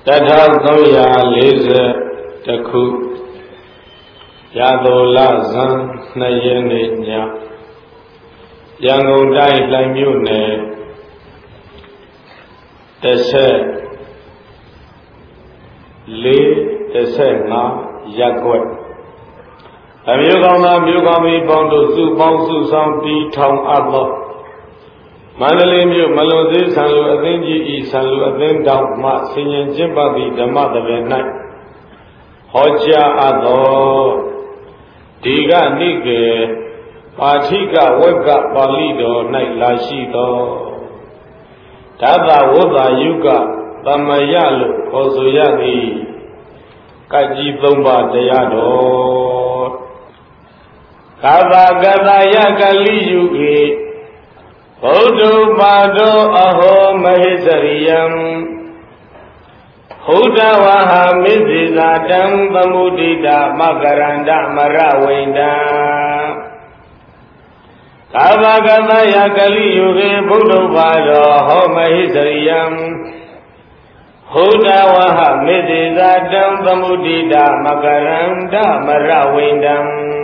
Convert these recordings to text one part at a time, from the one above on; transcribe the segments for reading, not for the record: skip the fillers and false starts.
1340ခုရသောလဇန်2 ရက်နေ့ညရန်ကုန်တိုင်းလှိုင်မြို့နယ်14-15ရပ်ကွက်အမျိုးကောင်းသားမျိုးကောင်းမီပေါင်းတို့စုပေါင်းစုဆောင်တီထောင်အပ်သောမန္တလေးမြို့မလွန်သေးဆံလူအသင်းကြီးဤဆံလူအသင်းတော်မှဆင်ញင်ကျင့်ပသည့်ဓမ္မသဘင်၌ဟောကြားအပ်သောဒီကနိကေပါဠိကဝက်ကပါဠိတော်၌လာရှိသောဓာတဝတ္တယုကသမယလို့ခေါ်ဆိုရသည်ကကြီး3ပါးတရားတော်ကာသာကသာယကလိယုကေဘုဒ္ဓပါတောအဟောမဟိစရိယံဟုဒဝဟမိသေဇာတံသမုဒိတာမကရန္တမရဝိန္ဒံကာဗကသယကလိယုကေဘုဒ္ဓပါတောဟောမဟိစရိယံဟုဒဝဟမိသေဇာတံသမုဒိတာမကရန္တမရဝိန္ဒံ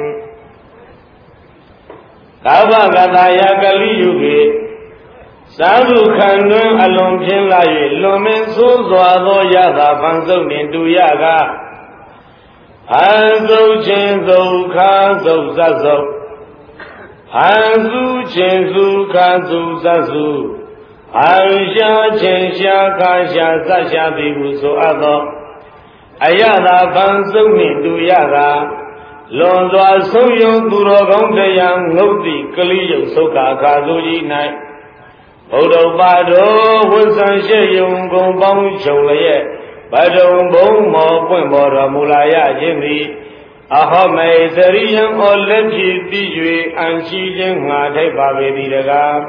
ကာဗကသယကလိယုကေသာဓုခံတွင်အလွန်ပြင်းလာ၍လွန်မင်းဆိုးစွာသောရသာဖန်စုံနှင့်တူရကဟန်စုခြင်းဒုက္ခစုဇတ်စုဟန်စုခြင်းစုခစုဇတ်စုဟန်ရှာခြင်းရှာခရှာဇတ်ရှာသည်ဟုဆိုအပ်သောအရသာဖန်စုံနှင့်တူရကလွန်စွာဆုံးယုံသူတော်ကောင်းတရားငုတ်တိကလိယုတ်သုခအခါဆိုကြီး၌ဘုဒ္ဓပါတောဝိသံရှိယုံကုံပေါင်းချုပ်လျက်ဗဒုံဘုံမောပွင့်ပေါ်တော်မူလာရခြင်းသည်အဟောမေသရိယံဩလက်ဖြစ်သိ၍အံရှိခြင်းငါထိုက်ပါပေသည်တကား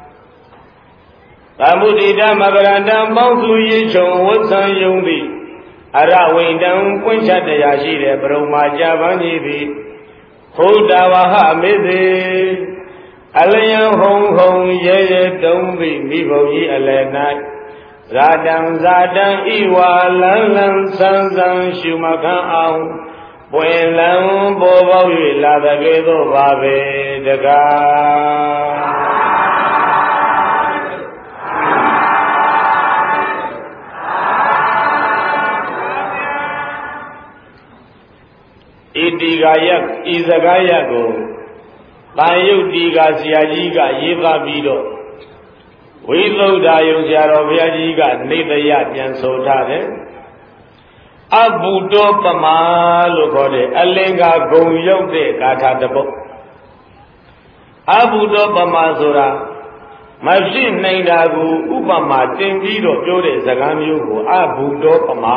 သမုဒိတမကရန္တံပေါင်းစုရေးချုံဝိသံယုံသည်အရဝိန္ဒံပွင့်ချက်တရားရှိတဲ့ပရုမာကြပန်းကြီးသည်ဘုဒ္ဓဝဟမေသေအလျံဟုံဟုံရဲရဲတုံးပြီးမိဘုံကြီးအလယ်၌ဇာတံဤဝါလန်းလန်းဆန်းဆန်းရှုမခံအောင်ပွင့်လန်းပေါ်ပေါက်၍လာတဲ့ကဲ့သို့ပါပဲတကားဣတိကာယဤစကားရကိုတန်ယုတ်တီကဆရာကြီးကရေးသားပြီးတော့ဝိသုဒ္ဓယုံဆရာတော်ဘုရားကြီးကနေတယပြန်ဆိုထားတယ်အဘုဒ္ဓပမာလို့ခေါ်တဲ့အလင်္ကာဂုံရုပ်တဲ့ဂါထာတစ်ပုဒ်အဘုဒ္ဓပမာဆိုတာမဖြစ်နိုင်တာကိုဥပမာတင်ပြီးတော့ပြောတဲ့စကားမျိုးကိုအဘုဒ္ဓပမာ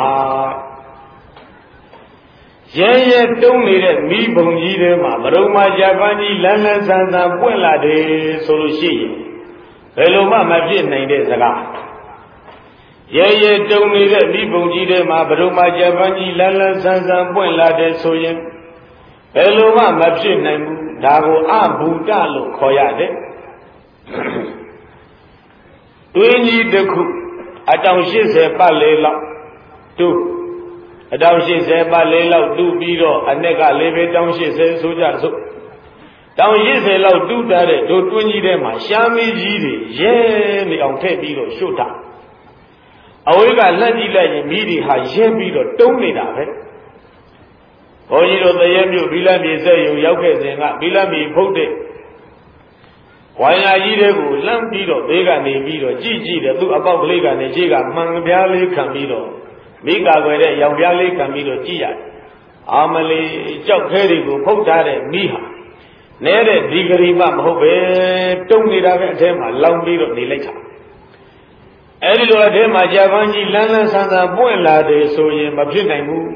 ရဲရဲတုံးနေတဲ့မိဘုံကြီးထဲမှာဘရုံမာဂျပန်ကြီးလန်းလန်းဆန်းဆန်းပွင့်လာတယ်ဆိုလို့ရှိရင်ဘယ်လိုမှမဖြစ်နိုင်တဲ့စကားရဲရဲတုံးနေတဲ့မိဘုံကြီးထဲမှာဘရုံမာဂျပန်ကြီးလန်းလန်းဆန်းဆန်းပွင့်လာတယ်ဆိုရင်ဘယ်လိုမှမဖြစ်နိုင်ဘူးဒါကိုအဘုဒ္ဓလို့ခေါ်ရတယ်တွင်းကြီးတစ်ခုအတောင်80ပတ်လေလောက်တူအတောင်80ပတ်လေးလောက်တူပြီးတော့အနှစ်ကလေးပဲတောင်80ဆိုကြစို့တောင်80လောက်တူတာတဲ့တို့တွင်းကြီးထဲမှာရှားမီးကြီးတွေရဲနေအောင်ထည့်ပြီးတော့ရှုတ်တာအဝေးကလက်ကြည့်လိုက်ရင်မီးတွေဟာရဲပြီးတော့တုံးနေတာပဲဘုန်းကြီးတို့တရေမြို့ဘီလမြေစက်ရုံရောက်ခဲ့စဉ်ကဘီလမြေဖုတ်တဲ့ဝိုင်ယာကြီးတွေကိုလှမ်းပြီးတော့ဘေးကနေပြီးတော့ကြည့်တယ်သူ့အပေါက်ကလေးကနေခြေကမှန်ပြားလေးခံပြီးတော့မိကာွယ်တဲ့ရောင်ပြားလေးခံပြီးတော့ကြည့်ရတယ်အာမလီကြောက်ခဲတွေကိုဖုတ်ထားတဲ့မိဟာနဲတဲ့ဒီဂရီမှမဟုတ်ပဲတုံးနေတာပဲအထဲမှာလောင်ပြီးတော့နေလိုက်တာအဲဒီလိုအထဲမှာဂျပန်ကြီးလန်းလန်းဆန်းဆန်းပွင့်လာတယ်ဆိုရင်မဖြစ်နိုင်ဘူး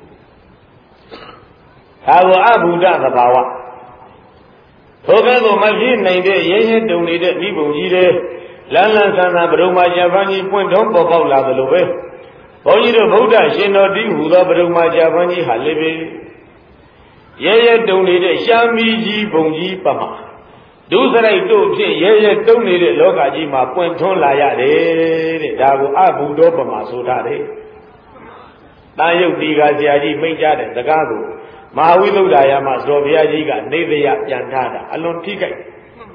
ဒါကိုအဘုဒ္ဓသဘာဝထိုကဲ့သို့မဖြစ်နိုင်တဲ့ရဲရဲတုံနေတဲ့မိဘုံကြီးတွေလန်းလန်းဆန်းဆန်းဘရုံမာဂျပန်ကြီးပွင့်ထုံးပေါ်ပေါက်လာသလိုပဲဘုန်းကြီးတို့ဗုဒ္ဓရှင်တော်တည်းဟူသောပရမကြာဘန်းကြီးဟာလည်းပဲရဲရဲတုံနေတဲ့ရှားမီးကြီးဘုံကြီးပမာဒုစရိုက်တို့ဖြင့်ရဲရဲတုံနေတဲ့လောကကြီးမှာပွင့်ထွန်းလာရတယ်တဲ့ဒါကိုအဘုဒ္ဓပမာဆိုထားတယ်တာယုတ်ဒီကဆရာကြီးမိန့်ကြားတဲ့စကားကိုမဟာဝိသုဒ္ဓရာမဇော်ဘုရားကြီးကနေသရပြန်ထားတာအလွန်ထိခိုက်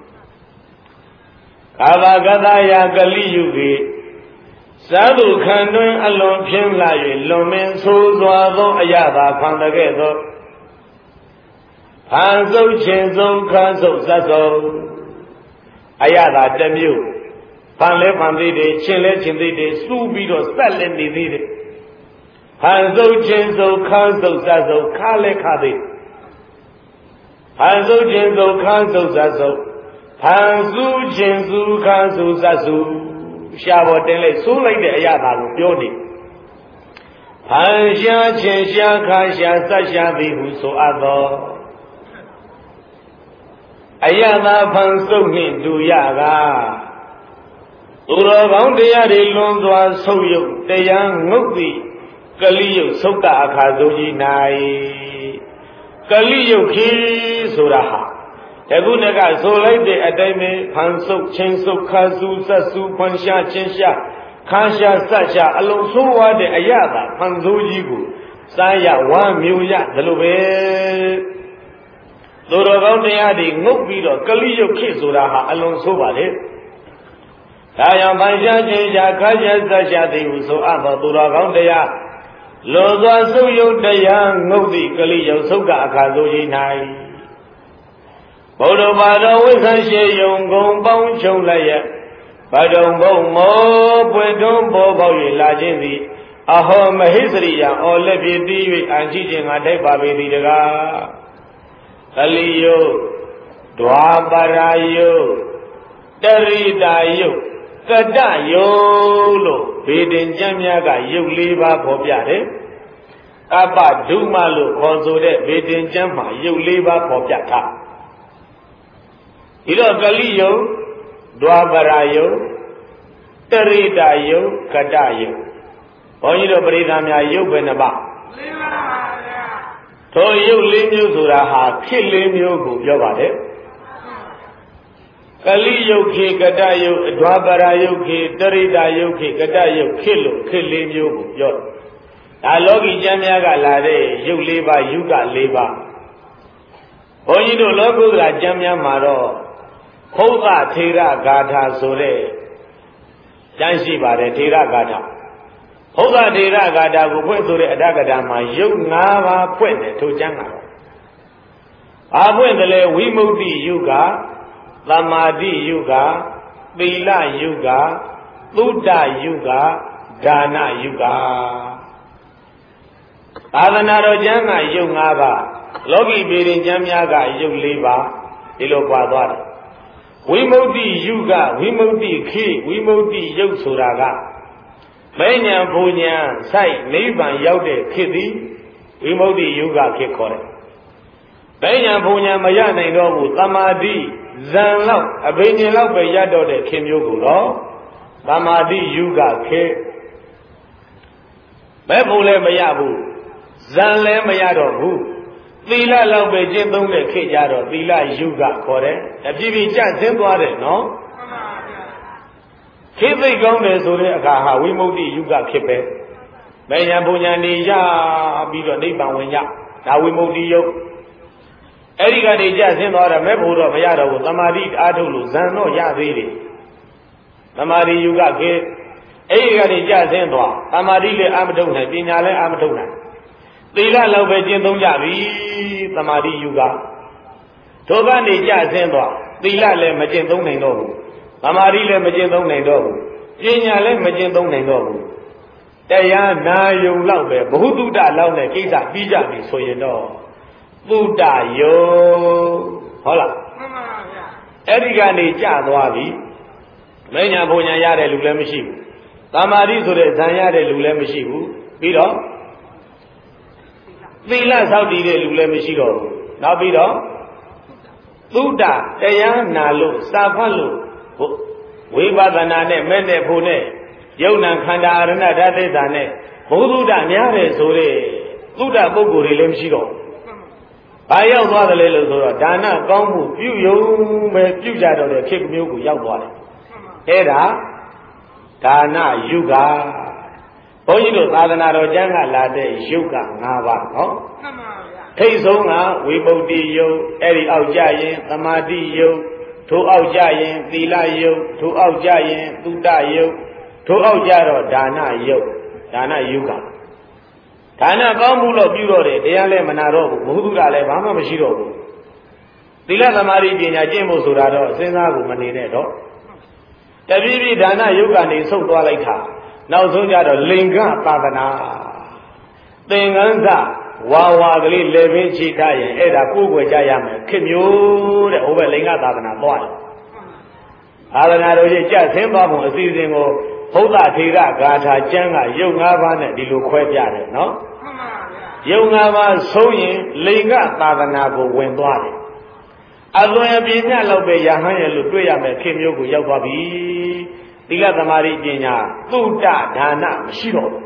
ကာဗကတယကလိယုကေသာဓုခံတွင်အလွန်ဖြင်းလာ၍လွန်မင်းဆိုးစွာသောအရသာခံတကဲ့သောဖန်ဆုပ်ခြင်းဆုံးခန်းဆုပ်ဇတ်ဆုံးအရသာတစ်မျိုးဖန်လဲဖန်သေးတယ်ချင်းလဲချင်းသေးတယ်စူးပြီးတော့ဆက်လက်နေသေးတယ်ဖန်ဆုပ်ခြင်းဆုံးခန်းဆုပ်ဇတ်ဆုံးခါလဲခါသေးဖန်ဆုပ်ခြင်းဆုံးခန်းဆုပ်ဇတ်ဆုံးဖန်စုခြင်းစုခန်းစုဇတ်စုရှားပေါ်တင်လိုက်ဆိုးလိုက်တဲ့အရာသာကိုပြောနေဖန်ရှားခြင်းရှားခါရှားဇတ်ရှားသည်ဟုဆိုအပ်သောအရာသာဖန်ဆုပ်နှင့်တူရကားသူတော်ကောင်းတရားတွေလွန်စွာဆုပ်ယုတ်တရားငုတ်သည်ကလိယုတ်သုတ်တအခါဆုံးကြီး၌ကလိယုတ်ခီဆိုတာဟာတခုနကဆိုလိုက်တဲ့အတိုင်းပဲဖန်ဆုပ်ချင်းဆုပ်ခါစုဆက်စုဖန်ရှားချင်းရှားခါရှားဆက်ရှားအလုံးဆိုးဝါးတဲ့အရာသာဖန်ဆိုးကြီးကိုစားရဝမ်းမျိုးရဒါလိုပဲသူတော်ကောင်းတရားတွေငုတ်ပြီးတော့ကလိယုတ်ခေဆိုတာဟာအလွန်ဆိုးပါလေဒါကြောင့်ဖန်ရှားချင်းရှားခါရှားဆက်ရှားသည်ဟုဆိုအပ်သောသူတော်ကောင်းတရားလွန်စွာဆုပ်ယုတ်တရားငုတ်သည့်ကလိယုတ်သုတ်ကအခါဆိုကြီး၌ဘုဒ္ဓဘာသာဝိသရှိယုံကုံပေါင်းချုံလိုက်ရဗဒုံဘုံမောပွေတွန်းပေါ်ပေါက်၍လာခြင်းသည်အဟောမဟိစရိယအော်လက်ပြတီး၍အန်ကြည့်ခြင်းငါတိုက်ပါပေသည်တကားကလိယုဒွါပရာယုတရိတာယုကတယုလို့ဘေဒင်ကျမ်းများကယုတ်၄ပါးဖော်ပြတယ်အပဒုမလို့ခေါ်ဆိုတဲ့ဘေဒင်ကျမ်းမှာယုတ်၄ပါးဖော်ပြထားဒီတော့ကလိယုဒွါပရာယုတရိတာယုကတယုဘုန်းကြီးတို့ပရိသတ်များယုတ်ပဲနှပါ၄ပါးပါဗျာထိုယုတ်၄မျိုးဆိုတာဟာခေတ်၄မျိုးကိုပြောပါတယ်ကလိယုခေကတယုဒွါပရာယုခေတရိတာယုခေကတယုခေလို့ခေတ်၄မျိုးကိုပြောတယ်ဒါလောကီကျမ်းများကလာတဲ့ယုတ်၄ပါးယုက၄ပါးဘုန်းကြီးတို့လောကုတ္တရာကျမ်းများမှာတော့ဖုဒ္ဓထေရဂါထာဆိုတဲ့ကျမ်းရှိပါတယ်ထေရဂါထာဖုဒ္ဓထေရဂါထာကိုဖွင့်ဆိုတဲ့အဋ္ဌကထာမှာယုတ်၅ပါးဖွင့်တယ်ထိုကျမ်းကတော့ဘာဖွင့်တယ်လဲဝိမု ക്തി ယုကသမာဓိယုကသီလယုကသုဒ္ဓယုကဒါနယုကသာသနာတော်ကျမ်းကယုတ်၅ပါးလောကီပေရင်ကျမ်းများကယုတ်၄ပါးဒီလိုပွားသွားတယ်ဝိမု ക്തി ယုကဝိမု ക്തി ခေဝိမု ക്തി ယုတ်ဆိုတာကမဉ္ဇဉ်ဘုံဉဏ်ဆိုင်နိဗ္ဗာန်ရောက်တဲ့ခေတ်သည်ဝိမု ക്തി ယုကခေတ်ခေါ်တယ်မဉ္ဇဉ်ဘုံဉဏ်မရနိုင်တော့ဘူးသမာဓိဇံလောက်အဘိညာဉ်လောက်ပဲရတော့တဲ့ခေတ်မျိုးကိုတော့သမာဓိယုကခေတ်မဲ့ဖို့လည်းမရဘူးဇံလည်းမရတော့ဘူးသီလလောက်ပဲကျင့်သုံးတဲ့ခေတ်ကြတော့သီလယုကခေါ်တယ်အပြည့်ပြည့်ကျဆင်းသွားတယ်နော်ခေတ်သိကောင်းတယ်ဆိုတဲ့အခါဟာဝိမု ക്തി ယုကခေတ်ပဲမဉ္ဇဉ်ဘုံဉဏ်နေရပြီးတော့နိဗ္ဗာန်ဝင်ရဒါဝိမု ക്തി ယုတ်အဲ့ဒီကနေကျဆင်းသွားတာမဲ့ဖို့တော့မရတော့ဘူးသမာဓိအားထုတ်လို့ဇံတော့ရသေးတယ်သမာဓိယုကခေတ်အဲ့ဒီကနေကျဆင်းသွားသမာဓိလည်းအာမထုတ်နိုင်ပညာလည်းအာမထုတ်နိုင်သီလလောက်ပဲကျင့်သုံးကြပြီသမာဓိယုကထိုကနေကြဆင်းသွားသီလလည်းမကျင့်သုံးနိုင်တော့ဘူးသမာဓိလည်းမကျင့်သုံးနိုင်တော့ဘူးပညာလည်းမကျင့်သုံးနိုင်တော့ဘူးတရားနာယုံလောက်ပဲဘ ഹു တုတ္တလောက်နဲ့ကိစ္စပြီးကြပြီဆိုရင်တော့သုတ္တယုံဟုတ်လားမှန်ပါဗျာအဲ့ဒီကနေကြသွားပြီမဉ္ဇဉ်ဘုံဉဏ်ရတဲ့လူလည်းမရှိဘူးသမာဓိဆိုတဲ့ဇံရတဲ့လူလည်းမရှိဘူးပြီးတော့သီလဆောက်တည်တဲ့လူလည်းမရှိတော့ဘူးနောက်ပြီးတော့သုဒ္ဓတရားနာလို့စာဖတ်လို့ဝိပဿနာနဲ့မဲ့နဲ့ဖို့နဲ့ယုံနာခန္ဓာအရဏဓာတ်သစ္စာနဲ့ဘုသုဒ္ဓများတယ်ဆိုတဲ့သုဒ္ဓပုဂ္ဂိုလ်တွေလည်းမရှိတော့ဘူးဘာရောက်သွားတယ်လဲလို့ဆိုတော့ဒါနကောင်းမှုပြုယုံပဲပြုကြတော့တဲ့ခေတ်မျိုးကိုရောက်သွားတယ်အဲ့ဒါဒါနယုကဘုန်းကြီးတို့သာသနာတော်ကျမ်းကလာတဲ့ယုတ်က5ပါးဟောမှန်ပါဗျာထိတ်ဆုံးကဝိပုဒ္ဓိယုတ်အဲ့ဒီအောက်ကြရင်သမာဓိယုတ်ထိုအောက်ကြရင်သီလယုတ်ထိုအောက်ကြရင်သုတယုတ်ထိုအောက်ကြတော့ဒါနယုတ်ဒါနယုတ်ကဒါနကောင်းမှုလို့ပြုတော့တယ်တရားလည်းမနာတော့ဘူးဘုဟုတ္တလည်းဘာမှမရှိတော့ဘူးသီလသမာဓိပညာကျင့်ဖို့ဆိုတာတော့စဉ်းစားဖို့မနေနဲ့တော့တပြည့်ပြည့်ဒါနယုတ်ကနေဆုတ်သွားလိုက်တာနောက်ဆုံးကြတော့လင်္ကသာသနာသင်္ကန်းစဝါဝါကလေးလေပင်ချိထားရင်အဲ့ဒါကိုယ်ွယ်ကြရမယ်ခေမျိုးတဲ့ဟိုဘက်လင်္ကသာသနာသွားတယ်သာသနာတော်ကြီးကြဆင်းသွားပုံအစီအစဉ်ကိုဘုဒ္ဓထေရဂါထာကျမ်းကယုတ်5ပါးနဲ့ဒီလိုခွဲပြတယ်နော်မှန်ပါဗျာယုတ်5ပါးဆုံးရင်လင်္ကသာသနာကိုဝင်သွားတယ်အလွန်အပြင်းညလောက်ပဲယဟန်ရဲ့လို့တွေ့ရမယ်ခေမျိုးကိုရောက်သွားပြီသီလသမာဓိပညာသုတ္တဒါနမရှိတော့ဘူး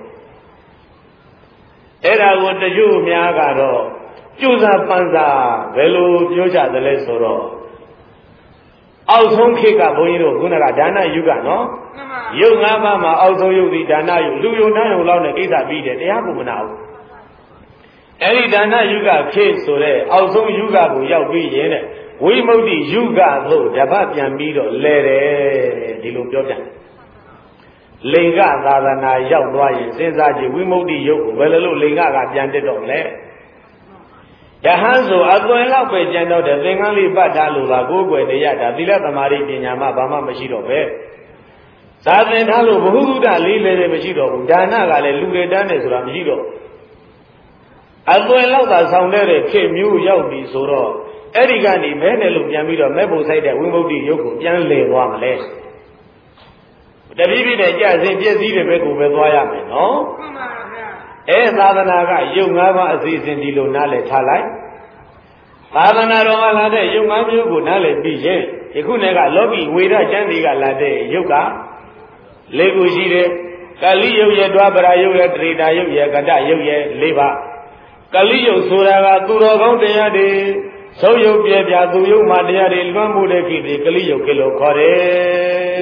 အဲ့ဒါကိုတချို့များကတော့ကျူစာပန်းစာဘယ်လိုပြောကြသလဲဆိုတော့အောက်ဆုံးခေတ်ကဘုန်းကြီးတို့ခုနကဒါနယုကနော်ယုတ်5ပါးမှာအောက်ဆုံးယုတ်ဒီဒါနယုလူယုံတန်းယုံလောက်နဲ့ကိစ္စပြီးတယ်တရားကိုမနာဘူးအဲ့ဒီဒါနယုကခေတ်ဆိုတဲ့အောက်ဆုံးယုကကိုရောက်ပြီးရင်တဲ့ဝိမု ക്തി ယုကသို့တပတ်ပြန်ပြီးတော့လဲတယ်ဒီလိုပြောပြန်လင်္ကသာသနာရောက်သွားရင်စဉ်းစားကြည့်ဝိမု ക്തി ယုတ်ကိုဘယ်လိုလုပ်လင်္ကကပြန်တက်တော့လဲယဟန်ဆိုအသွင်လောက်ပဲကြံတော့တယ်သင်္ကန်းလေးပတ်ထားလို့ပါကိုယ်ွယ်တရားဒါသီလသမာဓိပညာမှဘာမှမရှိတော့ပဲသာသင်ထားလို့ဘ ഹു တုဒ္ဒလေးလည်းမရှိတော့ဘူးဒါနကလည်းလူတွေတန်းတယ်ဆိုတာမရှိတော့အသွင်လောက်သာဆောင်တဲ့ခေမျိုးရောက်ပြီဆိုတော့အဲ့ဒီကနေမဲနဲ့လို့ပြန်ပြီးတော့မဲဖို့ဆိုင်တဲ့ဝိမု ക്തി ယုတ်ကိုပြန်လည်သွားမလဲတပိပိနဲ့ကြစဉ်ပြည့်စည်တဲ့ဘက်ကိုပဲသွားရမယ်နော်မှန်ပါဗျာအဲသာသနာကယုတ်5ပါးအစီအစဉ်ဒီလိုနားလည်ထားလိုက်သာသနာတော်ကလာတဲ့ယုတ်5မျိုးကိုနားလည်ပြီးရင်ယခုနေ့ကလောကီဝေဒကျမ်းတွေကလာတဲ့ယုတ်က၄ခုရှိတယ်ကလိယုတ်ရဲ့တွားပရာယုတ်ရဲ့တရိတာယုတ်ရဲ့ကတယုတ်ရဲ့၄ပါးကလိယုတ်ဆိုတာကသူတော်ကောင်းတရားတွေဆုံးယုတ်ပြပြသူယုတ်မှတရားတွေလွှမ်းမိုးတဲ့ကိလေကလိယုတ်ကလို့ခေါ်တယ်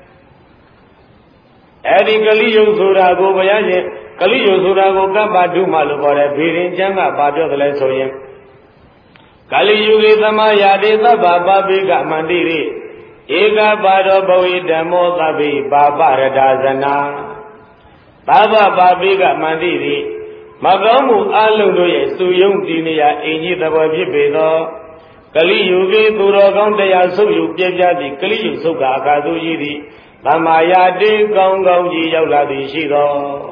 အဲ့ဒီကလိယုတ်ဆိုတာကိုဘုရားရှင်ကလိယုတ်ဆိုတာကိုကပ္ပတုမလို့ခေါ်တယ်ဗေဒင်ကျမ်းကဘာပြောတယ်လဲဆိုရင်ကလိယုဂေသမာယာတိသဗ္ဗပပိကမန္တိရိဧကပါရောဘဝိဓမ္မောသဗ္ဗိပါပရဒါဇနာသဗ္ဗပပိကမန္တိရိမကောင်းမှုအလုံးတို့ရဲ့စုယုံတည်နေရာအင်ကြီးသဘောဖြစ်ပေသောကလိယုဂေသူတော်ကောင်းတရားဆုပ်ယူပြပြသည့်ကလိယုဆုပ်ကအခါသို့ရည်သည်သမာယာတိကောင်းကောင်းကြီးရောက်လာသည်ရှိသော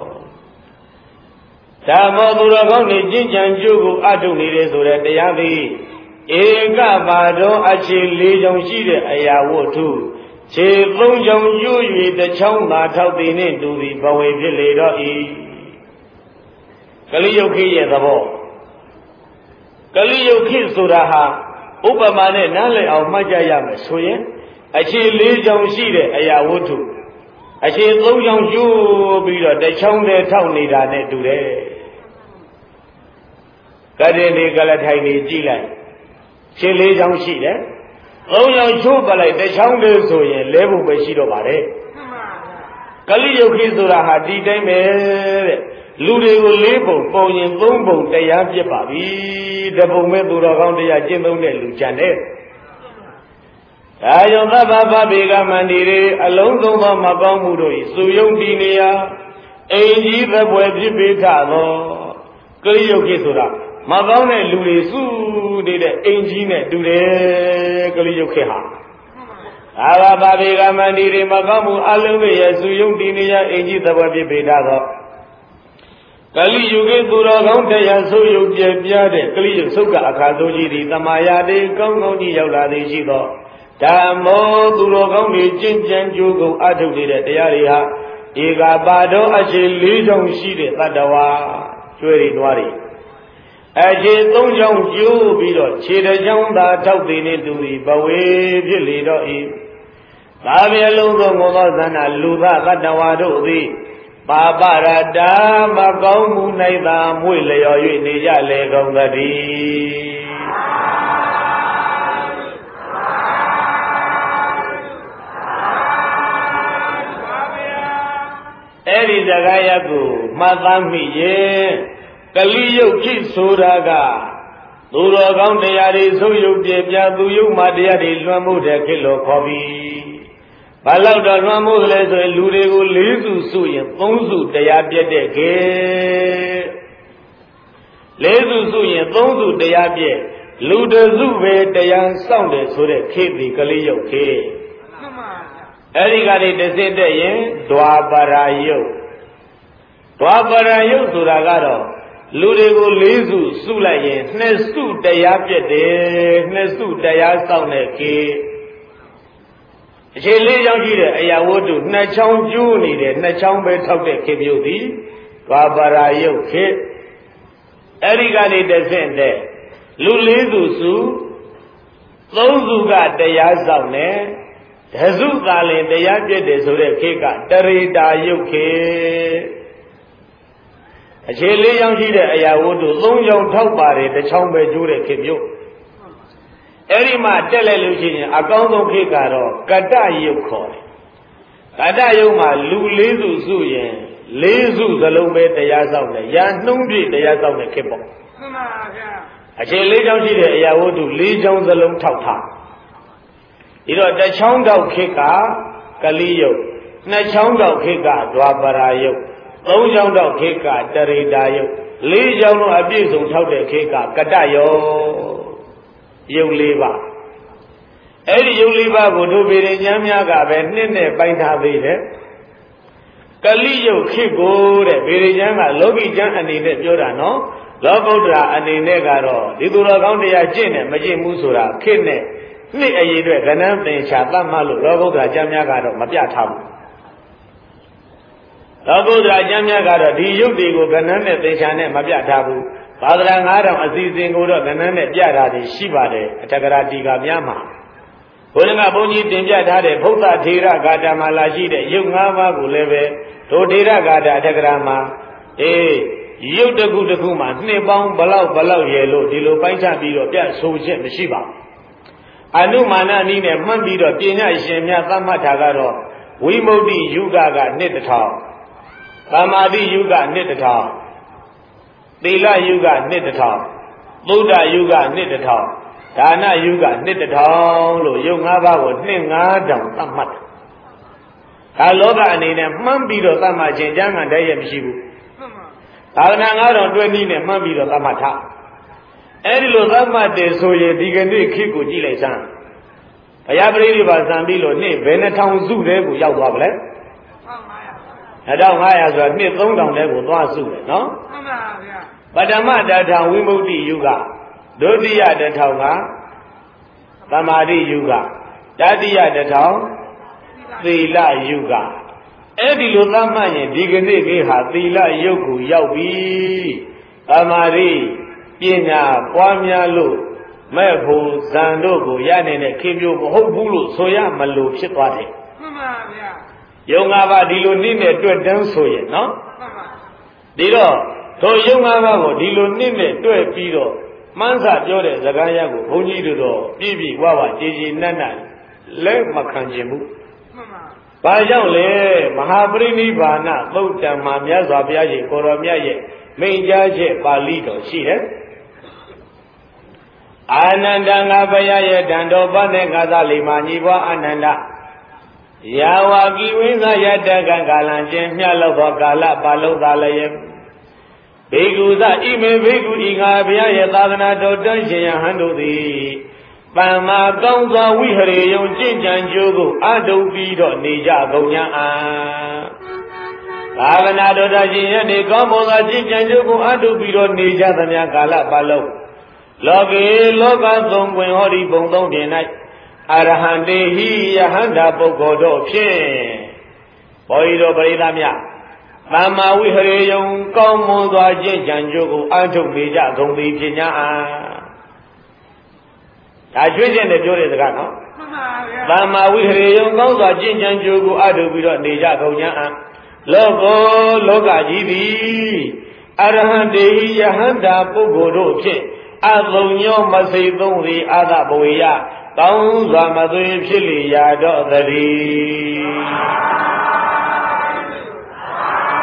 ဓမ္မောသူတော်ကောင်းတွေကျင့်ကြံကြိုးကိုအထုတ်နေတယ်ဆိုတဲ့တရားသည်ဧကပါတော်အခြေ၄ချောင်းရှိတဲ့အရာဝတ္ထုခြေ၃ချောင်းကျိုး၍တစ်ချောင်းသာထောက်သည်နှင့်တူသည်ဘဝေဖြစ်လေတော့၏ကလိယုတ်ခေရဲ့သဘောကလိယုတ်ခေဆိုတာဟာဥပမာနဲ့နားလည်အောင်မှတ်ကြရမယ်ဆိုရင်အခြေ၄ချောင်းရှိတဲ့အရာဝတ္ထုအခြေ၃ချောင်းကျိုးပြီးတော့တစ်ချောင်းတည်းထောက်နေတာနဲ့တူတယ်ကတည်းကလထိုင်နေကြည့်လိုက်ခြေ၄ချောင်းရှိတယ်၃ချောင်းချိုးပလိုက်တစ်ချောင်းတည်းဆိုရင်လဲဖို့ပဲရှိတော့ပါတယ်ကလိယုတ်ခေဆိုတာဟာဒီတိုင်းပဲတဲ့လူတွေကို၄ပုံပုံရင်၃ပုံတရားပြစ်ပါပြီတပုံမဲ့သူတော်ကောင်းတရားကျင့်သုံးတဲ့လူကြံတဲ့ဒါကြောင့်သဗ္ဗပပိကမန္တိရေအလုံးစုံသောမကောင်းမှုတို့၏စုယုံတည်နေရာအိမ်ကြီးသပွဲဖြစ်ပေထသောကလိယုတ်ခေဆိုတာမကောင်းတဲ့လူတွေစုနေတဲ့အိမ်ကြီးနဲ့တူတယ်ကလိယုတ်ခေဟာသာဗဗပိကမန္တိရေမကောင်းမှုအလုံးစုံရဲ့စုယုံတည်နေရာအိမ်ကြီးသပွဲဖြစ်ပေထသောကလိယုဂေသူတော်ကောင်းတရားဆုပ်ယုတ်ပြပြတဲ့ကလိယုဆုပ်ကအခါသို့ကြီးသည်တမာယာတိကောင်းကောင်းကြီးရောက်လာသည်ရှိသောဓမ္မောသူတော်ကောင်းတွေကျင့်ကြံကြိုးကုန်အထုတ်နေတဲ့တရားတွေဟာဧကပါတော်အခြေ၄ချောင်းရှိတဲ့တတ္တဝါကျွဲတွေတွားတွေအခြေ၃ချောင်းကျိုးပြီးတော့ခြေတစ်ချောင်းသာထောက်သည်နှင့်တူသည်ဘဝေဖြစ်လေတော့၏သာပြလုံးသောငေါသောသဏ္ဍလူသတတ္တဝါတို့သည်ပါပရတာမကောင်းမှု၌သာမွေလျော်၍နေကြလေကုန်သတည်းအဲ Eri Zagayaku, Madami Yen, Kaliyo Kitsuraka, Duro Gandayari, Suyu, Yabu, Madiari, Lamuda, Kilo, Kobi. Balauda Ramule, Ludego, Lizu, Suyan, Ponzu, Dayabia, Lezu Suyan, Ponzu, Dayabia. Luda Zube, the young sounded so that keep the Kaliyo K. Erigari de Sede, Dwabarayo. Dwabarayo Suragaro, Ludego Lizu, Sulayen, Nesu, Dayapia, Nesu, Daya sounded K. She lay young here, Ayawodu, Nachong Juni, Nachong Betok, Kibuti, Dwabarayo K. Erigari de Sede. Lulizu su, Lozu got the Yazone, Hazuka, the Yajet, so the Kika, Terida Yuke. A chilly young leader, Ayawood, Long Young Topari, the Chombe Jure Kibu. Erima Telelucin, a Gondo Kikaro, Gada Yuko. Gada Yuma, Lulizu Suyen, Lizu the Lumbe, the Yazone, Yan Numbi, the Yazone Kibo. A chilling leader, Ayawood, Legion the Lum Tauta. You know, the Chongo Kika, Kaliyo, Nachongo Kika, Dwabarayo, Ojondo Kika, Teridayo, Legion abuse on Tauta Kika, Kadayo, Yuliva. Eddie Yuliva would do it in Yamaga, and Nene Baita Vide. Kaliyo Kiko, the Virijama, Logi Jan and the Jorano. Logodra and the Negaro, the Duragondia Jin, Majin Musura, Kidney, Nick a year, Ganam, Chatamalu, Logodra Jamyagaro, Mapiatam. Logodra Jamyagaro, the Yudigo, Ganan, the Chane, Mapiatabu, Father Adam, Azizing Ura, Ganan, Yara, the Shiva, Tagarati Gamiama. Pulling Boni, Dinjat, Pota Tira, Gada Malaji, Yungama, Guleve, Todira Gada, Tagrama, eh. You the good Kuma, Nebon, Balau, Yellow, Dilo Paita Bido, so jet the Shiva. I knew Mana Nina, Mambido, Pina, Shemia, Tamatagaro, Wimodi, Yuga, knit the top. Kamadi, Yuga, knit the top. Dila, Yuga, knit the top. Buddha, Yuga, knit the top. Dana, Yuga, knit the top. Yungava was Ninga down, Tamat. Kaloga, Nina, Mambido, Tamajang, and Dayam Shibu. I don't do any mammy of Amata. Any Lozama so ye digani Kiku Gilesan. I have really was Zambilo name, Venetown Zoo, they will yell wobble. I don't hire as a near thrown down there with one suit, no? But a man that town we moved the Yuga. Dodi at the town, Tamadi Yuga. Daddy at the town, the La Yuga. Eddie Luzamani, Digani, Hatila, Yoku, Yawi, Amari, Pina, Pamia Lu, Mepo, Zandogo, Yanin, Kimyo, Hobulu, Soya, Malu, Chipati. Yongava Dilunine, do a dance so yet, no? Dido, to Yongava, Dilunine, do a pido, Mansa Jode, Zagayago, Hunido, Bibi, Wawa, Gigi, Nana, Le Makanjimu. Bajole, Mahabrini Bana, Bota Mamia Zabiaji, Koromia, Major Palito, she had Ananda Baya, Dando Bane, Gazali, Maniva, Ananda Yawagi, Winza Yada Galan, Yalo Gala, Palo Galayem Beguza, Ime Begu, Ingabia, Yadana, Dodan, Hando the Bama Gonza, we had a young Jinjan Jogo, Ado Bido, Nija Gonya. Avanado Dajin, the Gomo, Jinjan Jogo, Ado Bido, Nija, the Yakala Palo. Logi, Logan, when Hori Bondon night. Arahande, he, Ahanda Bogodo, Pien. Boido Baridamia. Mama, we had a young Gomo, Jinjan Jogo, Ado Nija, Gondi Pina. I drink in the jury the gano. Bama, we hear young goes or Jinjan Jogo, Ado Bido, Nija Gonya. Logo, Loga Gibi. Arahande, Yahanda, Bogodo, Adonio Masidon, the other boya. Bones are Madu Chili, Yado, the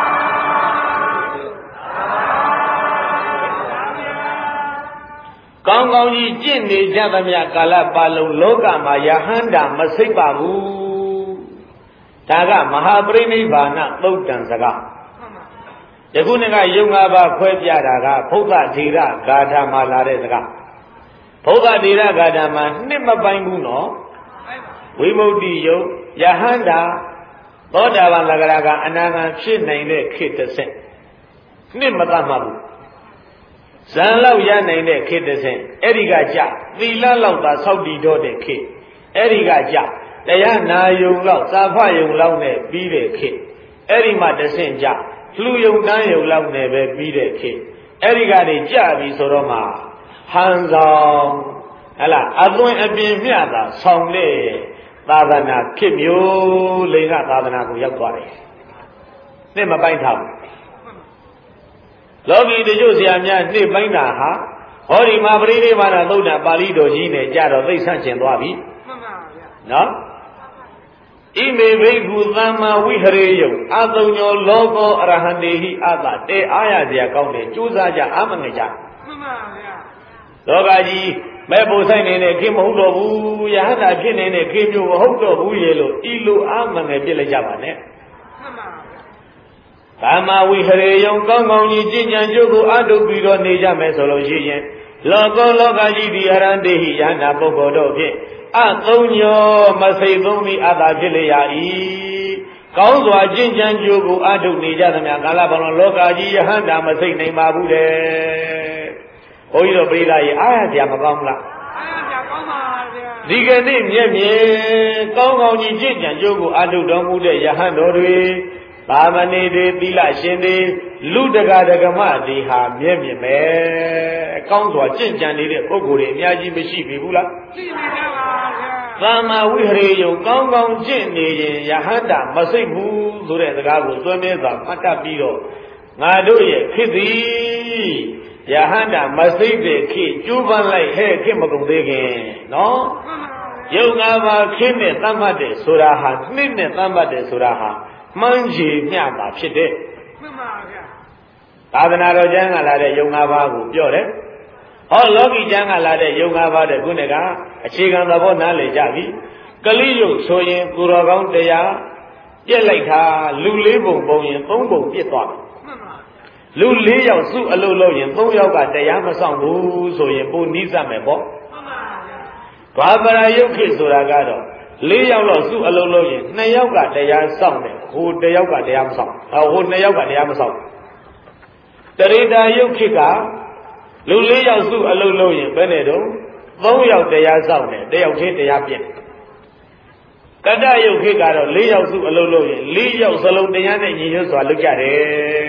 င်းကောင်းကြီးကျင့်နေကြသမျှကာလပတ်လုံးလောကမှာယဟန္တာမစိတ်ပါဘူးဒါကမဟာပရိနိဗ္ဗာန်သုတ်တံစကားယခုနေ့ကယုံ၅ပါးခွဲပြတာကဘုဒ္ဓထေရဂါထာမှာလာတဲ့စကားဘုဒ္ဓထေရဂါထာမှာနှစ်မပိုင်းဘူးနော်ဝိမု ക്തി ယုံယဟန္တာသောတာပန်သဂရကအနာဂံဖြစ်နိုင်တဲ့ခေတ်တစ်ဆင့်နှစ်မသတ်မှဘူးဇံလောက်ရနိုင်တဲ့ခေတ်တစ်ဆင့်အဲ့ဒီကကြသီလလောက်သာစောက်တည်တော့တဲ့ခေတ်အဲ့ဒီကကြတရားနာယုံလောက်စာဖယုံလောက်နဲ့ပြီးတဲ့ခေတ်အဲ့ဒီမှတစ်ဆင့်ကြလှူယုံတန်းယုံလောက်နဲ့ပဲပြီးတဲ့ခေတ်အဲ့ဒီကနေကြပြီဆိုတော့မှဟန်ဆောင်ဟလာအသွင်အပြင်မျှတာဆောင်တဲ့သာသနာခေတ်မျိုးလိန်ကသာသနာကိုရောက်သွားတယ်နှစ်မပိုင်းထားဘူးလောကီတချို့ဆရာများနှစ်ပိုင်းတာဟာဟောဒီမှာပရိနိဗ္ဗာန်သုတ်တံပါဠိတော်ကြီးနဲ့ကြတော့သိဆန့်ကျင်သွားပြီမှန်ပါဗျာနော်ဣမေဘိက္ခုသမ္မာဝိဟရေယုအတုံညောလောကောအရဟံတေဟိအတတေအားရစရာကောင်းတယ်ကြိုးစားကြအာမငယ်ကြမှန်ပါဗျာလောကကြီးမဲ့ပူဆိုင်နေတဲ့ခင်မဟုတ်တော့ဘူးယဟန္တာဖြစ်နေတဲ့ခင်မျိုးမဟုတ်တော့ဘူးရေလို့ဤလိုအာမငယ်ပြစ်လိုက်ကြပါနဲ့မှန်ပါဗျာသမ္မာဝိဟရေယုကောင်းကောင်းကြီးကျင့်ကြံကြိုးကိုအထုတ်ပြီးတော့နေကြမယ်ဆိုလို့ရှိရင်လောကောလောကကြီးဒီအရဟံတေဟိယဟန္တာပုဂ္ဂိုလ်တို့ဖြင့်အသုံးညောမစိတ်သုံးပြီးအတာဖြစ်လျာ၏ကောင်းစွာကျင့်ကြံကြိုးကိုအထုတ်နေကြသမျှကာလပတ်လုံးလောကကြီးယဟန္တာမစိတ်နိုင်ပါဘူးတဲ့ဘုန်းကြီးတို့ပြိလာရေအားရစရာမကောင်းလားအားရစရာကောင်းပါဗျာဒီကနေ့မြဲမြဲကောင်းကောင်းကြီးကျင့်ကြံကြိုးကိုအထုတ်တော်မူတဲ့ယဟန်တော်တွေသာမဏေတွေသီလရှင်တွေလူတကာဒကမတွေဟာမြဲမြံပဲကောင်းစွာကျင့်ကြံနေတဲ့ပုဂ္ဂိုလ်တွေအများကြီးမရှိပြီဘူးလားရှိပါပါဗျာသမ္မာဝိဟရေယုကောင်းကောင်းကျင့်နေရင်ယဟန္တာမစိတ်ဘူးဆိုတဲ့စကားကိုသွန်မြဲစွာမှတ်တတ်ပြီးတော့ငါတို့ရဲ့ခေတ်သည်ယဟန္တာမစိတ်တဲ့ခေတ်ကျိုးပန်းလိုက်ဟဲ့ခေတ်မကုန်သေးခင်နော်ယုံငါးပါးခေတ်နဲ့သတ်မှတ်တဲ့ဆိုတာဟာနှစ်နဲ့သတ်မှတ်တဲ့ဆိုတာဟာမှန်းချေမျှတာဖြစ်တဲ့မှန်ပါဗျာသာသနာတော်ကျမ်းကလာတဲ့ယုံ၅ပါးကိုပြောတယ်ဟောလောကီကျမ်းကလာတဲ့ယုံ၅ပါးတဲ့ခုနကအခြေခံသဘောနားလည်ကြပြီကလိယုတ်ဆိုရင်ကိုတော်ကောင်းတရားပြက်လိုက်တာလူ၄ပုံပုံရင်၃ပုံပြစ်သွားတယ်မှန်ပါလူ၄ယောက်စုအလုပ်လုပ်ရင်၃ယောက်ကတရားမဆောင်ဘူးဆိုရင်ပိုနီးစပ်မယ်ပေါ့မှန်ပါဗျာဘာပရာယုတ်ခေဆိုတာကတော့၄ယောက်လောက်စုအလုံးလုံးရင်၂ယောက်ကတရားစောင့်တယ်ဟို၁ယောက်ကတရားမဆောင်ဟို၂ယောက်ကတရားမဆောင်တရိတာယုတ်ခေကလူ၄ယောက်စုအလုံးလုံးရင်ဘယ်နဲ့တော့၃ယောက်တရားစောင့်တယ်၁ယောက်ချင်းတရားပြည့်ကတ္တယုတ်ခေကတော့၄ယောက်စုအလုံးလုံးရင်၄ယောက်စလုံးတရားနဲ့ညီညွတ်စွာလုပ်ကြတယ်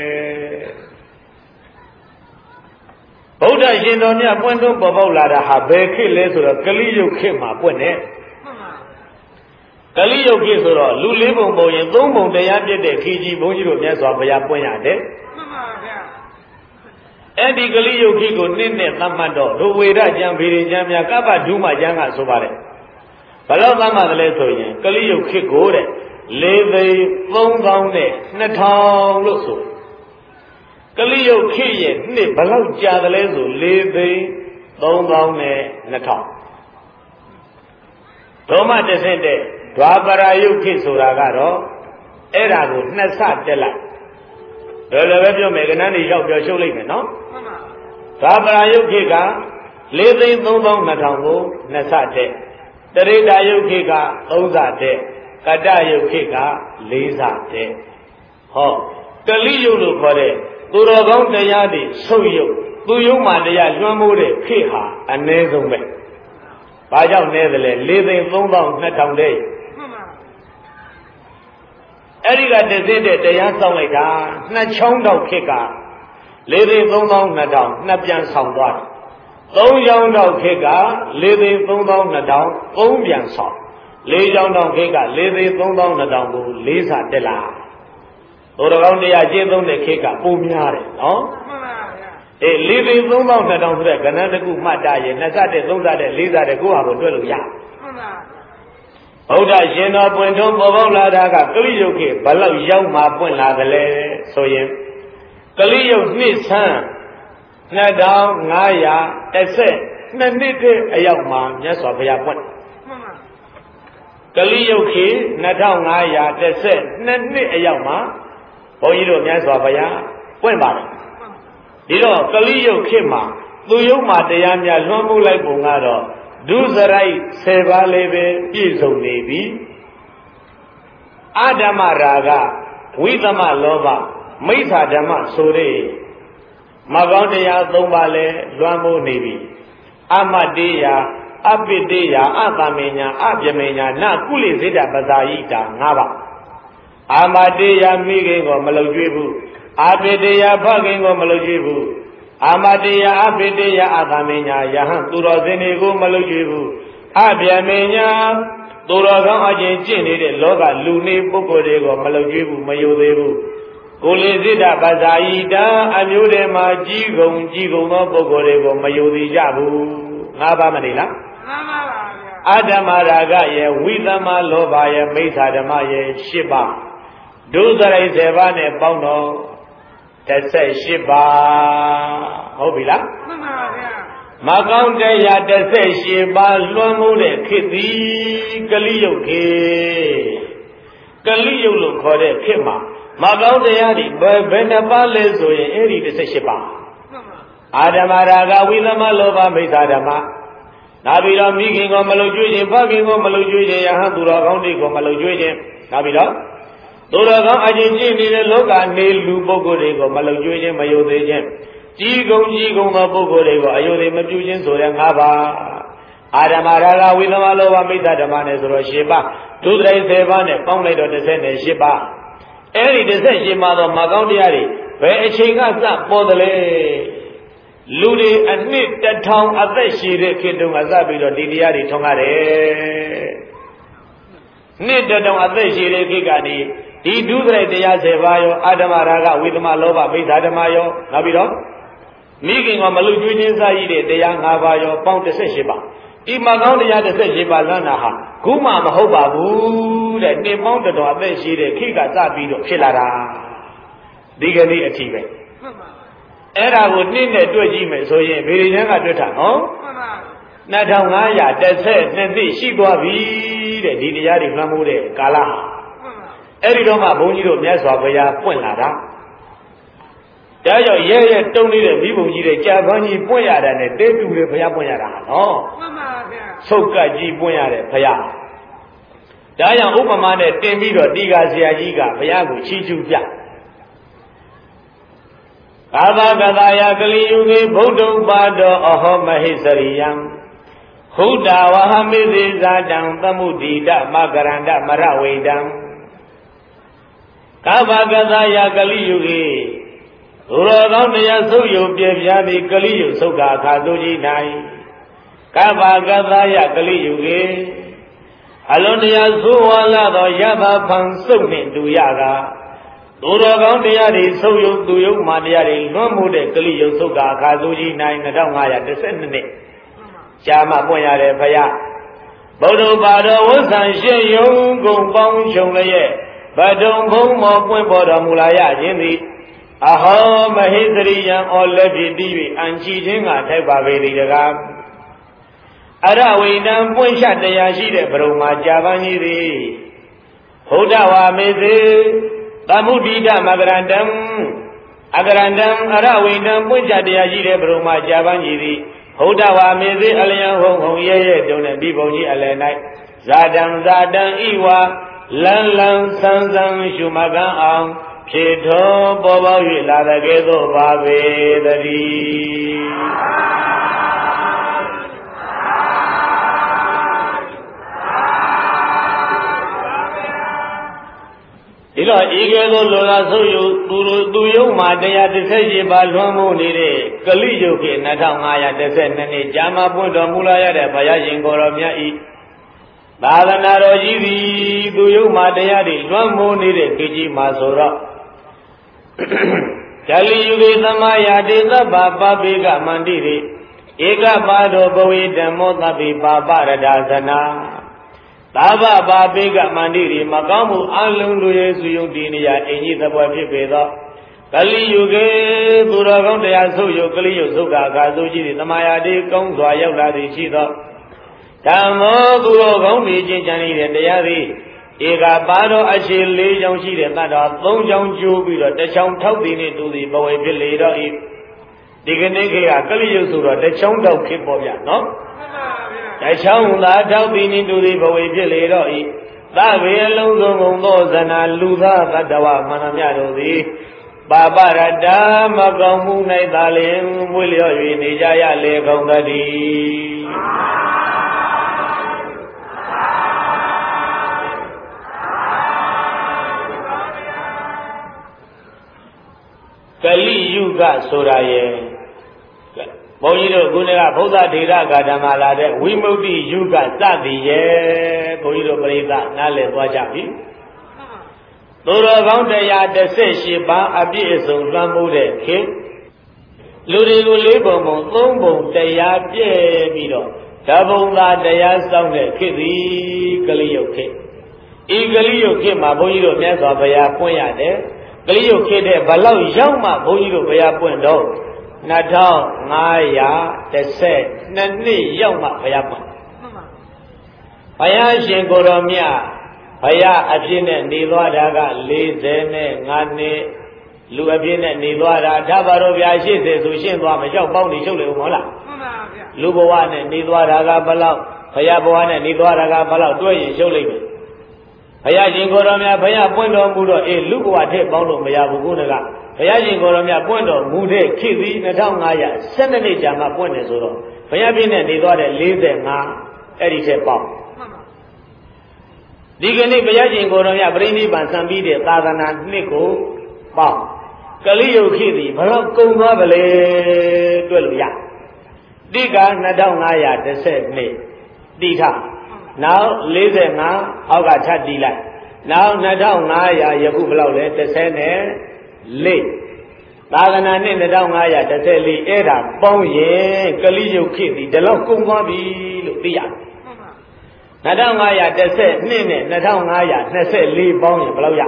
ဗုဒ္ဓရှင်တော်မြတ်ပွင့်သွင်းပေါ်ပေါက်လာတာဟာဘယ်ခေတ်လဲဆိုတော့ကလိယုတ်ခေတ်မှာပွင့်တယ်ကလိယုတ်ခေတ်ဆိုတော့လူ၄ပုံပုံရင်၃ပုံတရားပြည့်တဲ့ခီကြီးဘုန်းကြီးတို့မြတ်စွာဘုရားပွင့်ရတယ်မှန်ပါဗျာအဲ့ဒီကလိယုတ်ခေတ်ကိုနှစ်နဲ့သတ်မှတ်တော့ဒုဝေဒကျမ်းဗေဒကျမ်းများကပ္ပဒုမကျမ်းကဆိုပါတယ်ဘယ်လောက်သတ်မှတ်တယ်လဲဆိုရင်ကလိယုတ်ခေတ်ကိုတဲ့4သိန်း3000နဲ့2000လို့ဆိုကလိယုတ်ခေတ်ရဲ့နှစ်ဘယ်လောက်ကြာတယ်လဲဆို4သိန်း3000နဲ့2000ဒုမတဆင့်တဲ့ဒွါပရာယုတ်ခေတ်ဆိုတာကတော့အဲ့ဒါကိုနှစ်ဆတက်လိုက်တော်လည်းပဲပြောမယ်ကဏ္ဍနေရောက်ပြောရှုပ်လိုက်မယ်နော်မှန်ပါဒွါပရာယုတ်ခေတ်က4,32,000ကိုနှစ်ဆတက်တရိတာယုတ်ခေတ်က3ဆတက်ကတ္တယုတ်ခေတ်က4ဆတက်ဟောကလိယုတ်လို့ခေါ်တဲ့သူတော်ကောင်းတရားတွေဆုပ်ယုတ်သူယုံမှတရားလွှမ်းမိုးတဲ့ခေတ်ဟာအ ਨੇ ဆုံးပဲဘာကြောင့်နဲတယ်လဲ4,32,000တဲ့အဲ့ဒီကတည်းကတရားဆောင်လိုက်တာနှစ်ချောင်းတော့ခေတ်က4,32,000နှစ်ပြန်ဆောင်သွားတယ်သုံးချောင်းတော့ခေတ်က4,32,000သုံးပြန်ဆောင်လေးချောင်းတော့ခေတ်က4,32,000ကိုလေးစာတက်လာဟိုတော်ကောင်းတရားကျင့်သုံးတဲ့ခေတ်ကပုံများတယ်နော်မှန်ပါဗျာအေး4,32,000ဆိုတဲ့ကဏ္ဍတစ်ခုမှတ်တာရင်နှစ်ဆတဲ့သုံးဆတဲ့လေးဆတဲ့ကိုယ့်ဟာကိုတွဲလို့ရမှန်ပါဗုဒ္ဓရှင်တော်ပွင့်ထုံးပေါ်ပေါက်လာတာကကလိယုတ်ခေတ်ဘလောက်ရောက်မှပွင့်လာတယ်လဲဆိုရင်ကလိယုတ်နှစ်ဆန်း2513 နှစ်နှစ်တဲ့အရောက်မှာမြတ်စွာဘုရားပွင့်ကလိယုတ်ခေ2512နှစ်အရောက်မှာဘုန်းကြီးတို့မြတ်စွာဘုရားပွင့်ပါတယ်ဒီတော့ကလိယုတ်ခေမှာသူယုတ်မှာတရားများလွှမ်းမိုးလိုက်ပုံကတော့ဒုစရိုက်10ပါးလေးပဲပြည့်စုံနေပြီအာဓမ္မရာဂဝိသမလောဘမိစ္ဆာဓမ္မဆိုတဲ့မကောင်းတရား3ပါးလဲလွှမ်းမိုးနေပြီအမတ္တေယအပိတ္တေယအတမေညာအပြမေညာနကုလိစိတ္တပဇာယိတာ5ပါးအမတ္တေယမိခင်ကိုမလုံကျွေးဘူးအပိတ္တေယဖခင်ကိုမလုံကျွေးဘူးအမတ္တေယအပိတ္တေယအတမေညာယဟန်သူတော်စင်တွေကိုမလုံကျွေးဘူးအပြမေညာသူတော်ကောင်းအချင်းကျင့်နေတဲ့လောကလူနေပုဂ္ဂိုလ်တွေကိုမလုံကျွေးဘူးမယုံသေးဘူးကိုလေစိတ္တပဇာယိတာအမျိုးတွေမှာကြီးကုန်သောပုဂ္ဂိုလ်တွေကိုမယုံသေးကြဘူး5ပါးမနေလားမှန်ပါပါဗျာအဓမ္မရာဂရဲ့ဝိသမလောဘရဲ့မိစ္ဆာဓမ္မရဲ့10ပါးဒုစရိုက်10ပါးနဲ့ပေါင်းတော့18ပါးဟုတ်ပြီလားမှန်ပါဗျာမကောင်းတရား18ပါးလွှမ်းမိုးတဲ့ခေတ်သည်ကလိယုတ်ခေကလိယုတ်လို့ခေါ်တဲ့ခေတ်မှာမကောင်းတရားတွေဘယ်နှပါးလဲဆိုရင်အဲ့ဒီ18ပါးအာဓမ္မရာဂဝိသမလောဘမိစ္ဆာဓမ္မနောက်ပြီးတော့မိခင်ကိုမလုံကျွေးခြင်းဖခင်ကိုမလုံကျွေးခြင်းယဟန်သူတော်ကောင်းတွေကိုမလုံကျွေးခြင်းနောက်ပြီးတော့သူတော်ကောင်းအချင်းချင်းနေတဲ့လောကနေလူပုဂ္ဂိုလ်တွေကိုမလုံကျွေးခြင်းမယုံသေးခြင်းကြီးကုန်သောပုဂ္ဂိုလ်တွေကိုအယုံသေးမပြုခြင်းဆိုတဲ့5ပါးအာဓမ္မရာဂဝိသမလောဘမိစ္ဆာဓမ္မနဲ့ဆိုတော့10ပါးဒုစရိုက်10ပါးနဲ့ပေါင်းလိုက်တော့18ပါးအဲ့ဒီ18ပါးသောမကောင်းတရားတွေဘယ်အချိန်ကစပေါ်တယ်လဲလူတွေအနှစ်1000အသက်ရှည်တဲ့ခေတ်တုန်းကစပြီးတော့ဒီတရားတွေထွန်းကားတယ်နှစ်1000အသက်ရှည်တဲ့ခေတ်ကနေဒီဒုစရိုက်တရား10ပါးရောအာဓမ္မရာဂဝိသမလောဘမိစ္ဆာဓမ္မရောနောက်ပြီးတော့မိခင်ကမလူကျွေးခြင်းစာရည်တဲ့တရား5ပါးရောပေါင်း18ပါးဒီမကောင်းတရား18ပါးလမ်းတာဟာခုမှမဟုတ်ပါဘူးတဲ့နှစ်ပေါင်း1000အသက်ရှည်တဲ့ခေတ်ကစပြီးတော့ဖြစ်လာတာဒီကနေ့အထိပဲအဲ့ဒါကိုနှစ်နဲ့တွေ့ကြည့်မယ်ဆိုရင်ဗေဒဉာဏ်ကတွေ့တာနော်2512နှစ်ရှိသွားပြီတဲ့ဒီတရားတွေလွှမ်းမိုးတဲ့ကာလဟာအဲ့ဒီတော့မှဘုန်းကြီးတို့မြတ်စွာဘုရားပွင့်လာတာဒါကြောင့်ရဲတုံးနေတဲ့မိဘုံကြီးတဲ့ကြာပန်းကြီးပွင့်ရတာနဲ့တဲတူလေဘုရားပွင့်ရတာဟာနော်မှန်ပါဗျာဆုတ်ကတ်ကြီးပွင့်ရတဲ့ဘုရားဒါကြောင့်ဥပမာနဲ့တင်ပြီးတော့တိဃာဆရာကြီးကဘုရားကိုချီးကျူးပြကာသကသာယကလိယုခေဗုဒ္ဓံပါတောအဟောမဟိစရိယံဟုတ္တဝဟမိသေဇာတံသမုဒိတမကရန္တမရဝိတံကာဗကသာယကလိယုခေဘုရောကောင်းတရားဆုပ်ယုတ်ပြပြသည်ကလိယုဆုပ်ကအခါသူကြီး၌ကာဗကသာယကလိယုခေအလွန်တရားဆိုးဝါလာသောယဘဖန်စုပ်နှင့်တူရကသူတော်ကောင်းတရားတွေဆုပ်ယုတ်သူယုတ်မှတရားတွေလွှမ်းမိုးတဲ့ကလိယုဆုပ်ကအခါသူကြီး၌2512နှစ်ကြာမှပွင့်ရတဲ့ဘုရားဗုဒ္ဓဘာတော်ဝဆံရှင်းယုံကုန်ပေါင်းချုံလျက်ဗဒုံဘုံမောပွင့်ပေါ်တော်မူလာရခြင်းသည်အဟောမဟိသရိယံဩလက်ဖြစ်တည်၍အန်ချီခြင်းကထိုက်ပါပေသည်တကားအရဝိတံပွင့်ချတရားရှိတဲ့ဘုံမှာကြာပန်းကြီးသည်ဘုဒ္ဓဝါမေသေသမုဒိတမကရန္တံအကရန္တံအရဝိတံပွင့်ချတရားရှိတဲ့ဘုံမှာကြာပန်းကြီးသည်ဘုဒ္ဓဝါမေသေအလျံဟုံဟုံရဲတုံးတဲ့ဒီဘုံကြီးအလယ်၌ဇာတံဣဝလန်းလန်းဆန်းဆန်းရှုမကန်းအောင်ဖြေထောပေါ်ပေါက်၍လာတဲ့ကဲ့သို့ပါပေတည်းဒီတော့ဤကဲ့သို့လိုလားဆုပ်ယူသူယုံမှာ118ပါးလွှမ်းမိုးနေတဲ့ကလိယုခေ2512နှစ်ကြာမှပွင့်တော်မူလာရတဲ့ဘုရားရှင်ကိုယ်တော်မြတ်ဤသာသနာတော်ကြီးသည်သူယုံမှာတရားတွေလွှမ်းမိုးနေတဲ့ခေကြီးမှာဆိုတော့ကလိယုခေသမယာတေသဗ္ဗပပိကမန္တိရိဧကပါတောဘဝေဓမ္မောသဗ္ဗေပါပရဒါသနာသာဘပါပိကမန္တိရိမကောင်းမှုအလုံးလူရဲ့စုယုံတည်နေရအင်ကြီးသဘောဖြစ်ပေသော Kali yuge Duragam Daya Suyo Kali Yusuka Kazuji Tamayadi Kong Swayala di Chito Tamo Duragam Vijin Jani Dayari Ega Bado Achili Yonshi Nada Long Jong Jubi the Chong Tobini to the boy Pilida Diganeke Kali Yusura the Chong Dog Kipoya no the Chong that Tobini to the boy Pilida that way alone those and I lose that Dawa Manamyado Baba Radha Magamu Naidalim William Nijaya Legongadi Kali Yuga Soraye Boyiro Gunera Boda Dira Gadamala Wimodi Yuga Sadiye Boyiro Breda Nale Wajabi Duragam the Seshiba Abiso Ramude King Ludigo Libomo, Lombo, Daya Bido, Tabonga Daya Sound, Kiri, Galio King. Eagalio came a boyo mesa Baya Poyade, Galio Kede, Balau Yama, Boyo Baya Puendo, Nadal, Naya, the set, Nani Yama Bayama. Ayashin Goromia. Aya Abine Nilwadaga, Lizene, Nane, Luabine, Nilwada, Tabaro Yashi, Sushin, Major Bounty Mola, Luboane, Nilwadaga Balau, Payaboane, Nilwadaga Balau, Doy, Jolly. Ayajin Goromia, Paya Puendo Mudo, a Lubuate Bono, Mayabugunaga, Ayajin Goromia Puendo, Mude, Kiwi, Nadamaya, Senate Jama Puendezoro, Payabine, Nilwada, Lize, Edith Pop. Digani Bayajin Goromia, Brainy Bansambi, Tadana, Nico, Pop, Kalio Kiri, Baroko Mabale, Duelia. Diga Nadamaya, the said me. Diga. Now, Lizena, Auga Chadila. Now, Nadamaya, Yakubla, the Sene, Le. Tadana, Nadamaya, the Seli, Era, Bonye, Kalio Kiri, the Lokumabi, Lutia. Nadamaya, the said, Nene, Nadamaya, the said, Lee Bonnie, Bloya.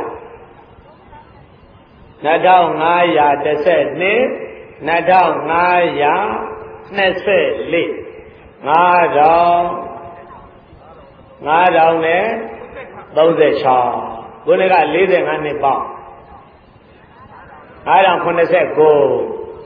Nadamaya, the said, Ne, Nadamaya, Nese, Lee. Nadam, ne, those a chaw. Gunaga leading on the bomb. Nadam, when they said, go.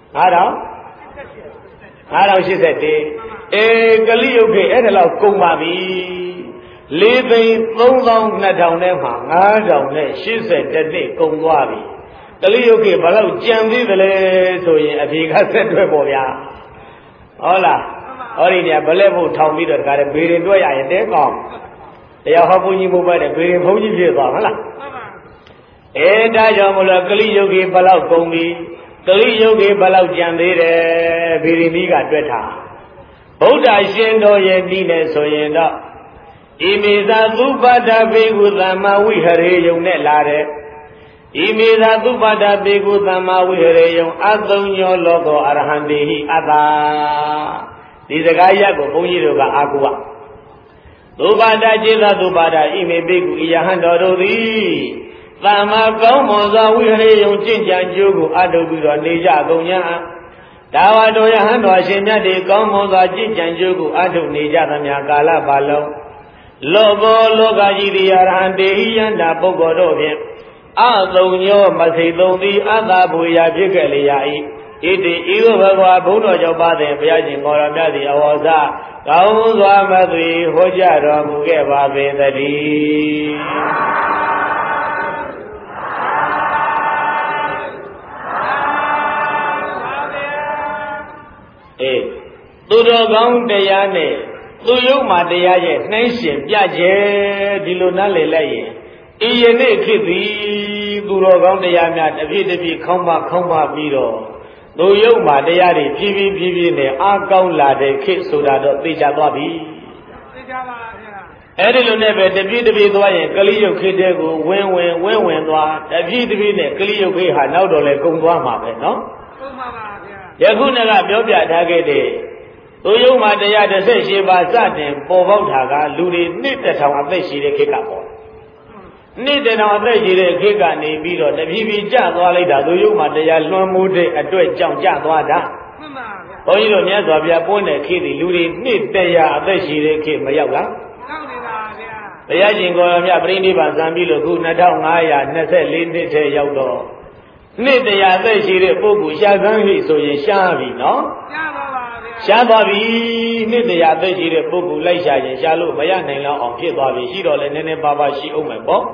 Nadam, she said, Galioke, Edela Kumabi, living long down there, down she said that they Kumwabi. Galioke, Balau Jambi, the so if he got sent to a boya. Hola, Orinia, Balevo, Tom Meter got a beer in Doya and they're gone. They are hoping you move by the beer in Hoji, Hola. And I am Galioke, Balau Kumbi, Galioke, Balau Jambi, Biriniga Dweta. Buddha Shendo Yedine Soyenda Imiza Zubada Begudama Wihare Yonelare Imiza Zubada Begudama Wihare Yon Adonyo Logo Arhandehi Ada Dizagaya go Bunyiruga Agua Zubada Jila Zubada Ime Begu Iyahando Dori Lama Gomoza Wihare Yon Jinjan Jugu Adobiro Neja Gonya Dawa doya hando ashimya de Gomo the Jinjanjugu Adu Nijamia Gala Balo Logo Loga Jiriarande Yanda Bogodovian Adonyo Masido the Adabuya Jigaliai Iti Iwa Buno Jobade Piajin Moramadi Awaza Gauzwa Madri Hojara Mugeva Vendadi Duragam Dayane, Luyuma Daye, Nation, Yaje, Diluna Lele, Iene Kibi, Duragam Dayana, the Vidabi, Comba Miro, Luyuma Dayari, Pibi, Akon Lade, Kitsuda, Pijababi. Edilunebe, the Vidabi, Kalio Kidego, when, the Vidabi, Kalio Kiha, Naudole, Gumwama, no? Yagunaga, Bobia Dagade. Uyuma Daya the Seshi Bazatin, Bovotaga, Ludi, knit the town of the Shiri Kikapo. နေ့တောင်အသက်ကြီးတဲ့ခေတ်ကနေပြီးတော့တဖြည်းဖြည်းကျသွားလိုက်တာသူရုပ်မှာတရားလွှမ်းမိုးတဲ့အတွက်ကြောင့်ကျသွားတာမှန်ပါဗျာဘုန်းကြီးတို့မြတ်စွာဘုရားပွင့်တဲ့ခေတ်ဒီလူတွေနှစ်တရားအသက်ရှိတဲ့ခေတ်မရောက်လားရောက်နေပါဗျာတရားရှင်ကိုယ်တော်မြတ်ပြိဋိဘံစံပြီးလို့ခု2524နှစ်ထဲရောက်တော့နှစ်တရားအသက်ရှိတဲ့ပုဂ္ဂိုလ်ရှားစမ်းပြီဆိုရင်ရှားပြီနော်ရှားပါပါဗျာရှားသွားပြီနှစ်တရားအသက်ရှိတဲ့ပုဂ္ဂိုလ်လိုက်ရှာရင်ရှားလို့မရနိုင်လောက်အောင်ဖြစ်သွားပြီရှိတော့လဲနည်းနည်းပါးပါးရှိအောင်မယ်ပေါ့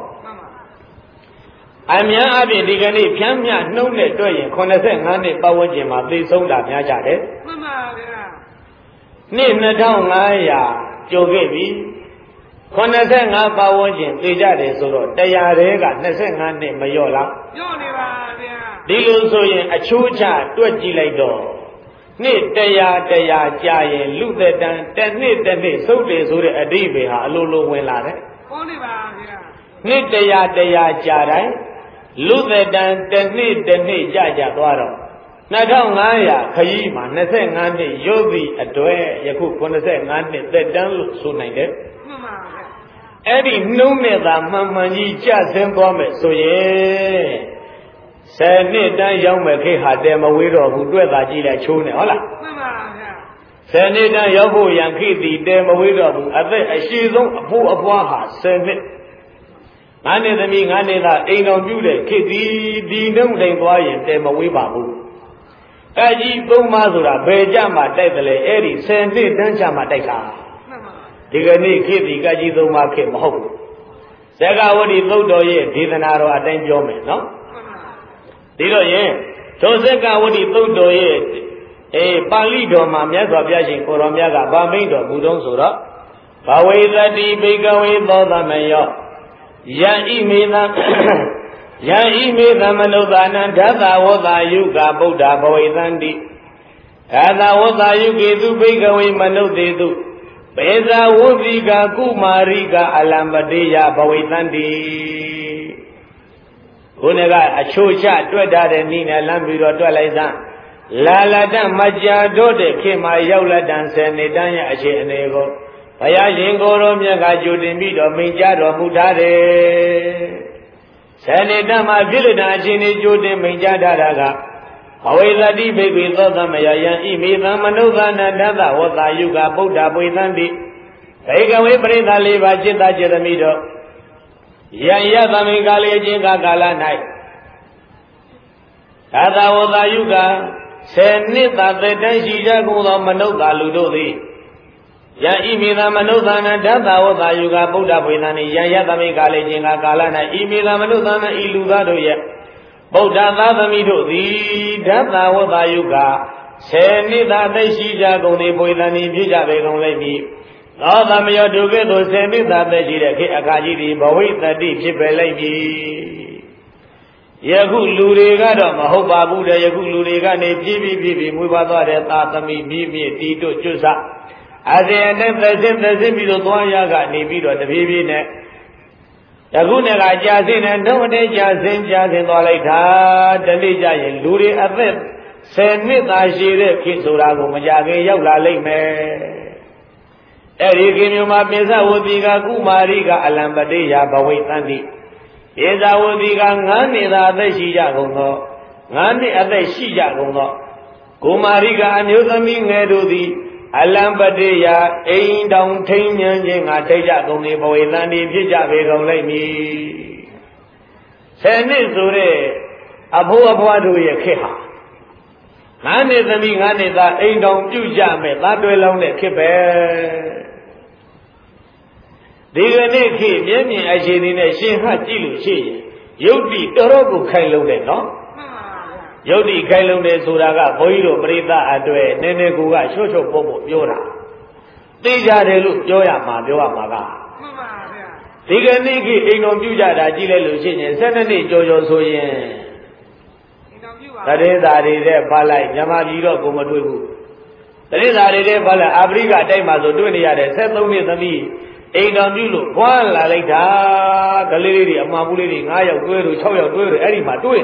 အများအပြည့်ဒီကနေ့ဖြမ်းမြနှုံးနဲ့တွေ့ရင်85နှစ်ပတ်ဝန်းကျင်မှာသိဆုံးတာများကြတယ်မှန်ပါဗျာနှစ်2500ကျော်ခဲ့ပြီ85ပတ်ဝန်းကျင်သိကြတယ်ဆိုတော့100တဲက25နှစ်မလျော့လားလျော့နေပါဗျာဒီလိုဆိုရင်အချိုးချတွက်ကြည့်လိုက်တော့နှစ်100ကြာရင်လူသက်တမ်းတစ်နှစ်စုပ်တယ်ဆိုတဲ့အဓိပ္ပာယ်ဟာအလိုလိုဝင်လာတယ်ဟုတ်နေပါဗျာနှစ်100ကြာတိုင်းလူသက်တမ်းတစ်နှစ်ကြာသွားတော့2500ခရီးမှာ25နှစ်ရုပ်ပြီးအတွက်ယခု85နှစ်သက်တမ်းလို့ဆိုနိုင်တယ်မှန်ပါဗျာအဲ့ဒီနှုံးနဲ့သာမှန်မှန်ကြီးကျဆင်းသွားမယ်ဆိုရင်10နှစ်တန်းရောက်မဲ့ခေတ်ဟာတယ်မဝေးတော့ဘူးတွေ့တာကြည့်လိုက်ချိုးနေဟုတ်လားမှန်ပါဗျာ10နှစ်တန်းရောက်ဖို့ရန်ခေတ်ဒီတယ်မဝေးတော့ဘူးအသက်အရှိဆုံးအဖိုးအပွားဟာ10နှစ်ငါနဲ့သမီးငါနဲ့သာအိမ်တော်ပြုတဲ့ခေတ်ဒီနှုံးတိုင်းသွားရင်တယ်မဝေးပါဘူးအကြီးသုံးပါဆိုတာဘယ်ကြမှာတိုက်တယ်လဲအဲ့ဒီ10နှစ်တန်းချမှာတိုက်တာဒီကနေ့ခေတ်ဒီကကြီးသုံးပါခေတ်မဟုတ်ဘူးဇဂဝတိသုတ်တော်ရဲ့ဒေသနာတော်အတိုင်းပြောမယ်နော်ဒီတော့ရင်သောဇဂဝတိသုတ်တော်ရဲ့ပါဠိတော်မှာမြတ်စွာဘုရားရှင်ကိုရောမြတ်ကဗာမိန်တော်မူတုံးဆိုတော့ဘဝေသတိဘိကဝေသောသမယောယံဣမေသယံဣမေသမနုဿာနံဓတ္တဝတ္တယုကဗုဒ္ဓဘဝေသန္တိဓတ္တဝတ္တယုကေသူဘိကဝေမနုဿေတုပေဇာဝုဇိကကုမာရိကအလံပတေယဘဝေသန္တိခုနကအချိုးချတွက်ထားတဲ့နိနဲ့လမ်းပြီးတော့တွက်လိုက်စမ်းလာလတ္တမကြာတော့တဲ့ခေတ်မှာရောက်လက်တန်10နှစ်တန်းရဲ့အခြေအနေကိုဘုရားရှင်ကိုယ်တော်မြတ်ကကြိုတင်ပြီးတော့မိန့်ကြားတော်မူထားတယ်10နှစ်တန်းမှာပြည့်လက်တန်အခြေအနေကြိုတင်မိန့်ကြားထားတာကဘဝေသတိဘိက္ခေသောသမယယံဣမေသမနုဿာနဓတ္တဝတ္တယုကဗုဒ္ဓဘဝေသန္တိဘိကဝေပရိသ၄ပါးจิตတจิตသမီးတို့ယံယသမိကာလေအချင်းကာလ၌ဓတ္တဝတ္တယုက10နှစ်သာသက်တမ်းရှိကြကုန်သောမနုဿာလူတို့သည်ယံဣမေသမနုဿာနဓတ္တဝတ္တယုကဗုဒ္ဓဘဝေသန္တိယံယသမိကာလေအချင်းကာလ၌ဣမေသမနုဿာနဤလူသားတို့ရဲ့ဗုဒ္ဓသာသမီတို့သည်ဓတ္တဝတ္တယုက10နှစ်သာသိရှိကြကုန်သည်ဘဝေသန္တိဖြစ်ကြပေကုန်လိမ့်မည်သောသမယောဒုက္ခသို့10နှစ်သာသိရှိတဲ့ခေတ်အခါကြီးသည်ဘဝိတ္တိဖြစ်ပေလိမ့်မည်ယခုလူတွေကတော့မဟုတ်ပါဘူးတဲ့ယခုလူတွေကနေပြည့်မွေးပါသွားတဲ့သာသမီမြည်တီတို့ကျွတ်စအစေအနဲ့သက်စင်းပြီးတော့သွားရကနေပြီးတော့တပြေးပြေးနဲ့ယခုနဲ့ကကြာစင်းနဲ့နှုတ်တဲ့ကြာစင်းသွားလိုက်တာတနေ့ကျရင်လူတွေအသက်10နှစ်သာရှိတဲ့ခေတ်ဆိုတာကိုမကြခင်ရောက်လာလိမ့်မယ်အဲ့ဒီခေတ်မျိုးမှာပိဿဝတိကကုမာရိကအလံပတေယဘဝိသန္တိပိဿဝတိက9နှစ်သာအသက်ရှိကြကုန်သော9နှစ်အသက်ရှိကြကုန်သောကုမာရိကအမျိုးသမီးငယ်တို့သည်အလံပတေယအိမ်တောင်ထိန်ဉဏ်ချင်းကထိတ်ကြကုန်သည်ဘဝေသန္တိဖြစ်ကြပေကုန်လိမ့်မည်10နှစ်ဆိုတဲ့အဖိုးအဖွားတို့ရဲ့ခေတ်ဟာ9နှစ်သမီး9နှစ်သားအိမ်တောင်ပြုကြမယ်သားတွဲလောင်းတဲ့ခေတ်ပဲဒီကနေ့ခေတ်မြင့်မြင့်အခြေအနေနဲ့ရှင်ဟကြည့်လို့ရှိရင်ယုတ်တိတော်တော်ကိုခိုင်လုံတယ်နော်ယုတ်တိခိုင်လုံတယ်ဆိုတာကဘုန်းကြီးတို့ပရိသတ်အတွေ့နည်းနည်းကိုကချွတ်ပို့ပြောတာသိကြတယ်လို့ပြောရမှာကမှန်ပါဗျာဒီကနေ့ခေတ်အိမ်တော်ပြုကြတာကြည့်လိုက်လို့ရှိရင်12နှစ်ကြော်ဆိုရင်တရေသာတွေတဲ့ဖားလိုက်မြန်မာပြည်တော့ကိုမတွေ့ဘူးတရေသာတွေတဲ့ဖားလိုက်အာဖရိကတိုက်မှာဆိုတွေ့နေရတယ်73နှစ်သမီးအိမ်တော်ပြုလို့ဘွားလာလိုက်တာကလေးလေးတွေအမှန်ဘူးလေးတွေ9ယောက်တွဲလို့6ယောက်တွဲလို့အဲ့ဒီမှာတွေ့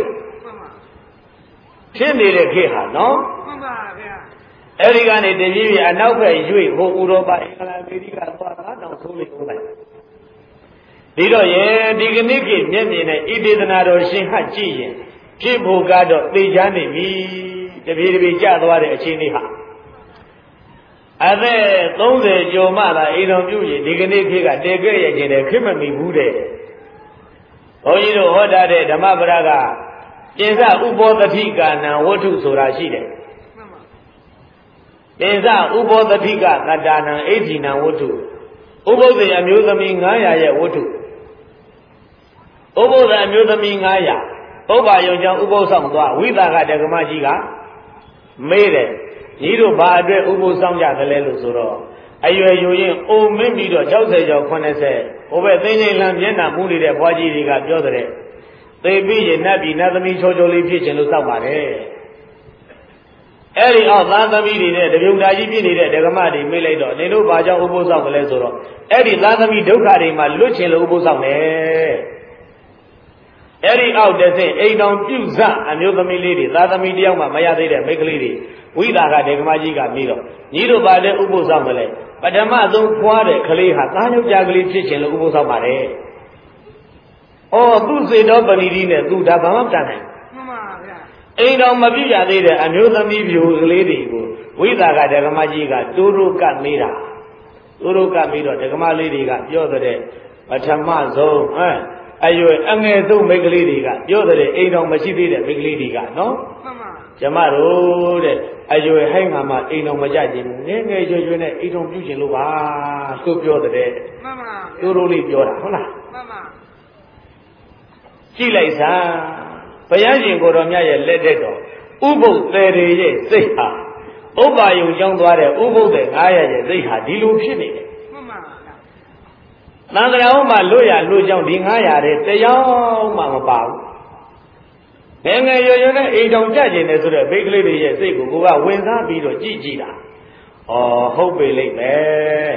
ဖြစ်နေတဲ့ခေတ်ဟာနော်မှန်ပါဗျာအဲ့ဒီကနေတပြေးပြေးအနောက်ဘက်ရွေ့ဟိုဥရောပအင်္ဂလန်အမေရိကသွားတာတော့ဆိုးလို့လိုက်ဒီတော့ရဲ့ဒီကနေ့ကမျက်မြင်နဲ့ဣတိသနာတော်ရှင်ဟကြည့်ရင်ဖြစ်ဖို့ကတော့သိချမ်းနေပြီတပြေးတပြေးကြသွားတဲ့အခြေအနေဟာအသက်30ကျော်မှသာအိမ်တော်ပြုရင်ဒီကနေ့ခေတ်ကတည်ခဲ့ရခြင်းနဲ့ခင်မမီဘူးတဲ့ဘုန်းကြီးတို့ဟောတာတဲ့ဓမ္မပဒကကျင်စဥပောတတိကာနံဝတ္ထုဆိုတာရှိတယ်ကျင်စဥပောတတိကတတ္တနံအဋ္ဌိနံဝတ္ထုဥပုသ္တေအမျိုးသမီး900ရဲ့ဝတ္ထုဥပုသ္တအမျိုးသမီး900ပုဗ္ဗယုံကြောင့်ဥပုသ်ဆောင်သွားဝိသကတက္ကမကြီးကမေးတယ်ညီတို့ဘာအတွက်ဥပုသ်ဆောင်ကြသလဲလို့ဆိုတော့အရွယ်ယူရင်အိုမင်းပြီးတော့60ကျော်80ဟိုဘက်သိန်းချင်းလမ်းမျက်နှာမူးနေတဲ့ဘွားကြီးတွေကပြောတဲ့သေပြီးရင်နတ်ပြည်နတ်သမီးချိုးချိုးလေးဖြစ်ခြင်းလို့စောက်ပါတယ်အဲ့ဒီအောက်သားသမီးတွေနဲ့တပြုံတာကြီးဖြစ်နေတဲ့ဒကမတွေမေးလိုက်တော့နင်တို့ဘာကြောင့်ဥပုသ်ဆောင်ကြလဲဆိုတော့အဲ့ဒီသားသမီးဒုက္ခတွေမှာလွတ်ချင်လို့ဥပုသ်ဆောင်တယ်အဲ့ဒီအောက်တစ်ဆင့်အိမ်တော်ပြုစအမျိုးသမီးလေးတွေသားသမီးတယောက်မှမရသေးတဲ့မိန်းကလေးတွေဝိသကဒကမကြီးကပြီးတော့ညီတို့ဘာလဲဥပုသ်ဆောင်ကြလဲပထမဆုံးဖွားတဲ့ကလေးဟာသားယောက်ျားကလေးဖြစ်ချင်လို့ဥပုသ်ဆောင်ပါတယ်အော်သူ့စေတော်ပဏိတိနဲ့သူဒါဘာမှမတတ်နိုင်မှန်ပါဗျာအိမ်တော်မပြည့်ရသေးတဲ့အမျိုးသမီးပြိုကလေးတွေကိုဝိသကဒကမကြီးကတိုးတိုးကပ်မေးတာတိုးတိုးကပ်ပြီးတော့ဒကမလေးတွေကပြောတဲ့ပထမဆုံးအရွယ်အငယ်ဆုံးမိန်းကလေးတွေကပြောတဲ့အိမ်တော်မရှိသေးတဲ့မိန်းကလေးတွေကနော်မှန်ပါကျမတို့တဲ့အရွယ်ဟိုင်းငါမှအိမ်တော်မကြခြင်းငယ်ငယ်ရွယ်ရွယ်နဲ့အိမ်တော်ပြုခြင်းလို့ပါဆိုပြောတဲ့မှန်ပါတိုးတိုးလေးပြောတာဟုတ်လားမှန်ပါကြည့်လိုက်စမ်းဘုရားရှင်ကိုယ်တော်မြတ်ရဲ့လက်ထက်တော်ဥပုပ်သေးတွေရဲ့စိတ်ဟာဥပ္ပါယုံကြောင်းသွားတဲ့ဥပုပ်သေး900ရဲ့စိတ်ဟာဒီလိုဖြစ်နေတယ်မှန်ပါသံဃာ့မှာလွတ်ရလွတ်ကြောင်းဒီ900တဲ့တရားမှမပါဘူးငယ်ငယ်ရွယ်ရွယ်နဲ့အိမ်တော်ကြကျင်တယ်ဆိုတော့မိန်းကလေးတွေရဲ့စိတ်ကိုကိုကဝင်စားပြီးတော့ကြည့်ကြည့်တာဩဟုတ်ပေလိမ့်မယ်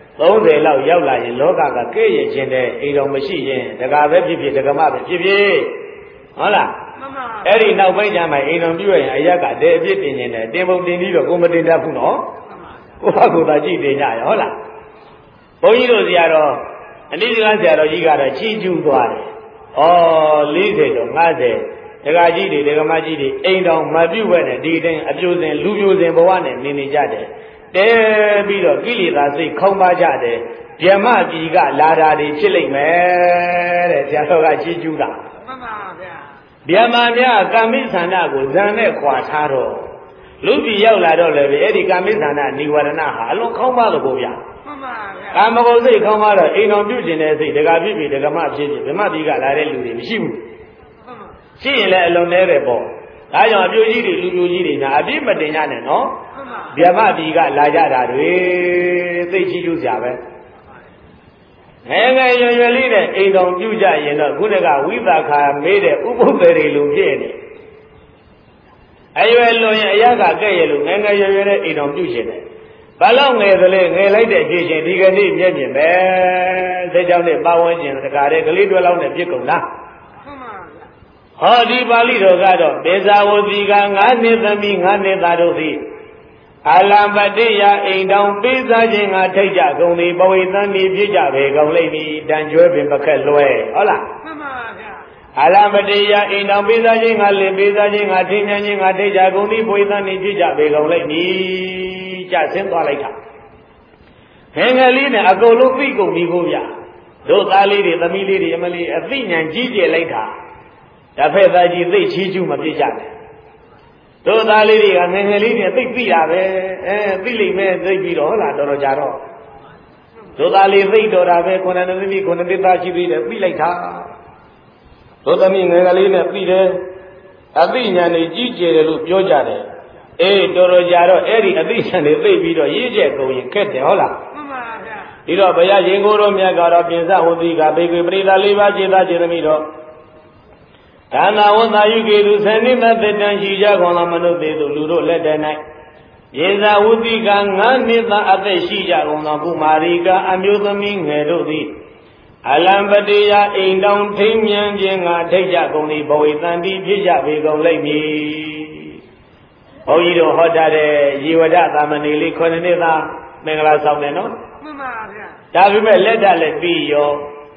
30လောက်ရောက်လာရင်လောကကကဲ့ရဲ့ခြင်းတဲ့အိမ်တော်မရှိရင်တကားပဲဖြစ်ဖြစ်တကမပဲဖြစ်ဖြစ်ဟုတ်လားမှန်ပါအဲ့ဒီနောက်ပိုင်းကျမှအိမ်တော်ပြုရရင်အရက်ကတဲ့အပြစ်တင်နေတယ်တင်ပုံတင်ပြီးတော့ကိုမတင်တတ်ဘူးနော်မှန်ပါကိုယ့်ဘာကိုယ်သာကြည့်တင်ကြရဟုတ်လားဘုန်းကြီးတို့ဆရာတော်အနိစ္စကဆရာတော်ကြီးကတော့ချီးကျူးသွားတယ်ဩ40တော့50ဒကာကြီးတွေဒကမကြီးတွေအိမ်တော်မပြုတ်ဘဲနဲ့ဒီတိုင်းအပြိုစင်လူပြိုစင်ဘဝနဲ့နေနေကြတယ်တဲပြီးတော့ကိလေသာစိတ်ခေါင်းပါကြတယ်ဗျမကြီးကလာတာတွေဖြစ်လိမ့်မယ်တဲ့ဆရာတော်ကချီးကျူးတာမှန်ပါဗျာဗျမများကာမိသန္ဓကိုဇံနဲ့ခွာထားတော့လူကြီးရောက်လာတော့လည်းအဲ့ဒီကာမိသန္ဓနိဝရဏဟာအလွန်ခေါင်းပါလို့ကိုဗျာမှန်ပါဗျာကာမဂုဏ်စိတ်ခေါင်းပါတော့အိမ်တော်ပြုတ်ခြင်းတဲ့စိတ်ဒကာဖြစ်ပြီဒကမဖြစ်ပြီဗျမကြီးကလာတဲ့လူတွေမရှိဘူးရှိရင်လည်းအလုံးသေးတယ်ပေါ့ဒါကြောင့်အပြိုကြီးတွေလူပြိုကြီးတွေညာအပြစ်မတင်ကြနဲ့နော်ဗျမပြည်ကလာကြတာတွေသိချီကျူးစရာပဲငယ်ငယ်ရွယ်ရွယ်လေးနဲ့အိမ်တော်ပြုကြရင်တော့ခုနကဝိသခာမေးတဲ့ဥပုသ္တေတွေလူဖြစ်နေအရွယ်လွန်ရင်အရကကဲ့ရဲ့လို့ငယ်ငယ်ရွယ်ရွယ်နဲ့အိမ်တော်ပြုရှင်တယ်ဘာလို့ငယ်သလဲငယ်လိုက်တဲ့အဖြစ်ချင်းဒီကနေ့မျက်မြင်ပဲစိတ်ကြောင့်နဲ့ပါဝင်ခြင်းတကားတဲ့ကလေးတွဲလောက်နဲ့ပြစ်ကုန်လားဟောဒီပါဠိတော်ကတော့ဒေဇာဝတိက9နှစ်သမီး9နှစ်သားတို့သည်အာလံပတိယအိမ်တောင်ပေးစားခြင်းကထိတ်ကြကုန်သည်ပဝေသံဒီဖြစ်ကြပဲကုန်လိမ့်မည်တန်ကျွဲပင်ပခက်လွဲဟုတ်လားမှန်ပါဗျာအာလံပတိယအိမ်တောင်ပေးစားခြင်းကလင်ပေးစားခြင်းကထိမြန်းခြင်းကထိတ်ကြကုန်သည်ပဝေသံဒီဖြစ်ကြပဲကုန်လိမ့်မည်ကြဆင်းသွားလိုက်တာငယ်ငယ်လေးနဲ့အကုန်လုံးသိကုန်ပြီကိုဗျာတို့သားလေးတွေသမီးလေးတွေအမလေးအသိဉာဏ်ကြီးကျယ်လိုက်တာတစ်ဖက်သားကြီးသိချီးကျူးမပြစ်ကြနဲ့တို့သားလေးတွေကငယ်ငယ်လေးနဲ့သိပြီးတာပဲသိလိမ့်မယ်သိပြီးတော့ဟုတ်လားတော်တော်ကြတော့တို့သားလေးသိတော်တာပဲခုနသမီးခုနတစ်သားရှိသေးတယ်ပြီးလိုက်တာတို့သမီးငယ်ငယ်လေးနဲ့ပြီးတယ်အသိဉာဏ်ကြီးကြီးကျယ်တယ်လို့ပြောကြတယ်အေးတော်တော်ကြတော့အဲ့ဒီအသိဉာဏ်တွေသိပြီးတော့ရေးချက်ကုန်ရင်ခက်တယ်ဟုတ်လားမှန်ပါဗျာဒီတော့ဘုရားရှင်ကိုယ်တော်မြတ်ကတော့ပြင်စဝတိကဘေကွေပရိသ၄ပါးခြေသားခြေသမီးတော့ဒါနာဝသာယုကေသူဆယ်နှစ်သက်တန်ရှိကြကုန်သောမနုဿေသူလူတို့လက်တ၌ယေဇဝတိက9နှစ်သာအသက်ရှိကြကုန်သောကုမာရိကအမျိုးသမီးငယ်တို့သည်အလံပတိယအိမ်တောင်ထိမ်းမြန်းခြင်းကထိတ်ကြကုန်သည်ဘဝေတန်တိဖြစ်ကြပေကုန်လိမ့်မည်ဘုန်းကြီးတို့ဟောတာတဲ့ယေဝဒသာမဏေလေး9နှစ်သာမင်္ဂလာဆောင်တယ်နော်မှန်ပါဗျာဒါပေမဲ့လက်တလည်းပြီးရော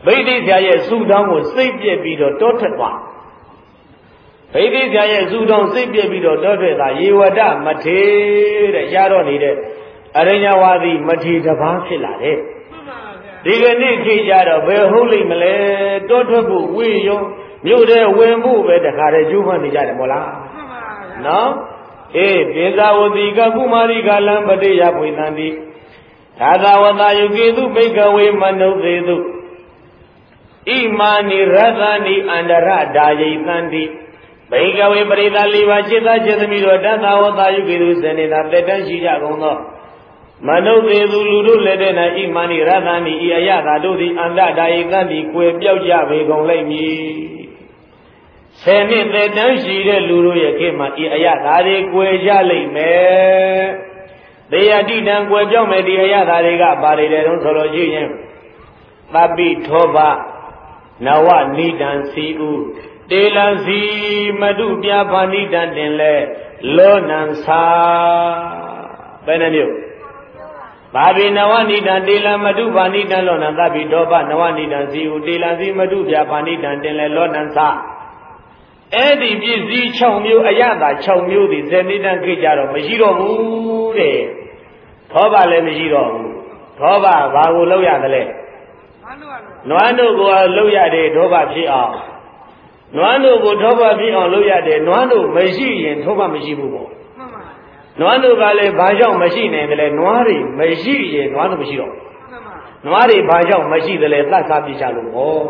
ဗိသိက်ဆရာရဲ့စုတောင်းကိုစိတ်ပြက်ပြီးတော့တောထွက်သွားဗိသိက်ဆရာရဲ့စုတောင်းစိတ်ပြက်ပြီးတော့တောထွက်သွားယေဝတမထေတဲ့ရတော့နေတဲ့အရိညာဝါဒီမထေတပါးဖြစ်လာတယ်ဒီကနေ့ခေတ်ကြတော့ဘယ်ဟုတ်လိမ့်မလဲတောထွက်ဖို့ဝေးရောမြို့ထဲဝင်ဖို့ပဲတခါတည်းကျိုးမှနေကြတယ်မို့လားနော်အေးဒေဇဝတိကကုမာရိကလံပတိယပွေတံတိသာသဝတယုကေတုဘိကဝေမနုသေတုဣမာနိရသနိအန္တရဒါယိတံတိဘိကဝေပရိသလေးပါจิตသားจิตသမီးတို့တသဝတယုကေတုဇနေနာတက်တန်းရှိကြကုန်သောမနုသေသူလူတို့လည်းတဲ့၌ဣမာနိရသနိဤအယသာတို့သည်အန္တဒါယိတံတိကွယ်ပြောက်ကြပေကုန်လိမ့်မည်ဆယ်နှစ်သက်တမ်းရှိတဲ့လူတို့ရဲ့ခေတ်မှာဤအယသာတွေကွယ်ကြလိမ့်မယ်တေယတိတံကွယ်ပြောင်းမယ်ဒီအယသာတွေကပါလေတယ်တော့ဆိုလို့ရှိရင်သဗ္ဗိထောဘနဝနိဒံစီဥတေလံစီမတုပြပါဏိတံတင်လဲလောနံသာဘယ်နှမျိုးဘာဘိနဝနိဒံတေလံမတုပါဏိတံလောနံသဗ္ဗိထောဘနဝနိဒံစီဥတေလံစီမတုပြပါဏိတံတင်လဲလောနံသာအဲ့ဒီပစ္စည်း6မျိုးအရသာ6မျိုးဒီဇေနိတန်ခေတ်ကြတော့မရှိတော့ဘူးတဲ့သောဘလည်းမရှိတော့ဘူးသောဘဘာကိုလောက်ရတယ်လဲနွားတို့ကိုလောက်ရတယ်သောဘဖြစ်အောင်နွားတို့ကိုသောဘဖြစ်အောင်လောက်ရတယ်နွားတို့မရှိရင်သောဘမရှိဘူးပေါ့နွားတို့ကလည်းဘာကြောင့်မရှိနိုင်တယ်လဲနွားတွေမရှိရင်နွားတို့မရှိတော့နွားတွေဘာကြောင့်မရှိတယ်လဲသတ်စားပြချလို့ဟော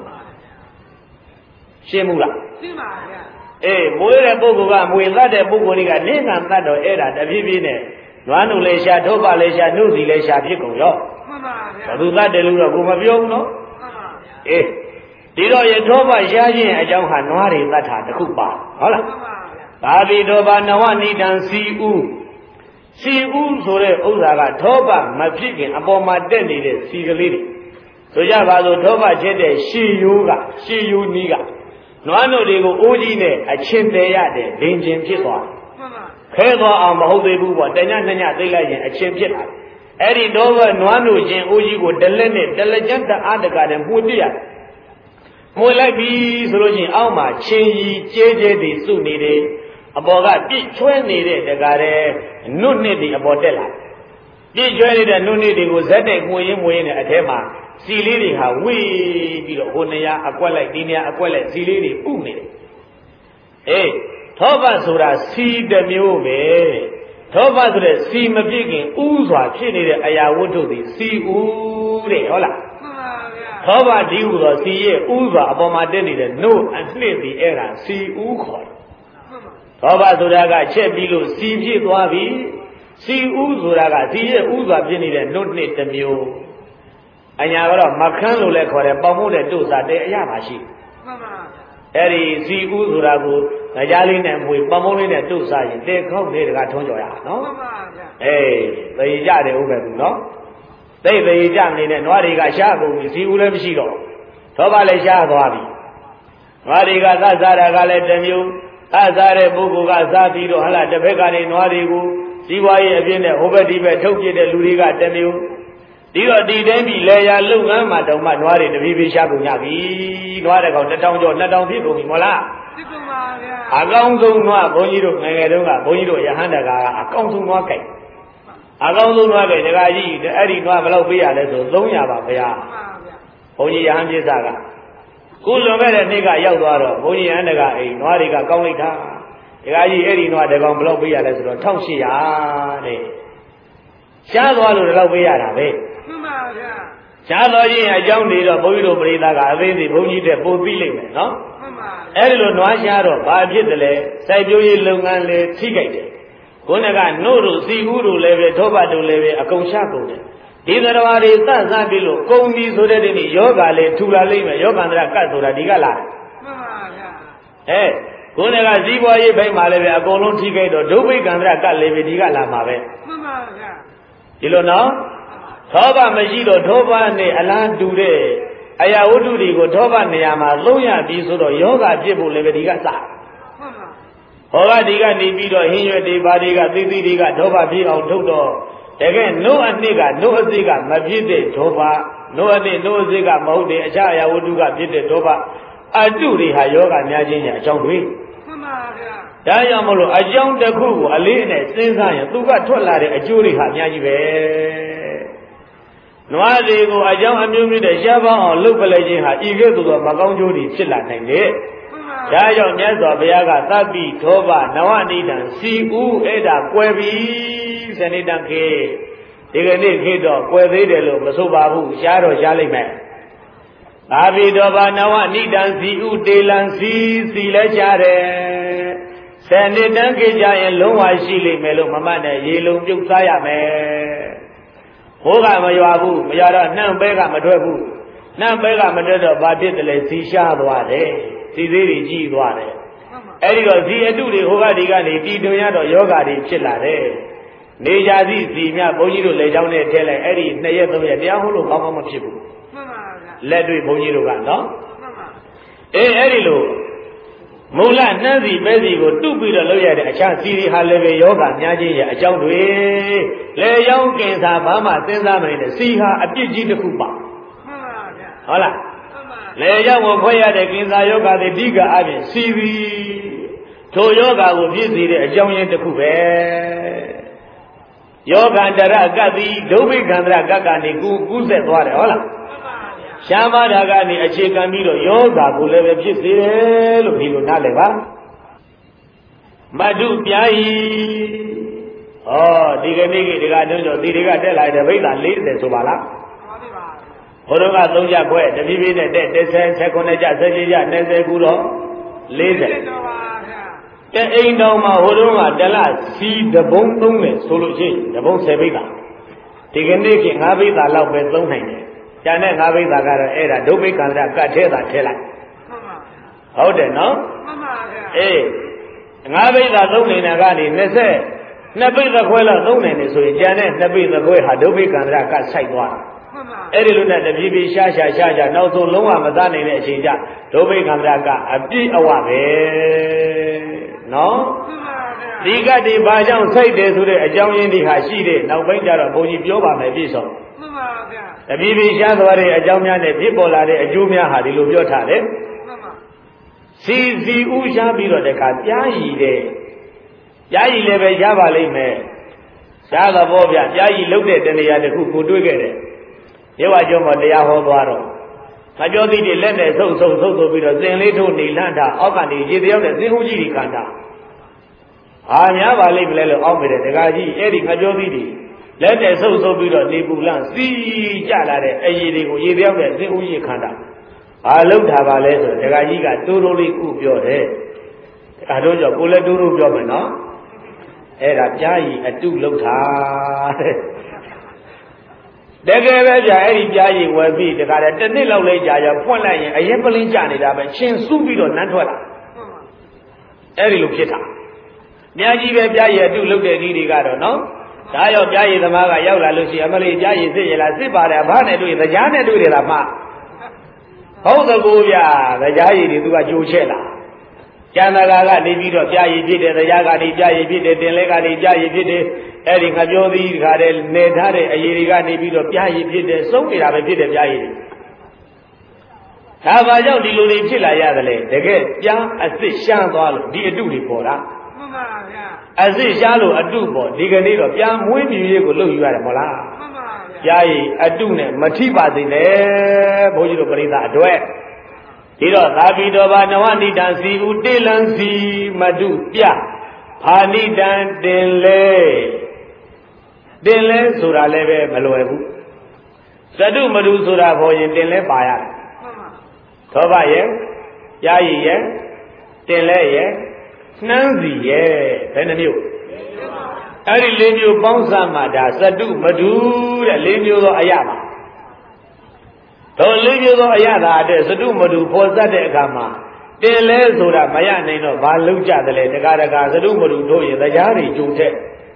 ရှင်းမှုလားရှင်းပါဗျာအေးမွေးတဲ့ပုဂ္ဂိုလ်ကမွေသတ်တဲ့ပုဂ္ဂိုလ်တွေကနင်းငံသတ်တော့အဲ့ဒါတဖြည်းဖြည်းနဲ့နွားနုလည်းရှာထောပလည်းရှာနှုတ်စီလည်းရှာဖြစ်ကုန်ရောမှန်ပါဗျာဘယ်သူသတ်တယ်လို့တော့ကိုမပြောဘူးနော်မှန်ပါဗျာအေးဒီတော့ရထောပရှာခြင်းအကြောင်းဟာနွားတွေသတ်တာတခုပါဟုတ်လားမှန်ပါဗျာဘာဘိထောပနဝနိဒံစီဥစီဥဆိုတဲ့ဥစ္စာကထောပမဖြစ်ခင်အပေါ်မှာတက်နေတဲ့စီကလေးတွေဆိုကြပါစို့ထောပချက်တဲ့ရှည်ယိုးနီးကနွားနို့တွေကိုအိုးကြီးနဲ့အချင်းတယ်ရတယ်ဒင်ချင်းဖြစ်သွားခဲသွားအောင်မဟုတ်သေးဘူးပေါ့တညညသိလိုက်ရင်အချင်းဖြစ်လာအဲ့ဒီတော့နွားနို့ချင်းအိုးကြီးကိုတလက်နဲ့တလက်ကျန်တအားတကားနဲ့မှုပြရမှုလိုက်ပြီဆိုလို့ချင်းအောက်မှာချင်းကြီးကျဲကျဲတွေစုနေတယ်အပေါ်ကပြည့်ချွဲနေတဲ့တကားတဲ့နုနှစ်တွေအပေါ်တက်လာပြည့်ချွဲနေတဲ့နုနှစ်တွေကိုဇက်တိုက်မှုရင်းနဲ့အထဲမှာစီလေးတွေဟာဝေးပြီးတော့ဟိုနေရာအကွက်လိုက်ဒီနေရာအကွက်လိုက်စီလေးတွေဥနေတယ်အေးသောဘဆိုတာစီတစ်မျိုးပဲသောဘဆိုတဲ့စီမပြည့်ခင်ဥစွာဖြစ်နေတဲ့အရာဝတ္ထုတွေစီဥတဲ့ဟုတ်လားမှန်ပါဗျာသောဘဒီဥသောစီရဲ့ဥစွာအပေါ်မှာတက်နေတဲ့နှုတ်အနှိမ့်ပြီးအဲ့ဒါစီဥခေါ်တယ်သောဘဆိုတာကချက်ပြီးလို့စီဖြစ်သွားပြီစီဥဆိုတာကစီရဲ့ဥစွာဖြစ်နေတဲ့နှုတ်နှစ်တစ်မျိုးအညာကတော့မခန်းလို့လည်းခေါ်တယ်ပေါင်မှုတဲ့တို့စားတဲ့အရာပါရှိမှန်ပါအဲ့ဒီစီဥဆိုတာကိုကြားလေးနဲ့မွေပေါင်မှုလေးနဲ့တို့စားရင်တဲခေါက်လေးတကထုံးကြော်ရနော်မှန်ပါဗျာအေးသေကြတယ်ဟုတ်ပဲသူနော်သေကြနေတဲ့နွားတွေကရှားကုန်ပြီစီဥလည်းမရှိတော့သောဘလည်းရှားသွားပြီနွားတွေကသတ်စားတာကလည်းတစ်မျိုးသတ်စားတဲ့ပုဂ္ဂိုလ်ကစားပြီးတော့ဟလာတစ်ဖက်ကနေနွားတွေကိုစီးပွားရေးအပြည့်နဲ့ဟိုဘက်ဒီဘက်ထုတ်ပြတဲ့လူတွေကတစ်မျိုးဒီတော့ဒီတိုင်းပြီလေယာလုပ်ငန်းမှာတောင်မှနွားတွေတပြေးပြေးရှားကုန်ကြပြီနွားတဲ့ကောင်1000ကျော်2000ဖြစ်ကုန်ပြီမလားဖြစ်ကုန်ပါဗျာအကောင်းဆုံးနွားဘုန်းကြီးတို့ငယ်ငယ်တုန်းကဘုန်းကြီးတို့ရဟန်းတကာကအကောင်းဆုံးနွားကြိုက်အကောင်းဆုံးနွားကြိုက်တကာကြီးအဲ့ဒီနွားဘယ်လောက်ပေးရလဲဆို300ပါဗျာဘုန်းကြီးရဟန်းပြစ္ဆာကခုလွန်ခဲ့တဲ့နေ့ကရောက်သွားတော့ဘုန်းကြီးရဟန်းတကာအိမ်နွားတွေကကောင်းလိုက်တာတကာကြီးအဲ့ဒီနွားတကောင်ဘယ်လောက်ပေးရလဲဆိုတော့1800တဲ့ရှားသွားလို့ဒီလောက်ပေးရတာပဲမှန်ပါဗျာရှားတော်ကြီးအကြောင်းတွေတော့ဘုန်းကြီးတို့ပရိသတ်ကအသေးသေးဘုန်းကြီးတဲ့ပို့ပြီးလိမ့်မယ်နော်မှန်ပါအဲ့ဒီလိုနွားရှားတော့ဘာဖြစ်တယ်လဲစိုက်ပျိုးရေးလုပ်ငန်းလေထိကြိုက်တယ်ခုနကနို့တို့စီဦးတို့လည်းပဲထောပတ်တို့လည်းပဲအကုန်ရှားကုန်တယ်ဒီသရဝါတွေသတ်စားပြီးလို့ကုံပြီဆိုတဲ့နေ့ယောဂလည်းထူလာလိမ့်မယ်ယောဂန္တရကတ်ဆိုတာဒီကလာတယ်မှန်ပါဗျာခုနကဇီးပွားရေးဘိုင်းမှာလည်းပဲအကုန်လုံးထိကြိုက်တော့ဒုဗိကန္တရကတ်လည်းပဲဒီကလာမှာပဲမှန်ပါဗျာဒီလိုနော်သောဘမရှိတော့သောဘနဲ့အလားတူတဲ့အရာဝတ္ထုတွေကိုသောဘနေရာမှာသုံးရပြီးဆိုတော့ယောဂဖြစ်ဖို့လည်းပဲဒီကစဟောကဒီကနေပြီးတော့ဟင်းရွက်တွေဘာတွေကသိသိတွေကသောဘဖြစ်အောင်ထုတ်တော့တကယ်နို့အနှစ်ကနို့အစိကမဖြစ်တဲ့ဒေါဘနို့အနှစ်နို့အစိကမဟုတ်တဲ့အခြားအရာဝတ္ထုကဖြစ်တဲ့ဒေါဘအတုတွေဟာယောဂများခြင်းရဲ့အကြောင်းတွေမှန်ပါဗျာဒါကြောင့်မလို့အကြောင်းတစ်ခုကိုအလေးနဲ့စဉ်းစားရင်သူကထွက်လာတဲ့အကျိုးတွေဟာအများကြီးပဲနွားတွေကိုအကြောင်းအမျိုးမျိုးနဲ့ရှားပေါင်းအောင်လုပ်ပလိုက်ခြင်းဟာဤကဲ့သို့သောမကောင်းကျိုးတွေဖြစ်လာနိုင်တယ်ဒါကြောင့်မြတ်စွာဘုရားကသဗ္ဗိဒောဘနဝနိဒံစီဥအဲ့ဒါကွယ်ပြီဇဏိတံခေဒီကနေ့ခေတော့ကွယ်သေးတယ်လို့မဆိုပါဘူးရှားတော့ရှားလိုက်မယ်သဗ္ဗိဒောဘနဝနိဒံစီဥတေလံစီလဲရှားတယ်ဇဏိတံခေကြရင်လုံးဝရှိလိမ့်မယ်လို့မမှတ်နဲ့ရေလုံးပြုတ်စားရမယ်ဟိုးကမရွာဘူးမရွာတော့နှံပဲကမထွက်ဘူးနှံပဲကမထွက်တော့ဘာဖြစ်တယ်လဲစီရှားသွားတယ်စီသေးတွေကြီးသွားတယ်အဲ့ဒီတော့ဇီအတုတွေဟိုကဒီကနေတည်တွင်ရတော့ယောဂါတွေဖြစ်လာတယ်နေကြသည့်ဇီမြဘုန်းကြီးတို့လေချောင်းနဲ့ထဲလိုက်အဲ့ဒီ2ရက်3ရက်တရားဟောလို့ကောင်းကောင်းမဖြစ်ဘူးမှန်ပါဗျာလက်တွေ့ဘုန်းကြီးတို့ကနော်မှန်ပါအဲ့ဒီလိုမူလနှမ်းစီပဲစီကိုတုပြီးတော့လုပ်ရတဲ့အခြားစီတွေဟာလည်းပဲယောဂများခြင်းရဲ့အကြောင်းတွေလေရောင်းကင်စာဘာမှစဉ်းစားမနေတဲ့စီဟာအပြစ်ကြီးတစ်ခုပါမှန်ပါဗျာဟုတ်လားလေရောက်ကိုခွဲရတဲ့ကင်စာယောဂတွေဒီကအပြင်စီပြီးထိုယောဂကိုဖြစ်စေတဲ့အကြောင်းရင်းတစ်ခုပဲယောဂန္တရကတ္တိဒုဗိကန္တရကတ်ကနေကူးဆက်သွားတယ်ဟုတ်လားရှားပါတာကနေအခြေခံပြီးတော့ယောဂကိုလည်းပဲဖြစ်စေတယ်လို့ဒီလိုနားလည်ပါမတုပြာယီဟောဒီကနေ့ဒီကတုံးကျော်ဒီတွေကတက်လာတဲ့ဗိဓာ40ဆိုပါလားဘုရားက3ချက်ခွဲတပိပိနဲ့တက်30 19ချက်17ချက်20ခုတော့40ကဲအိမ်တော်မှာဟိုတုန်းကတလစီတပုံးသုံးတယ်ဆိုလို့ရှိရင်တပုံး10ပိသာဒီကနေ့က5ပိသာလောက်ပဲသုံးနိုင်တယ်ကျန်တဲ့5ပိသာကတော့အဲ့ဒါဒုဗိကန္တရကတ်ထဲသာထဲလိုက်ဟုတ်တယ်နော်မှန်ပါဗျာအေး5ပိသာသုံးနေတာကနေ22ပိသာခွဲလောက်သုံးနေတယ်ဆိုရင်ကျန်တဲ့2ပိသာခွဲဟာဒုဗိကန္တရကတ်ဆိုင်သွားအဲ့ဒီလိုနဲ့တပြေးပြေးရှားနောက်ဆုံးလုံးဝမသားနိုင်တဲ့အချိန်ကျဒုဗိကန္တရကအပြည့်အဝပဲနော်ဒီကတိဘာကြောင့်စိုက်တယ်ဆိုတဲ့အကြောင်းရင်းတွေဟာရှိတဲ့နောက်ပိုင်းကျတော့ဘုန်းကြီးပြောပါမယ်ပြည့်စုံမှန်ပါဗျာတပြေးပြေးရှားသွားတဲ့အကြောင်းများနဲ့ဖြစ်ပေါ်လာတဲ့အကျိုးများဟာဒီလိုပြောထားတယ်မှန်ပါစီဥရှားပြီးတော့တခါပြားရည်တဲ့ပြားရည်လည်းပဲရပါလိမ့်မယ်ရှားတော့ဘောဗျာပြားရည်လုတ်တဲ့တနေရာတစ်ခုကိုတွေ့ခဲ့တယ်ရေဝါကျော်မှာတရားဟောသွားတော့ငါပြောသည်တွေလက်နဲ့ဆုပ်ပြီးတော့စင်လေးထိုးနေလန့်တာအောက်ကနေရေတယောက်နဲ့စင်ဟုတ်ကြီးတွေခံတာဟာများပါလိမ့်မလဲလို့အောက်မိတယ်တခါကြီးအဲ့ဒီငါပြောသည်တွေလက်နဲ့ဆုပ်ပြီးတော့နေပူလန့်စီးကြလာတဲ့အရေတွေကိုရေတယောက်နဲ့စင်ဟုတ်ကြီးခံတာဘာလောက်တာပါလဲဆိုတော့တခါကြီးကတိုးတိုးလေးခုပြောတယ်ဒါတော့ကြောင့်ကိုလည်းတိုးတိုးပြောမယ်နော်အဲ့ဒါပြားကြီးအတုလောက်တာတကယ်ပဲကြာအဲ့ဒီပြားရည်ဝယ်ပြီးတခါတည်းတစ်နှစ်လောက်လေးကြာရဖွင့်လိုက်ရင်အရင်ပလင်းကျနေတာပဲချင်းစုပြီးတော့နန်းထွက်လာအဲ့ဒီလိုဖြစ်တာအများကြီးပဲပြားရည်အတုလုပ်တဲ့ဒီတွေကတော့နော်ဒါရောပြားရည်သမားကရောက်လာလို့ရှိရင်အမလေးပြားရည်စစ်ရလားစစ်ပါတယ်ဘာနဲ့တွေ့သကြားနဲ့တွေ့တယ်လားမဟုတ်သကူဗျာသကြားရည်တွေသူကကြိုချက်လာကျန်တာကနေပြီးတော့ပြားရည်ဖြစ်တယ်တရားကနေပြားရည်ဖြစ်တယ်တင်လဲကနေပြားရည်ဖြစ်တယ်အဲ့ဒီငါပြောသည်ခါတဲ့နေထားတဲ့အရေးတွေကနေပြီးတော့ပြားရည်ဖြစ်တယ်စုံနေတာပဲဖြစ်တယ်ပြားရည်ဒါဘာကြောင့်ဒီလိုတွေဖြစ်လာရတယ်လဲတကယ်ပြားအစ်စ်ရှားသွားလို့ဒီအတုတွေပေါ်တာမှန်ပါဗျာအစ်စ်ရှားလို့အတုပေါ်ဒီကနေ့တော့ပြားမွေးမြူရေးကိုလုပ်ယူရတယ်မဟုတ်လားမှန်ပါဗျာပြားရည်အတုနဲ့မထိပါသေးနဲ့ဘုန်းကြီးတို့ပရိသတ်အတွက်ဒီတော့သာဘိတော်ဘာနဝနိတံစီဥတေလံစီမတုပြဖာနိတံတင်လဲဆိုတာလည်းပဲမလွယ်ဘူးသတုမတုဆိုတာပေါ်ရင်တင်လဲပါရတယ်သောဘရဲ့ပြားရည်ရဲ့တင်လဲရဲ့နှမ်းစီရဲ့ဘယ်နှမျိုးအဲ့ဒီ၄မျိုးပေါင်းစပ်မှဒါသတုမတုတဲ့၄မျိုးသောအရာပါတော့၄မျိုးသောအရာသာတဲ့သတုမတုပေါ်စပ်တဲ့အခါမှာတင်လဲဆိုတာမရနိုင်တော့ဘာလုံးကြတယ်လဲတကားသတုမတုတို့ရင်တရားတွေကြုံတဲ့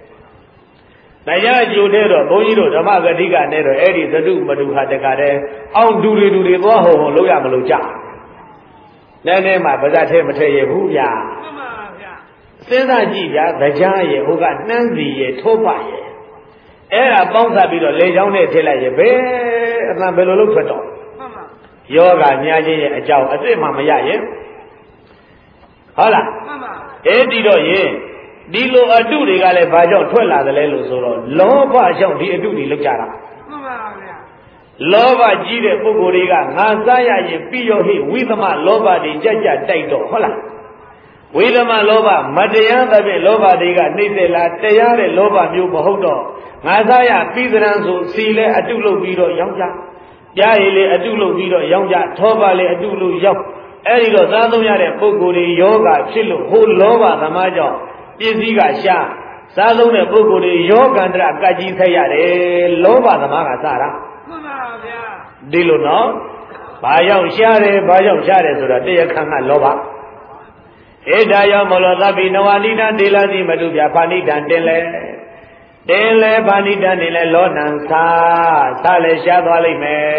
တရားကြိုတဲ့တော့ဘုန်းကြီးတို့ဓမ္မဂတိကနဲ့တော့အဲ့ဒီသတုမတုဟာတကားတဲ့အောင်ဒူတွေသွားဟုံလို့ရမလို့ကြနည်းနည်းမှပါဇက်ထဲမထည့်ရဘူးဗျာမှန်ပါဗျာစဉ်းစားကြည့်ဗျာတရားရဲ့ဟိုကနှမ်းစီရဲ့ထိုးပရဲ့ Era bongsa bido le jong ne thit lai ye be atham bel lo luk phwet taw yoga nya chin ye a jaw a thit ma ma ya yeဟုတ်လားဒီတော့ရေဒီလိုအတုတွေကလည်းဘာကြောင့်ထွက်လာသလဲလို့ဆိုတော့လောဘကြောင့်ဒီအတုတွေလောက်ကြတာမှန်ပါဗျာလောဘကြီးတဲ့ပုဂ္ဂိုလ်တွေကငါစားရရင်ပြီးရောဟိဝိသမလောဘတွေကြကြတိုက်တော့ဟုတ်လားဝိသမလောဘမတရားသဖြင့်လောဘတွေကနှိမ့်တယ်လားတရားတဲ့လောဘမျိုးမဟုတ်တော့ငါစားရပြီးသရံဆိုစီလဲအတုလုပ်ပြီးတော့ရောင်းကြကြားရည်လေအတုလုပ်ပြီးတော့ရောင်းကြထောပါလေအတုလုပ်ရောင်းအဲ့ဒီတော့သာသုံးရတဲ့ပုဂ္ဂိုလ်တွေယောဂဖြစ်လို့ဟိုလောဘသမားကြောင့်ပစ္စည်းကရှားစားသုံးတဲ့ပုဂ္ဂိုလ်တွေယောဂန္တရကတ်ကြီးဆက်ရတယ်လောဘသမားကစတာမှန်ပါဗျာဒီလိုနော်ဘာကြောင့်ရှားတယ်ဘာကြောင့်ရှားတယ်ဆိုတော့တရားခံကလောဘဣဒာယောမလောသဗ္ဗိနဝနိဒံဒေလာတိမတုပြပါဏိတံတင်လဲပါဏိတံတင်လဲလောနံသာလဲရှားသွားလိမ့်မယ်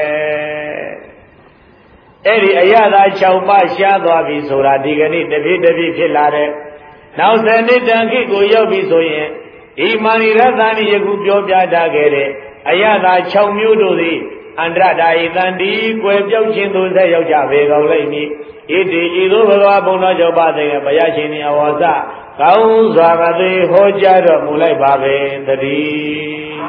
အဲ့ဒီအရသာ6ပါးရှားသွားပြီဆိုတာဒီကနေ့တပြည့်တပြည့်ဖြစ်လာတဲ့နောက်7နှစ်တန်ခေတ်ကိုရောက်ပြီဆိုရင်ဣမာနိရသနိယခုပြောပြတာခဲ့တဲ့အရသာ6မျိုးတို့သည်အန္တရဒါယတန်ဒီကွယ်ပြောက်ခြင်းသို့ဆက်ရောက်ကြပေကုန်လိမ့်မည်ဣတိဤသို့ဘဂဝါဘုံတော်ကြောင့်ပါတဲ့ဘုရားရှင်၏အဝါစကောင်းစွာကတိဟောကြားတော်မူလိုက်ပါပဲတည်း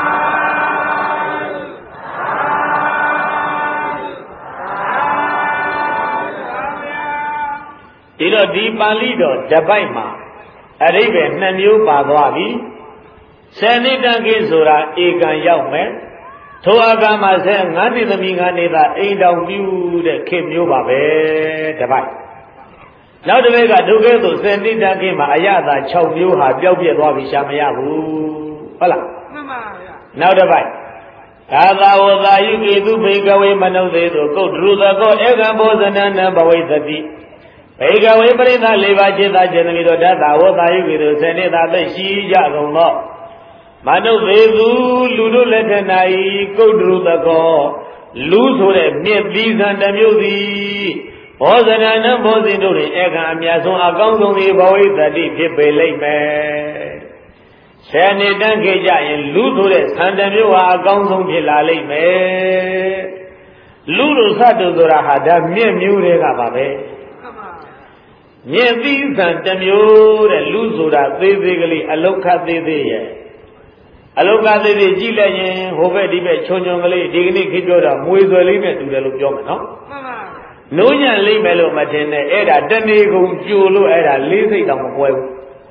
ဒီတော့ဒီပါဠိတော်တပိုက်မှာအဓိပ္ပာယ်2မျိုးပါသွားပြီ7နှစ်တန်ခေတ်ဆိုတာဧကံရောက်မယ်ထိုအခါမှာ15နှစ်သမီး9နှစ်သာအိမ်တောင်ပြုတဲ့ခေတ်မျိုးပါပဲတပိုက်နောက်တစ်ဘက်ကဒုက္ခသို့7နှစ်တန်ခေတ်မှာအရသာ6မျိုးဟာပျောက်ပြက်သွားပြီရှာမရဘူးဟုတ်လားမှန်ပါဗျာနောက်တစ်ပိုက်သာသာဝသာယုကေသူဘေကဝေမနုသေသူကုတ်ဒရုသကောဧကံဘောဇနနံဘဝိသတိဘေကဝေပရိသ၄ပါးจิตသားခြင်းသမီးတို့ဓာတာဝသာယုကေသူ7နှစ်သာသက်ရှိကြကုန်သောမနုသေသူလူတို့လက်ထနာဤကုတ်ဒရုသကောလူဆိုတဲ့မြင့်သီးစံတစ်မျိုးသည်ဘောဇနနံဘောဇင်တို့တွင်ဧကံအမြတ်ဆုံးအကောင်းဆုံးသည်ဘဝိသတိဖြစ်ပေလိမ့်မယ်ဆယ်နှစ်တန်းခေကြရင်လူဆိုတဲ့ဆံတစ်မျိုးဟာအကောင်းဆုံးဖြစ်လာလိမ့်မယ်လူတို့စတုဆိုတာဟာဒါမြင့်မျိုးတွေကပါပဲမြင့်သီးစံတစ်မျိုးတဲ့လူဆိုတာသေးသေးကလေးအလုခသေးသေးရဲ့အလုခသေးသေးကြည့်လိုက်ရင်ဟိုဘက်ဒီဘက်ခြုံခြုံကလေးဒီကနေ့ခေပြောတာမွေဆွဲလေးနဲ့တူတယ်လို့ပြောမယ်နော်မှန်ပါနိုးညံလိမ့်မယ်လို့မထင်နဲ့အဲ့ဒါတဏီကုံကြိုလို့အဲ့ဒါလေးစိတ်တောင်မပွဲဘူး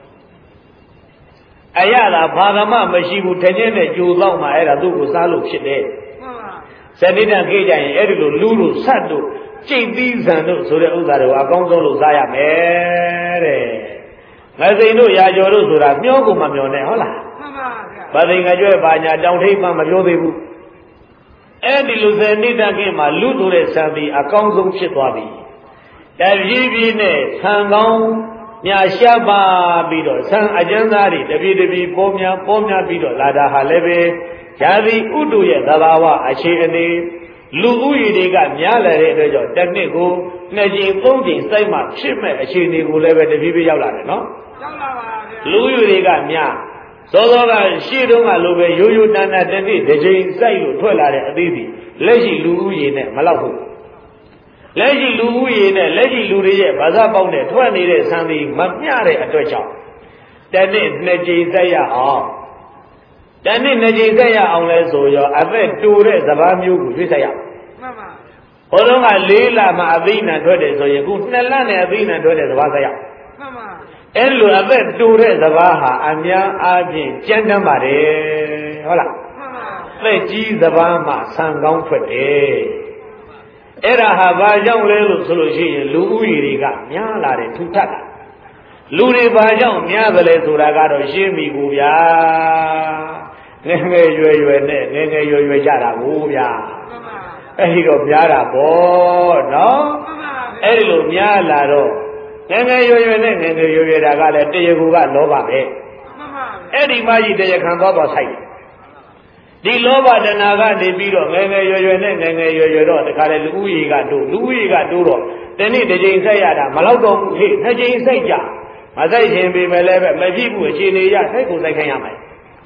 အရသာဘာကမှမရှိဘူးထင်းချင်းနဲ့ကြိုတော့မှအဲ့ဒါသူ့ကိုစားလို့ဖြစ်တယ်မှန်ပါဇဏိတခေကြရင်အဲ့ဒီလိုလူတို့ဆက်တို့ကြိတ်သီးဆန်တို့ဆိုတဲ့ဥစ္စာတွေအကောင်းဆုံးလို့စားရမယ်တဲ့ငစိန်တို့ရာကျော်တို့ဆိုတာမျောကုန်မမျောနဲ့ဟုတ်လားမှန်ပါဗျာဗသိင်္ဂကျွဲဘာညာတောင်ထိပ်မှမပြောသေးဘူးအဲ့ဒီလူဇဏိတခေမှာလူဆိုတဲ့ဆံပြီးအကောင်းဆုံးဖြစ်သွားပြီတပြည့်ပြည့်နဲ့ဆံကောင်းညာရှားပါပြီးတော့ဆံအကျဉ်းသားတွေတပြည့်တပြည့်ပေါ်များပြီးတော့လာတာဟာလည်းပဲဇာတိဥတုရဲ့သဘာဝအခြေအနေလူဥယျာဉ်တွေကများလာတဲ့အတွက်ကြောင့်တစ်နှစ်ကို2ကြိမ်3ကြိမ်စိုက်မှဖြစ်မဲ့အခြေအနေကိုလည်းပဲတပြည့်ပြည့်ရောက်လာတယ်နော်ရောက်လာပါဗျာလူဥယျာဉ်တွေကများစောစောကရှေ့တုန်းကလိုပဲရိုးရိုးတန်တာတစ်နှစ်တစ်ကြိမ်စိုက်လို့ထွက်လာတဲ့အသေးစီလက်ရှိလူဥယျာဉ်နဲ့မလောက်ဘူးလက်ရှိလူဦးရေနဲ့လက်ရှိလူတွေရဲ့ဗာဇပေါက်နဲ့ထွက်နေတဲ့ဆံပြီးမမျှတဲ့အတွက်ကြောင့်တနေ့2ကြိမ်ဆက်ရအောင်တနေ့2ကြိမ်ဆက်ရအောင်လဲဆိုရောအသက်တူတဲ့စဘာမျိုးကိုရွေးဆက်ရအောင်မှန်ပါဘုလုံးက4လမှအသိဉာဏ်ထွက်တယ်ဆိုရင်ခု2လနဲ့အသိဉာဏ်ထွက်တဲ့စဘာဆက်ရအောင်မှန်ပါအဲ့လိုအသက်တူတဲ့စဘာဟာအများအားဖြင့်ကြမ်းတမ်းပါတယ်ဟုတ်လားမှန်ပါသက်ကြီးစဘာမှဆံကောင်းထွက်တယ်အဲ့ဒါဟာဘာကြောင့်လဲလို့ဆိုလို့ရှိရင်လူဦးရေတွေကများလာတယ်ထူထပ်လာလူတွေဘာကြောင့်များသလဲဆိုတာကတော့ရှင်းပြီကိုဗျာငယ်ငယ်ရွယ်ရွယ်နဲ့ငယ်ငယ်ရွယ်ရွယ်ကြတာကိုဗျာအဲ့ဒီတော့များတာပေါ့နော်အဲ့ဒီလိုများလာတော့ငယ်ငယ်ရွယ်ရွယ်နဲ့ငယ်ငယ်ရွယ်ရွယ်တာကလည်းတရားကူကလောဘပဲအဲ့ဒီမှကြီးတရားခံသွားဆိုင်ဒီလောဘတဏှာကနေပြီးတော့ငယ်ငယ်ရွယ်ရွယ်နဲ့ငယ်ငယ်ရွယ်ရွယ်တော့တခါလေလူဦးရေကတိုးတော့တနေ့တစ်ချိန်ဆက်ရတာမလောက်တော့ဘူးဟေ့နှစ်ချိန်ဆက်ကြမဆိုင်ရှင်ပေမဲ့လည်းပဲမဖြစ်ဘူးအခြေအနေရစိတ်ကိုစိုက်ခိုင်းရမယ်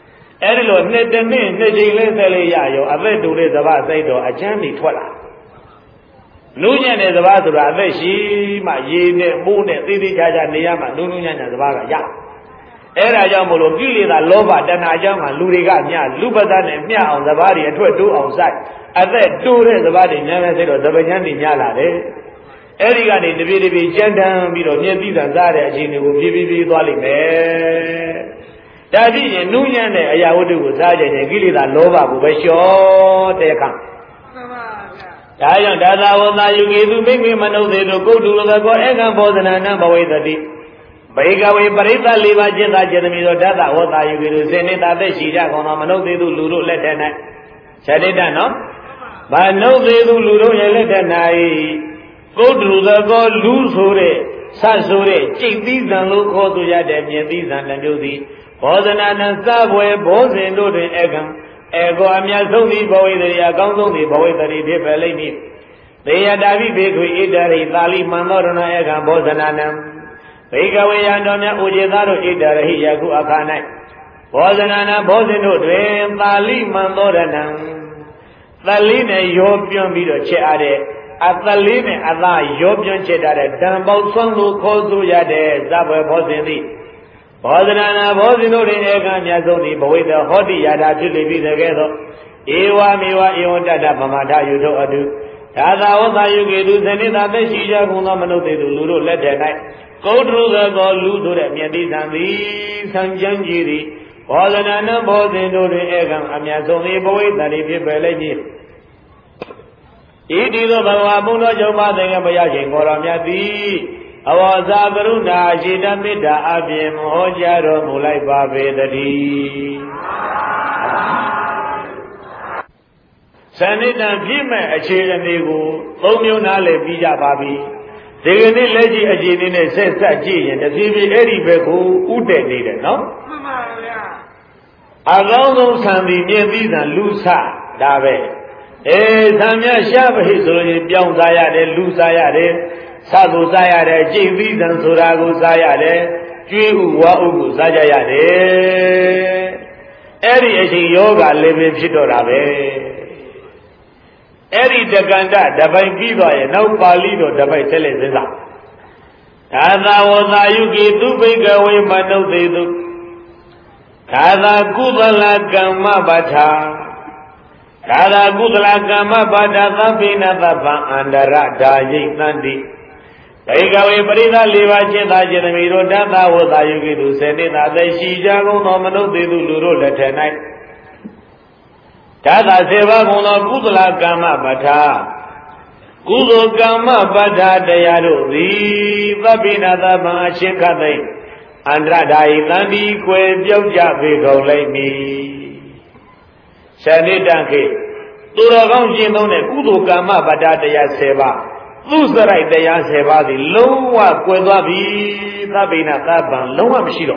Erilo Netane, Nejilin Selayo, a vet to the Vasato, a jammy twala. Nuyan is the Vasura, Veshi, Mayin, Moon, Tidi Jaja, Niyama, Nuyan and the Vaga, Ya. Era Yamulo, Gili, the Lova, Danayama, Luriga, Lubadan, and Mia on the body, and 2 outside. I said, 2 the body, never said, the Vajani Yala, Erigani, the Vidi, Gentam, Near and Zara, Jini, Vivi, Dolly, Daddy, Nuyan, Ayawudu, Zaja, Gili, the Lova, Bubasho, they come. Dayan, Dada, was you gave to make me Mano, they go to the go and both and a number way the deep. Baigaway, Parita, Liva, Jenda, Jeremy, Dada, what are you going to say? That they see that on Mano, they do Lulu, let her night. Said it, no? But no, they do Lulu, let her night. Go to the go, lose Hore, Sasure, check these and look all to Yadam, these and the duty. Bozanan and Subway, both in Luden Egam, Ego Amiazoni, Boy, the Yagonzoni, Boy, the Dipelini. They are David Bakery, Idari, Lali, Mamorona Egam, Bozananam. Bakeaway and Dona Ujedaro, Idari, Yaku Akana. Bozanana, Bozino, Dream, Lali, Mamoranam. Lalina, Yopion Vido Cheade. At the limit, Allah, Yopion Chedare, Dambo Sondu, Kozu Yade, Zabwe Bozini. Bozanana, Bozino, Egan Yazoni, but with the Hodi Yada to live together. Ewa, Miwa, Eonda, Mamada, you do adu. Tada, Osa, you get to send it at the Shija, Hunamano, to Lulu, let that night. Go through the gold, Ludo, Yadis and the Sanjangiri. Bozanana, Bozino, Egan, Amazoni, boy, that if you believe. Iti the Bawamuno Joma, the Abayaji, Moramyati, our Zagaruna, Jidamida, Abim, Hojaro, Mulai Babe, the D. Sanita Pima, a chill and Nigu, Omionale, Bija Babi. They can legi a gene says that G and the TV Eddie Beku, Ute needed, no? Around Sandy, near these and Lusa, Dave. Samia Shab, his young Zayade, Lusayade, Sabu Zayade, Jim and Surago Zayade, Jiu Waugu Zayade, Eri Yoga living Chidorabe, Eri the Ganda, the Bankiva, no Palido, the Baiteliza. And I was Ayuki to big away, but no, they do. Kada Kudala Gama Bata. Kada Gudla Gama Bada Pina Tapa and Rada Nandi. Baigaway Parida Livache Jeremiro Dada was Ayuki to send it at the Shijago Nomano de Luro letter night. Tada Seva Guna Gudla Gama Bata Gudo Gama Bada Dayaro Vapina Tapa Shekade and Rada Nandi Que Joja Vigo like me. Sanitanke, Turagon Jimone, Udo Gama Badaya Seva, Lusarai Daya Seva, the Loa Quedavi, Tabina Taban, Loa Shiro.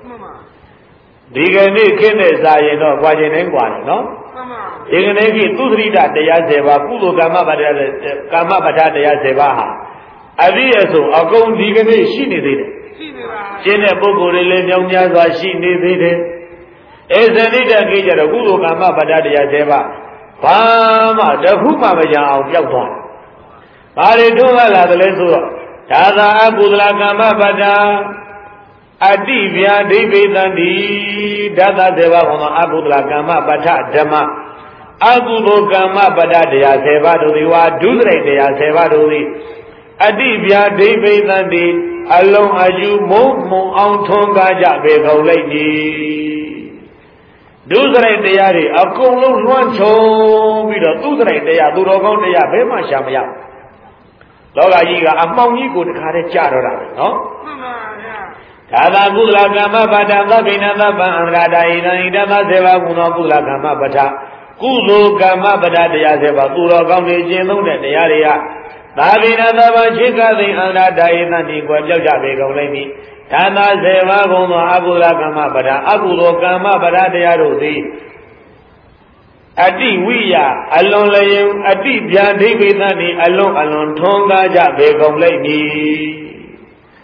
Digani Kene Zayano, Wajan and Guan, no? Diganaki, Tudrida Daya Seva, Udo Gama Badaya Seva. Aviaso, Agon Digani, she needed it. Jene Bogo Leonia, she needed it. As a leader, Gator, Guru Gama Badaya Seva, Pama, the Huma Maja of Yapon. Paridula la Lesu, Tada Abula Gama Bada, Adivia, David and the Dada Deva on Abula Gama Bata Dama, Abulo Gama Badaya Seva to the Wa Dudre de Seva to the Adivia, David and the Along as you move Antonga Jabe Lady. Duzrai Dayari, a cool rancho, with a Duzrai Daya, Durogon Daya, Bema Shamaya. Loga Yiga, among you could carry Chara, no? Tada Gula Gama Bada, Vinada Rada, Ida Seva, Gula Gama Bata, Kuzo Gama Bada Yazeva, Durogon Jino, the area. Davina Chica, the Anada, Nani, Guajaja, Begolemi. Tana Seva Goma Abula Gama Bada, Abulo Gama Bada de Arudi. Adi Wia, alone laying, Adi Biandi Vidani, alone Tonga Jabe Gomleni.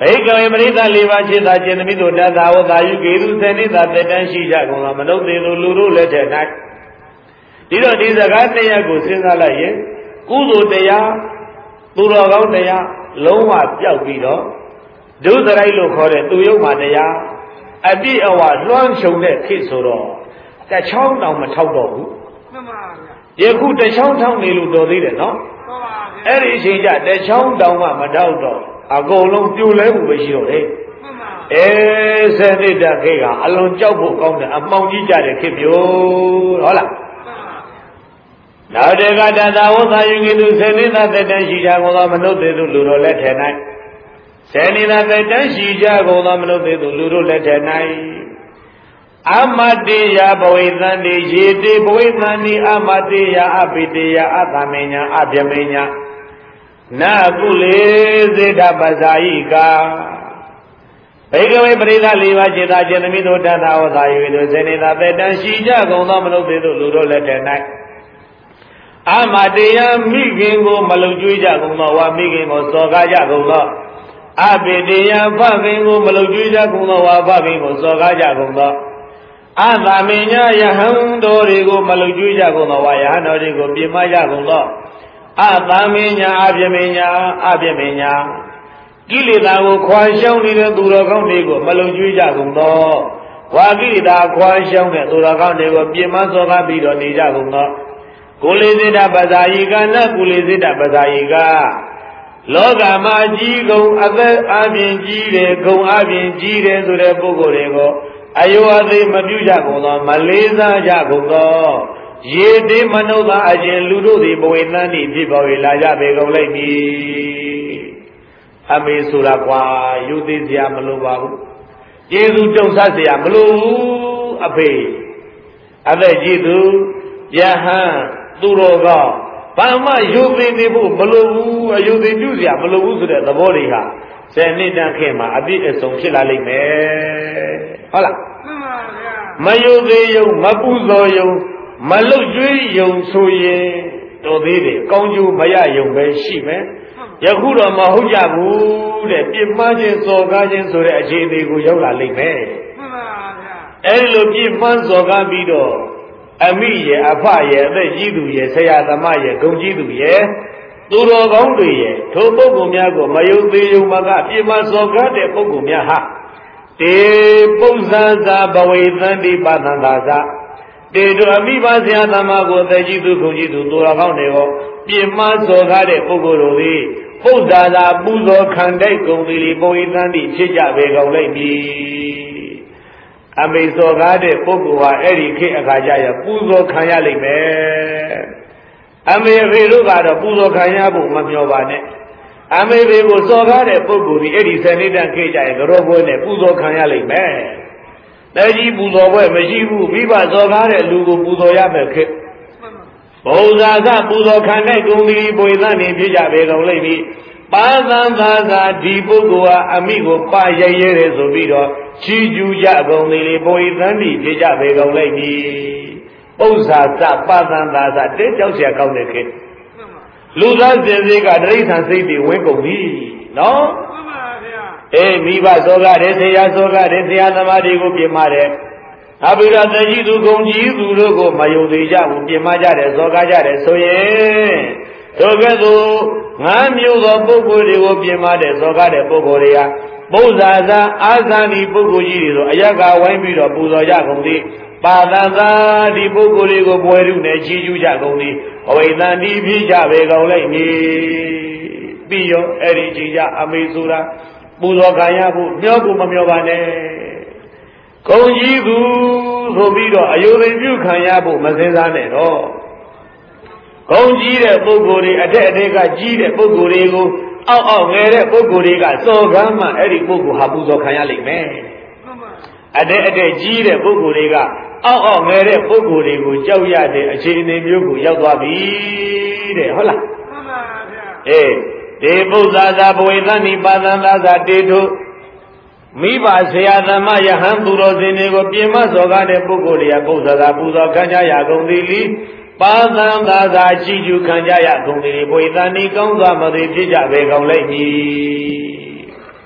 ဘေကဝေပရိသတ်လေးပါးจิตသာကျင်သမီးတို့တသာဝသာယုကေသူသနေသာတက်တန်းရှိကြကုန်သောမနုဿေသူလူတို့လက်ထက်၌ဒီတော့ဒီစကားတရားကိုစဉ်းစားလိုက်ရင်ကုသိုလ်တရားသူတော်ကောင်းတရားလုံးဝပျောက်ပြီးတော့ဒုစရိုက်လို့ခေါ်တဲ့သူယုံမှာတရားအပြည့်အဝလွှမ်းခြုံတဲ့ခေတ်ဆိုတော့တချောင်းတောင်မထောက်တော့ဘူးမှန်ပါဗျာယခုတချောင်းထောက်နေလို့တော်သေးတယ်နော်မှန်ပါဗျာအဲ့ဒီအချိန်ကျတချောင်းတောင်မှမထောက်တော့အကုန်လုံးပြိုလဲမှုပဲရှိတော့တယ်မှန်ပါစနစ်တခေတ်ကအလွန်ကြောက်ဖို့ကောင်းတယ်အမှောင်ကြီးကြတဲ့ခေတ်မျိုးဟုတ်လားနောက်တကတသာဝသာယုကိတုဆယ်နိသသက်တန်းရှိကြကုန်သောမနုဿေသူလူတို့လက်ထက်၌ဆယ်နိသသက်တန်းရှိကြကုန်သောမနုဿေသူလူတို့လက်ထက်၌အမတေယဘဝိသန္တိရေတေဘဝိသန္တိအမတေယအပိတေယအသမေညာအပြမေညာနာကုလေစေတပဇာယိကာဘေကဝေပရိသတ်လေးပါးจิตသာကျင်သမီးတို့တန်သာဝသာယုတို့ဇေနိသာသက်တန်းရှိကြကုန်သောမနုဿေသူလူတို့လက်ထက်၌အမတေယမိခင်ကိုမလုံကျွေးကြကုန်သောဝါမိခင်ကိုစော်ကားကြကုန်သောအပိတေယဖခင်ကိုမလုံကျွေးကြကုန်သောဝါဖခင်ကိုစော်ကားကြကုန်သောအသမေညာယဟန်တော်တွေကိုမလုံကျွေးကြကုန်သောဝါယဟန်တော်တွေကိုပြမကြကုန်သောအသမေညာအပြမေညာအပြမေညာကိလေသာကိုခွာရှောင်းနေတဲ့သူတော်ကောင်းတွေကိုမလုံကျွေးကြကုန်သောဝါကိလေသာခွာရှောင်းတဲ့သူတော်ကောင်းတွေကိုပြမစော်ကားပြီးတော့နေကြကုန်သောကုလေစေတပဇာယိကနကုလေစေတပဇာယိကလောကမှာကြီးကုန်အသက်အပြင်ကြီးတယ်ဂုံအပြင်ကြီးတယ်ဆိုတဲ့ပုဂ္ဂိုလ်တွေကိုအယောအသေးမပြုကြကုန်သောမလေးစားကြကုန်သောရေတေမနုဿာအကျင်လူတို့သည်ဘဝေသန္တိဖြစ်ပေါ်၍လာကြပေကုန်လိမ့်မည်အမေဆိုတာကွာယူသေးစရာမလိုပါဘူးကျေးဇူးတုံဆစရာမလိုဘူးအဖေအသက်ကြီးသူယဟန်သူတော်ကဘာမှယူသေးနေဖို့မလိုဘူးအယူသေးပြုစရာမလိုဘူးဆိုတဲ့သဘောတွေဟာဆယ်နှစ်တန်းခေတ်မှာအပြည့်အစုံဖြစ်လာလိမ့်မယ်ဟုတ်လားမှန်ပါဗျာမယူသေးယုံမပူဇော်ယုံမလုတ်ကျွေးယုံဆိုရင်တော်သေးတယ်ကောင်းကျိုးမရယုံပဲရှိမယ်ယခုတော့မဟုတ်ကြဘူးတဲ့ပြစ်မှားခြင်းစော်ကားခြင်းဆိုတဲ့အခြေအနေကိုရောက်လာလိမ့်မယ်မှန်ပါဗျာအဲဒီလိုပြစ်မှားစော်ကားပြီးတော့အမိရဲ့အဖရဲ့အသက်ကြီးသူရဲ့ဆရာသမားရဲ့ဂုဏ်ကြီးသူရဲ့သူတော်ကောင်းတွေရဲ့ထိုပုဂ္ဂိုလ်များကိုမယုံသေးယုံမကပြစ်မှားစော်ကားတဲ့ပုဂ္ဂိုလ်များဟာတေပု္ပ္ပဇာဘဝေသန္တိပသန္တာဇတေတို့အမိဘဆရာသမားကိုအသက်ကြီးသူဂုဏ်ကြီးသူသူတော်ကောင်းတွေကိုပြစ်မှားစော်ကားတဲ့ပုဂ္ဂိုလ်တို့သည်ပုဒ္ဒါသာပူဇော်ခံတဲ့ဂုဏ်သည်ဘဝေသန္တိဖြစ်ကြပေကုန်လိမ့်မည်အမေစော်ကားတဲ့ပုဂ္ဂိုလ်ဟာအဲ့ဒီခေတ်အခါကျရပူဇော်ခံရလိမ့်မယ်အမေဖေတို့ကတော့ပူဇော်ခံရဖို့မမျှော်ပါနဲ့အမေဖေကိုစော်ကားတဲ့ပုဂ္ဂိုလ်ဒီအဲ့ဒီစနေတန်ခေတ်ကျရင်ကြောပွဲနဲ့ပူဇော်ခံရလိမ့်မယ်တကြီးပူဇော်ပွဲမရှိဘူးမိဘစော်ကားတဲ့လူကိုပူဇော်ရမယ်ခေတ်ဘုရားကပူဇော်ခံတဲ့ဂုဏ်ဒီပွေသန်းနေဖြစ်ကြပေကုန်လိမ့်မည်ပါသံသာသာဒီပုဂ္ဂိုလ်ဟာအမိကိုပါရိုက်ရဲတယ်ဆိုပြီးတော့ချီးကျူးကြကုန်လေလေပွေသန်းပြီးဖြစ်ကြပေကုန်လိမ့်မည်ပု္ပ္ပာစပါသံသာသာတဲကြောက်เสียကောင်းတဲ့ခေတ်လူသားစင်စေကတိဋ္ဌာန်စိတ်တွေဝင်းကုန်ပြီနော်မှန်ပါဗျာအေးမိဘစောကားတယ်ဆရာစောကားတယ်ဆရာသမားတွေကိုပြင်မာတယ်အဘိဓတကြီးသူဂုံကြီးသူတို့ကိုမယုံသေးကြဘူးပြင်မာကြတယ်စောကားကြတယ်ဆိုရင်တို့ကဲ့သို့ငါးမျိုးသောပုဂ္ဂိုလ်တွေကိုပြင်မာတဲ့စောကားတဲ့ပုဂ္ဂိုလ်တွေကပု္ပ္ပာဇာအာဇာနည်ပုဂ္ဂိုလ်ကြီးတွေဆိုအယက်ကဝိုင်းပြီးတော့ပူဇော်ကြကုန်သည်ပါသံသာဒီပုဂ္ဂိုလ်တွေကိုပွဲရုနဲ့ချီးကျူးကြကုန်သည်အဝိသန္တိဖြစ်ကြပေကုန်လိမ့်မည်ပြီးရောအဲ့ဒီကြည်ကြအမေဆိုတာပူဇော်ခံရဖို့မျောကိုမမျောပါနဲ့ဂုံကြီးသူဆိုပြီးတော့အယုဒိပြုခံရဖို့မစင်စားနဲ့တော့ဂုံကြီးတဲ့ပုဂ္ဂိုလ်တွေအထက်အထက်ကကြီးတဲ့ပုဂ္ဂိုလ်တွေကိုအောက်အောက်ငယ်တဲ့ပုဂ္ဂိုလ်တွေကစော်ကားမှအဲ့ဒီပုဂ္ဂိုလ်ဟာပူဇော်ခံရလိမ့်မယ်အထက်ကြီးတဲ့ပုဂ္ဂိုလ်တွေကအောက်အောက်ငယ်တဲ့ပုဂ္ဂိုလ်တွေကိုကြောက်ရတဲ့အခြေအနေမျိုးကိုရောက်သွားပြီတဲ့ဟုတ်လားမှန်ပါဗျာအေးဒီပု္ပ္ပာသာဘဝေသန္တိပါသံသာသာတေထုမိဘဆရာသမားယဟန်သူတော်စင်တွေကိုပြင်မစော်ကားတဲ့ပုဂ္ဂိုလ်တွေကပု္ပ္ပာသာပူဇော်ခံကြရကုန်သည်လီပါသံသာသာရှိကျူခံကြရကုန်သည်ဘဝေသန္တိကောင်းစွာမသိဖြစ်ကြပေကုန်လိမ့်မည်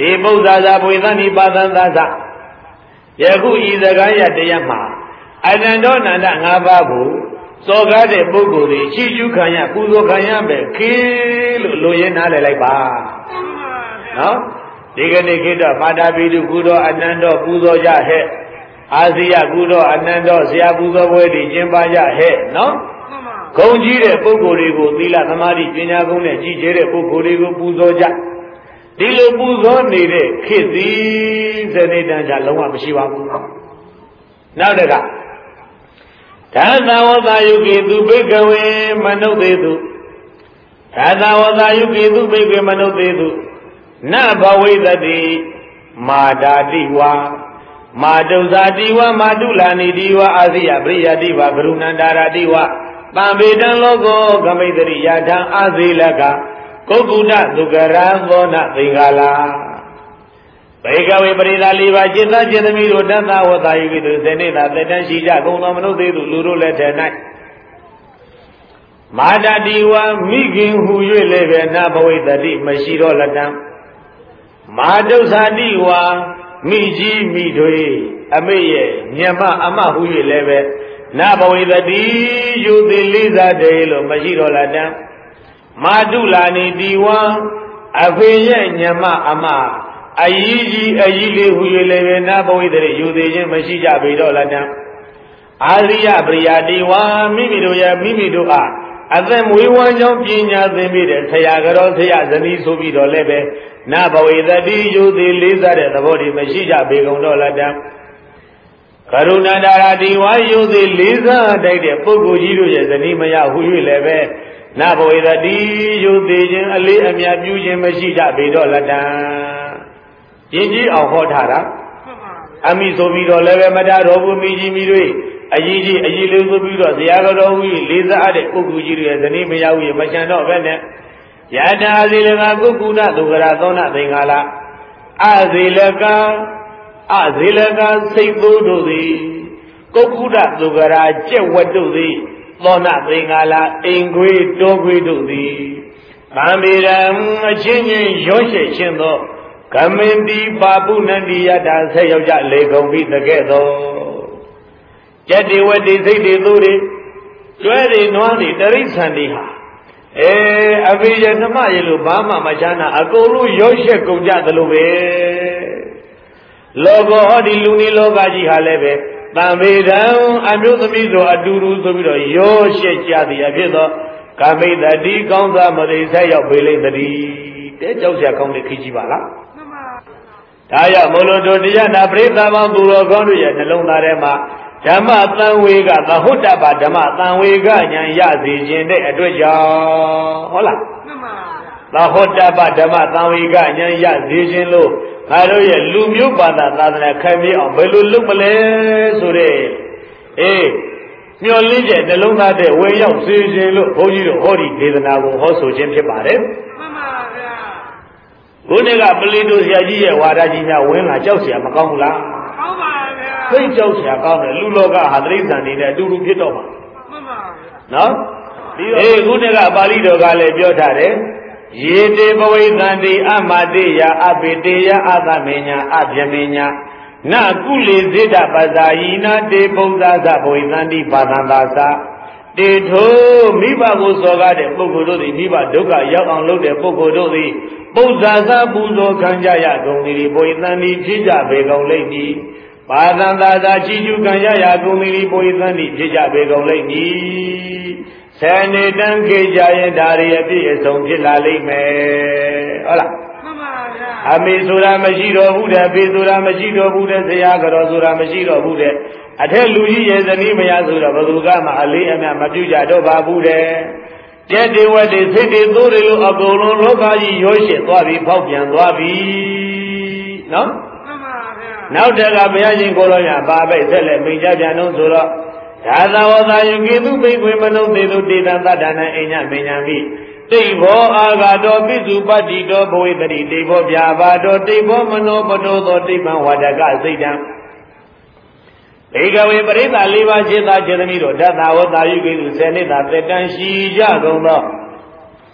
ဒီပု္ပ္ပဇာဘွေသနိပါဒံသာသယခုဤစကားရတရားမှာအနန္တောနန္ဒ၅ပါးကိုစောကားတဲ့ပုဂ္ဂိုလ်တွေချီးကျူးခံရပူဇော်ခံရမယ်ခေလို့လိုရင်းနားလည်လိုက်ပါနော်ဒီကနေ့ခေတ္တမာတာပိတုကုတော်အနန္တောပူဇော်ကြဟဲ့အာဇိယကုတော်အနန္တောဆရာပူဇော်ပွဲတွေကျင်းပကြဟဲ့နော်ဂုဏ်ကြီးတဲ့ပုဂ္ဂိုလ်တွေကိုသီလသမာဓိပညာကုန်းနဲ့ကြီးကျယ်တဲ့ပုဂ္ဂိုလ်တွေကိုပူဇော်ကြဒီလိုပူဇော်နေတဲ့ခေတ်သည်ဇနိတံကြလုံးဝမရှိပါဘူးနောက်တကဒါသဝသာယုကေသူဘိကဝေမနုဿေတုဒါသဝသာယုကေသူဘိကဝေမနုဿေတုနဘဝိသတိမာတာတိဝါမာတုဇာတိဝါမာတုလာနိတိဝါအာဇိယပရိယတိဝါကရုဏန္တာရတိဝါတံပေတံလောကောကမိတ္တိယထံအာဇိလကကုက္ကုတသုကရံသောနသင်္ကာလာဘေကဝေပရိသလေးပါจิตသားจิตသမီးတို့တသဝတာယိကိတုဇနေသာတက်တန်းရှိကြကုန်သောမနုဿေတုလူတို့လက်ထက်၌မာတတိဝါမိခင်ဟူ၍လည်းပဲနဘဝိတတိမရှိတော့လတံမာတုဇာတိဝါမိကြီးမိတွေအမေရဲ့မြတ်မအမဟူ၍လည်းပဲနဘဝိတတိယူသည်လေးစားတယ်လို့မရှိတော့လတံမာတုလာနေတိဝါအဖေရဲ့ညမအမအကြီးကြီးအကြီးလေးဟူ၍လည်းပဲနဘဝိတတိယူသည်ခြင်းမရှိကြပေတော့လတံအာရိယပရိယာတိဝါမိမိတို့ရဲ့မိမိတို့အားအသက်မွေးဝမ်းကြောင်းပညာသင်ပြီးတဲ့ဆရာကြောဆရာဇနီးဆိုပြီးတော့လည်းပဲနဘဝိတတိယူသည်လေးစားတဲ့သဘောတည်းမရှိကြပေကုန်တော့လတံကရုဏန္တာရတိဝါယုသည်လေးစားတိုက်တဲ့ပုဂ္ဂိုလ်ကြီးတို့ရဲ့ဇနီးမယားဟူ၍လည်းပဲနဘဝိတတိယုသေးခြင်းအလေးအမြတ်ပြုခြင်းမရှိကြပေတော့လတံပြင်းကြီးအောင်ဟောထားတာအမိဆိုပြီးတော့လည်းပဲမတတော်ဘူးမိကြီးမိတွေအကြီးကြီးအကြီးလေးဆိုပြီးတော့ဇရာတော်ဟူလေးစားတဲ့ပုဂ္ဂိုလ်ကြီးတွေရဲ့ဇနီးမယားဟူမချန်တော့ပဲနဲ့ယထာဇေလကကုက္ကုဏသုကရာသောနသင်္ကာလအဇေလကစိတ်သိုးတို့သည်ကုက္ကုဏသုကရာကျက်ဝတ်တို့သည်သောနသင်္ကာလအိမ်ခွေးတောခွေးတို့သည်ဗံမေရံအချင်းချင်းရောရှက်ခြင်းသောကမင်တိပါပုဏ္ဏတိယတာဆက်ရောက်ကြလေကုန်ပြီတကဲ့သောကြက်တွေဝက်တွေစိတ်တွေသိုးတွေကျွဲတွေနွားတွေတရိစ္ဆာန်တွေဟာအဖေရနှမရလို့ဘာမှမချမ်းသာအကုန်လုံးရောရှက်ကုန်ကြသလိုပဲလောကဟောဒီလူနေလောကကြီးဟာလည်းပဲတံမေတံအမျိုးသမီးတို့အတူတူဆိုပြီးတော့ရောရှက်ကြသည်အဖြစ်သောကာမိတတိကောင်းသားမရိဆက်ရောက်ပေလိမ့်တည်းတဲ့ကြောက်စရာကောင်းတဲ့ခေကြီးပါလားဒါကြောင့်မို့လို့တို့တရားနာပရိသတ်ပေါင်းသူတော်ကောင်းတို့ရဲ့နှလုံးသားထဲမှာဓမ္မသံဝေကသဟုတ်တပဓမ္မသံဝေကဉာဏ်ရစေခြင်းတဲ့အတွက်ကြောင့်ဟုတ်လားသဟုတ်တပဓမ္မသံဝေကဉာဏ်ရစေခြင်းလို့ငါတို့ရဲ့လူမျိုးဘာသာသာသနာခံပြီးအောင်ဘယ်လိုလုပ်မလဲဆိုတဲ့မျော်လင့်ချက်နှလုံးသားတဲ့ဝင်ရောက်စေခြင်းလို့ဘုန်းကြီးတို့ဟောဒီဒေသနာကိုဟောဆိုခြင်းဖြစ်ပါတယ်မှန်ပါဗျာခုတည်းကပလီတိုဆရာကြီးရဲ့ဝါဒကြီးများဝင်လာကြောက်เสียမကောင်းဘူးလားကောင်းပါဗျာသိကြောက်เสียကောင်းတယ်လူလောကဟာတိရစ္ဆာန်တွေနဲ့အတူတူဖြစ်တော့မှာမှန်ပါဗျာနော်ခုတည်းကပါဠိတော်ကလည်းပြောထားတယ်ယေတေဘဝိသန္တိအမတေယအပိတေယအသမေညာအဗျမေညာနကုလေဇိတပဇာယိနာတေဘုဒ္ဓသဘဝိသန္တိပါဒံသာသတေထိုမိဘကိုစော်ကားတဲ့ပုဂ္ဂိုလ်တို့သည်မိဘဒုက္ခရောက်အောင်လုပ်တဲ့ပုဂ္ဂိုလ်တို့သည်ပုဇ္ဇာသပူဇော်ခံကြရကုန်သည်ဘဝိသန္တိဖြစ်ကြပေကုန်လိမ့်မည်ပါဒံသာသချီးကျူးခံရကုန်သည်ဘဝိသန္တိဖြစ်ကြပေကုန်လိမ့်မည်ဆယ်နေတန်းခေကြရင်ဒါရီအပြည့်အစုံဖြစ်လာလိမ့်မယ်ဟုတ်လားမှန်ပါဗျာအမေဆိုတာမရှိတော့ဘူးတဲ့ဖေဆိုတာမရှိတော့ဘူးတဲ့ဆရာကတော့ဆိုတာမရှိတော့ဘူးတဲ့အထက်လူကြီးရဲ့ဇနီးမယားဆိုတော့ဘယ်သူကမှအလေးအမြတ်မပြုကြတော့ပါဘူးတဲ့ကျက်တွေဝက်တွေစိတ်တွေသိုးတွေလို့အကုန်လုံးလောကကြီးရောရှစ်သွားပြီးဖောက်ပြန်သွားပြီနော်မှန်ပါဗျာနောက်တက်ကဘုရားရှင်ကိုတော်ရပါပဲဆက်လက်မိန့်ကြပြန်တော့ဆိုတော့ဒါသဝသာယကေသူဘိကွေမနုသေသူတေတံတတ္တနံအိညာမေညာမိတိဘောအာဂါတောပိစုပတ္တိတောဘဝေတတိတိဘောပြာဘာတောတိဘောမနောပတောသောတိပံဝါဒကစိတ်တံဧကဝေပရိသလေးပါးစေသာစေသမီးတို့ဓာတဝတာယုကေသူ10နှစ်သာတက်တန်းရှိကြကုန်သော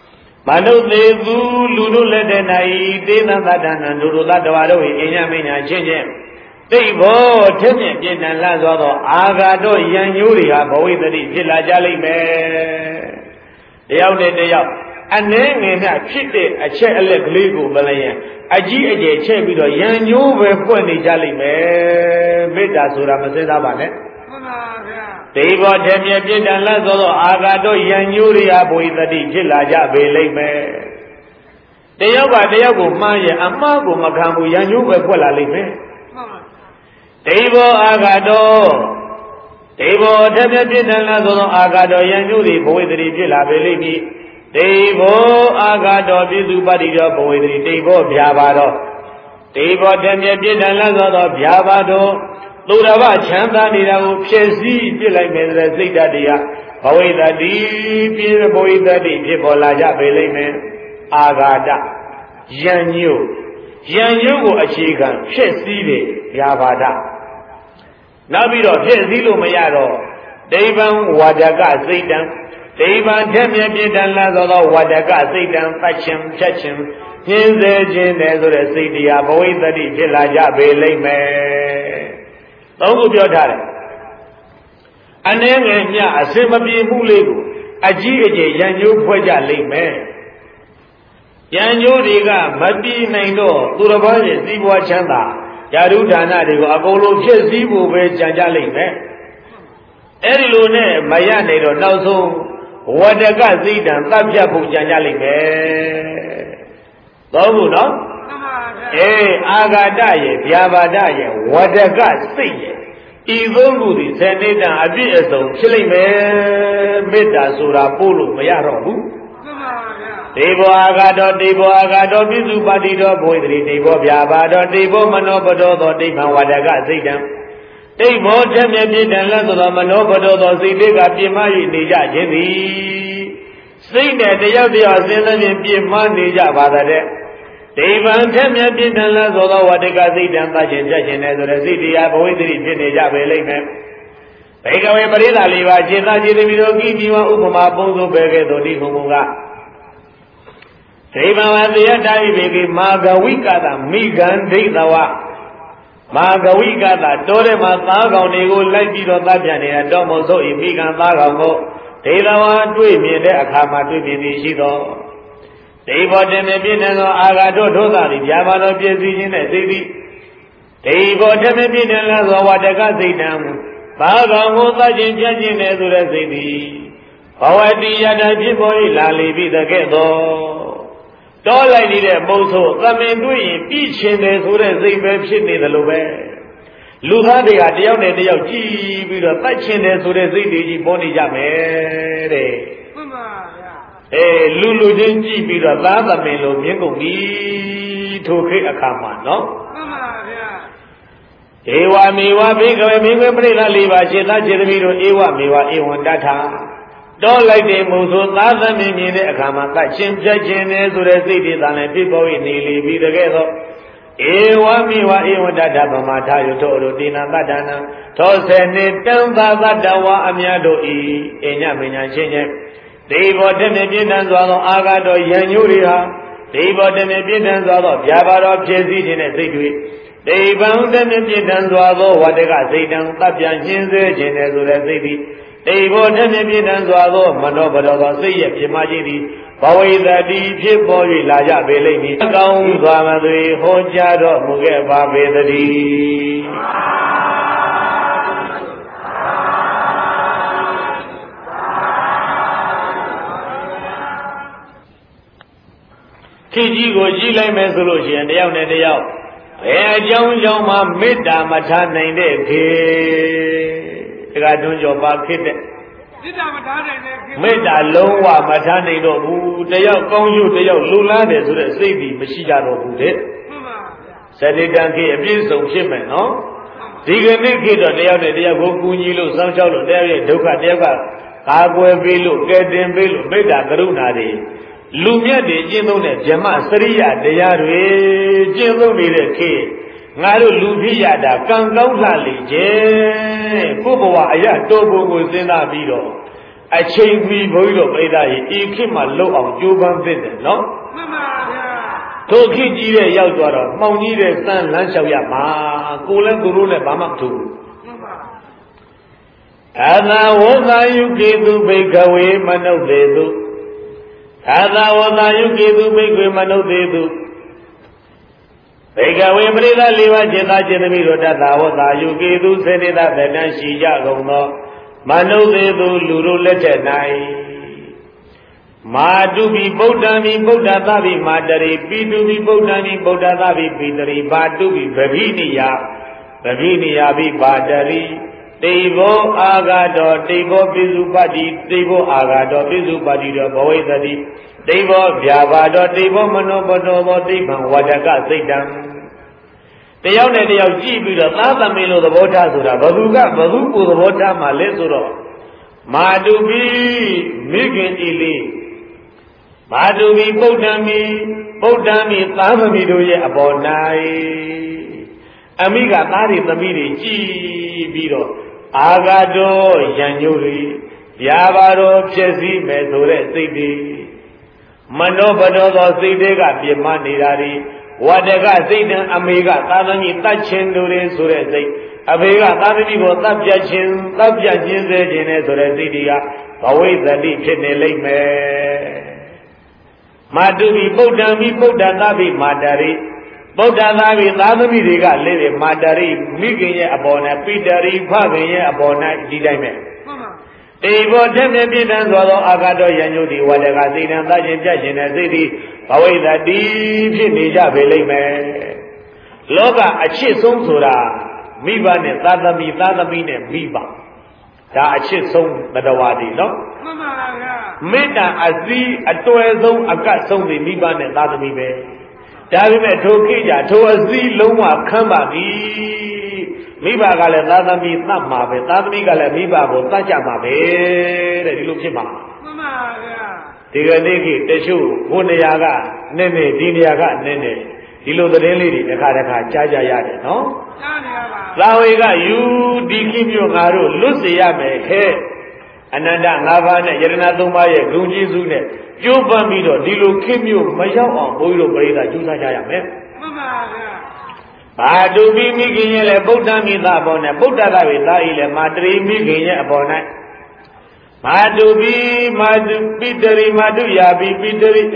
Manu Devu Lulu Ledenai Dena Dadana Nurula Dawaro Inyamina Chinjin Devo Timin Jinan Lazo Agado Yanyuria Boydri Villa Jali Me Yaune de Yap and then in that chit a check a legal Balayan Aji Chebido Yanyu Pony Jali Me Meda Sura Maseda Bane Devo Temia Jinan Lazo Agado Yanyuria Boydri Villa Jabe Me Deoba Deogo Maya Amago Makamu Yanyu Pula Lime Devo Agado Devo Temia Jinan Lazo Agado Yanyuri Boydri Villa Belibi Devo Agado Bizu Badido Boydri Devo Biabado Devo Temia Jinan Lazo Biabado Lurava Chanda Nida Pesi Villa Medra Zita Dia Boyda Di Pir Boyda Di Pibolaja Belime Agada Yanyu Achigan Cheside Yavada Nabido Chesilu Mayado Devan Wadaga Zaitan Devan Temia Bidan Lazo Wadaga Zaitan Fachim Chachim Hinze Jin Ezra Sidia Boyda Di Villaja Belime Don't go to and then, yeah, a simple Mulego, a G. Yanyu Puja Lime Yanyu Diga, Madi Nando, Urabani, Zibu Chanda, Yarudana, Agolo, Zibu, Janja Lime Erilone, Mayane, Nazo, Wadaga Zidan, Tajabu Janja Lime Dobu, no? Agadaye, Yabadaye, Wadaga Say. Evil Senata Abiaso, Chilime, Meda Sura Pulu, Mayarobu. Devo Agado, Bizu Badido, Boydri, Devo Yabado, Devo Manobodo, Deva Wadaga Zidam. Devo Temia and Lazo Manobodo, Zidiga Pimai, Nija Jimmy. Sing that the Yadia Zenan Pima Nija Vada. Devan Temia Pitan Lazo, Wadaga Zidam, Bajin, as a city, Aboidri, Pinja Belame. Take away Marina Liva, Jina Jimmy, Giva Umama, Bozo Berge, Donimunga. Devan and the Yadai, Margawika, the Migan, Dezawa. Margawika, the Dorema, Mago, Nego, Lapido, Tajani, and Domoso, Migan Mago. Dezawa, Twin, Akama, Twin, Shido. Devo Temepin Agado Dodari, Yamano Piazin, Zivi. Devo Temepin and Wadaga Zidam, Bagamo Jin Ezra Zivi. Howadi Yada Jiboi Lali the Ghetto. All I need a mozo, come in doing each in the Sura Zivi Shini the Lube. Luhadi Adione de Yogi, with a touch in the Sura Zivi, Boni Jamere. Lulu Jinji be the Lava Melo, Mingo me to create a command, no? Ewa Miwa Big Miwa Liva, Jena Jeremiro, Ewa Miwa, Ewan Data. Don't like the Muzo, Lava Mini, a command, like Jim Jajin, Zurezidi, and people in Nili be together. Ewa Miwa, Ewan Data, Mata, Toro, Dina Badana, Tosene, Tamba, Dawa, Amiado E, Enyamina Chenye. Devo Temepin and Zalo Agado Yanyuria, Devo Temepin and Zalo, Yabaro Jezi in a city. They bound Temepin and Zalo, Wadaga Zidam, Tapian Jinze, Genezura City. Devo Temepin and Zalo, Manobodo, Say, Imagini, Bowie the deep boy, Laja Belemi, Gaum Zamadri, Hojado, Mugeva Vedadi. Kiji go Gila Mesology and the Young and the Young. Young Mida Matana in the Gadun Joba Kid. Mida Lowa Matana, the Young Kongu, the Young Lula, the Sadi, Mashida Bude. Said it down here, abuse of shipment, no? Diga Nikid on the Young and the Young Kunilo, Sancho, there, Duka Deva, Agua Bilu, get them Bilu, Mida Garunari. Lumia de Jimone, Jama, Saria, de Yare, Jimone, K. Naru Lupia, da Kangau Lali, Je, Puba, Tobo was in Abido. အချိန်မီဘုန်းကြီးတို့ပြိဿရေဤခေတ်မှာလုံအောင်ကြိုးပမ်းသင့်တယ်နော်မှန်ပါဗျာတို့ခေတ်ကြီးတဲ့ရောက်သွားတော့မှောင်ကြီးတဲ့စမ်းလမ်းလျှောက်ရမှာကိုလည်းကိုလို့လည်းဘာမှမထူဘူးမှန်ပါအာသာဝသာယုကေတုဘိကဝေမနုဿေတုအာသာဝသာယုကေတုဘိကဝေမနုဿေတုဘေကဝေပရိသတ်လေးပါးจิตသားจิตသမီးတို့တတ္တဝတ္တယုကေတုစေတသတတံရှိကြကုန်သောမနုဿေတုလူတို့လက်ထက်၌မာတုပိဗုဒ္ဓံမိဗုဒ္ဓသဗ္ဗိမာတရိပိတုပိဗုဒ္ဓံမိဗုဒ္ဓသဗ္ဗိပိတရိဘာတုပိဗဗိနိယပိပါတရိတေဘောအာဂါတောတေဘောပိစုပတ္တိတေဘောအာဂါတောပိစုပတ္တိတောဘဝိတတိတေဘောဗျာပါတောတေဘောမနောပတောဘောသိဗံဝတကစိတ်တံတယောက်နဲ့တယောက်ကြည့်ပြီးတော့သာသမီလို့သဘောထားဆိုတာဘသူကိုသဘောထားမှလဲဆိုတော့မာတုပိမိခင်ဤလေးမာတုပိဗုဒ္ဓံမိသာသမီတို့ရဲ့အပေါ်၌အမိကသားတွေသမီးတွေကြည်ပြီးတော့အာဂါတော်ရံညိုတွေဗျာပါတော်ဖြစ်စည်းမယ်ဆိုတဲ့စိတ်တွေမနောပတော်သောစိတ်တွေကပြမနေတာတွေဝတ္တကစိတ်တံအမေကသာသမီတတ်ခြင်းတို့တွေဆိုတဲ့စိတ်အဖေကသာသမီကိုတတ်ပြခြင်းစေခြင်းနဲ့ဆိုတဲ့စိတ်တွေကဘဝိသတိဖြစ်နေလိမ့်မယ်မာတုပိဗုဒ္ဓံမိဗုဒ္ဓသဗ္ဗိမာတရိဗုဒ္ဓသာဝိသာသမီတွေကလေးတွေမာတရိမိခင်ရဲ့အပေါ်နဲ့ပိတရိဖခင်ရဲ့အပေါ်နဲ့ဒီတိုင်းပဲတေဘောတည်းနဲ့ပြည့်တန်းသောအာဂါတောယံညုတိဝတ္တကစိတ်တံသခြင်းပြခြင်းနဲ့စိတ်သည်ဘဝိသတိဖြစ်နေကြပေလိမ့်မယ်လောကအချစ်ဆုံးဆိုတာမိဘနဲ့သာသမီနဲ့မိဘဒါအချစ်ဆုံးတရားတွေနော်မှန်ပါဗျာမေတ္တာအစည်းအတွယ်ဆုံးအကတ်ဆုံးတွေမိဘနဲ့သာသမီပဲဒါပေမဲ့ထိုခေတ်ကြထိုအစည်းလုံးဝခမ်းပါပြီမိဘကလည်းသာသမီသတ်မှာပဲသာသမီကလည်းမိဘကိုသတ်ကြမှာပဲတဲ့ဒီလိုဖြစ်မှာမှန်ပါဗျာဒီကနေ့ခေတ်တချို့ဘုနေရာကနည်းနည်းဒီနေရာကနည်းနည်းဒီလိုသတင်းလေးတွေတစ်ခါကြားကြရတယ်နော်ကြားနေရပါသာဝေကယူဒီခိမျိုးငါတို့လွတ်စေရမယ်ဟဲ့အနန္တ၅ပါးနဲ့ယရဏ၃ပါးရဲ့ဂုဏ်ကျေးဇူးနဲ့ကျိုးပန်းပြီးတော့ဒီလိုခိမျိုးမရောက်အောင်ဘုန်းကြီးတို့ပြိဿကျူးစားကြရမယ်မှန်ပါဗျာဘာတုပိမိခင်ရဲ့လေဗုဒ္ဓမိသဘောနဲ့ဗုဒ္ဓသာဝေသာဤလေမာတရိမိခင်ရဲ့အပေါ်၌မာတုပိတရိမာတုယာပိပိတရိ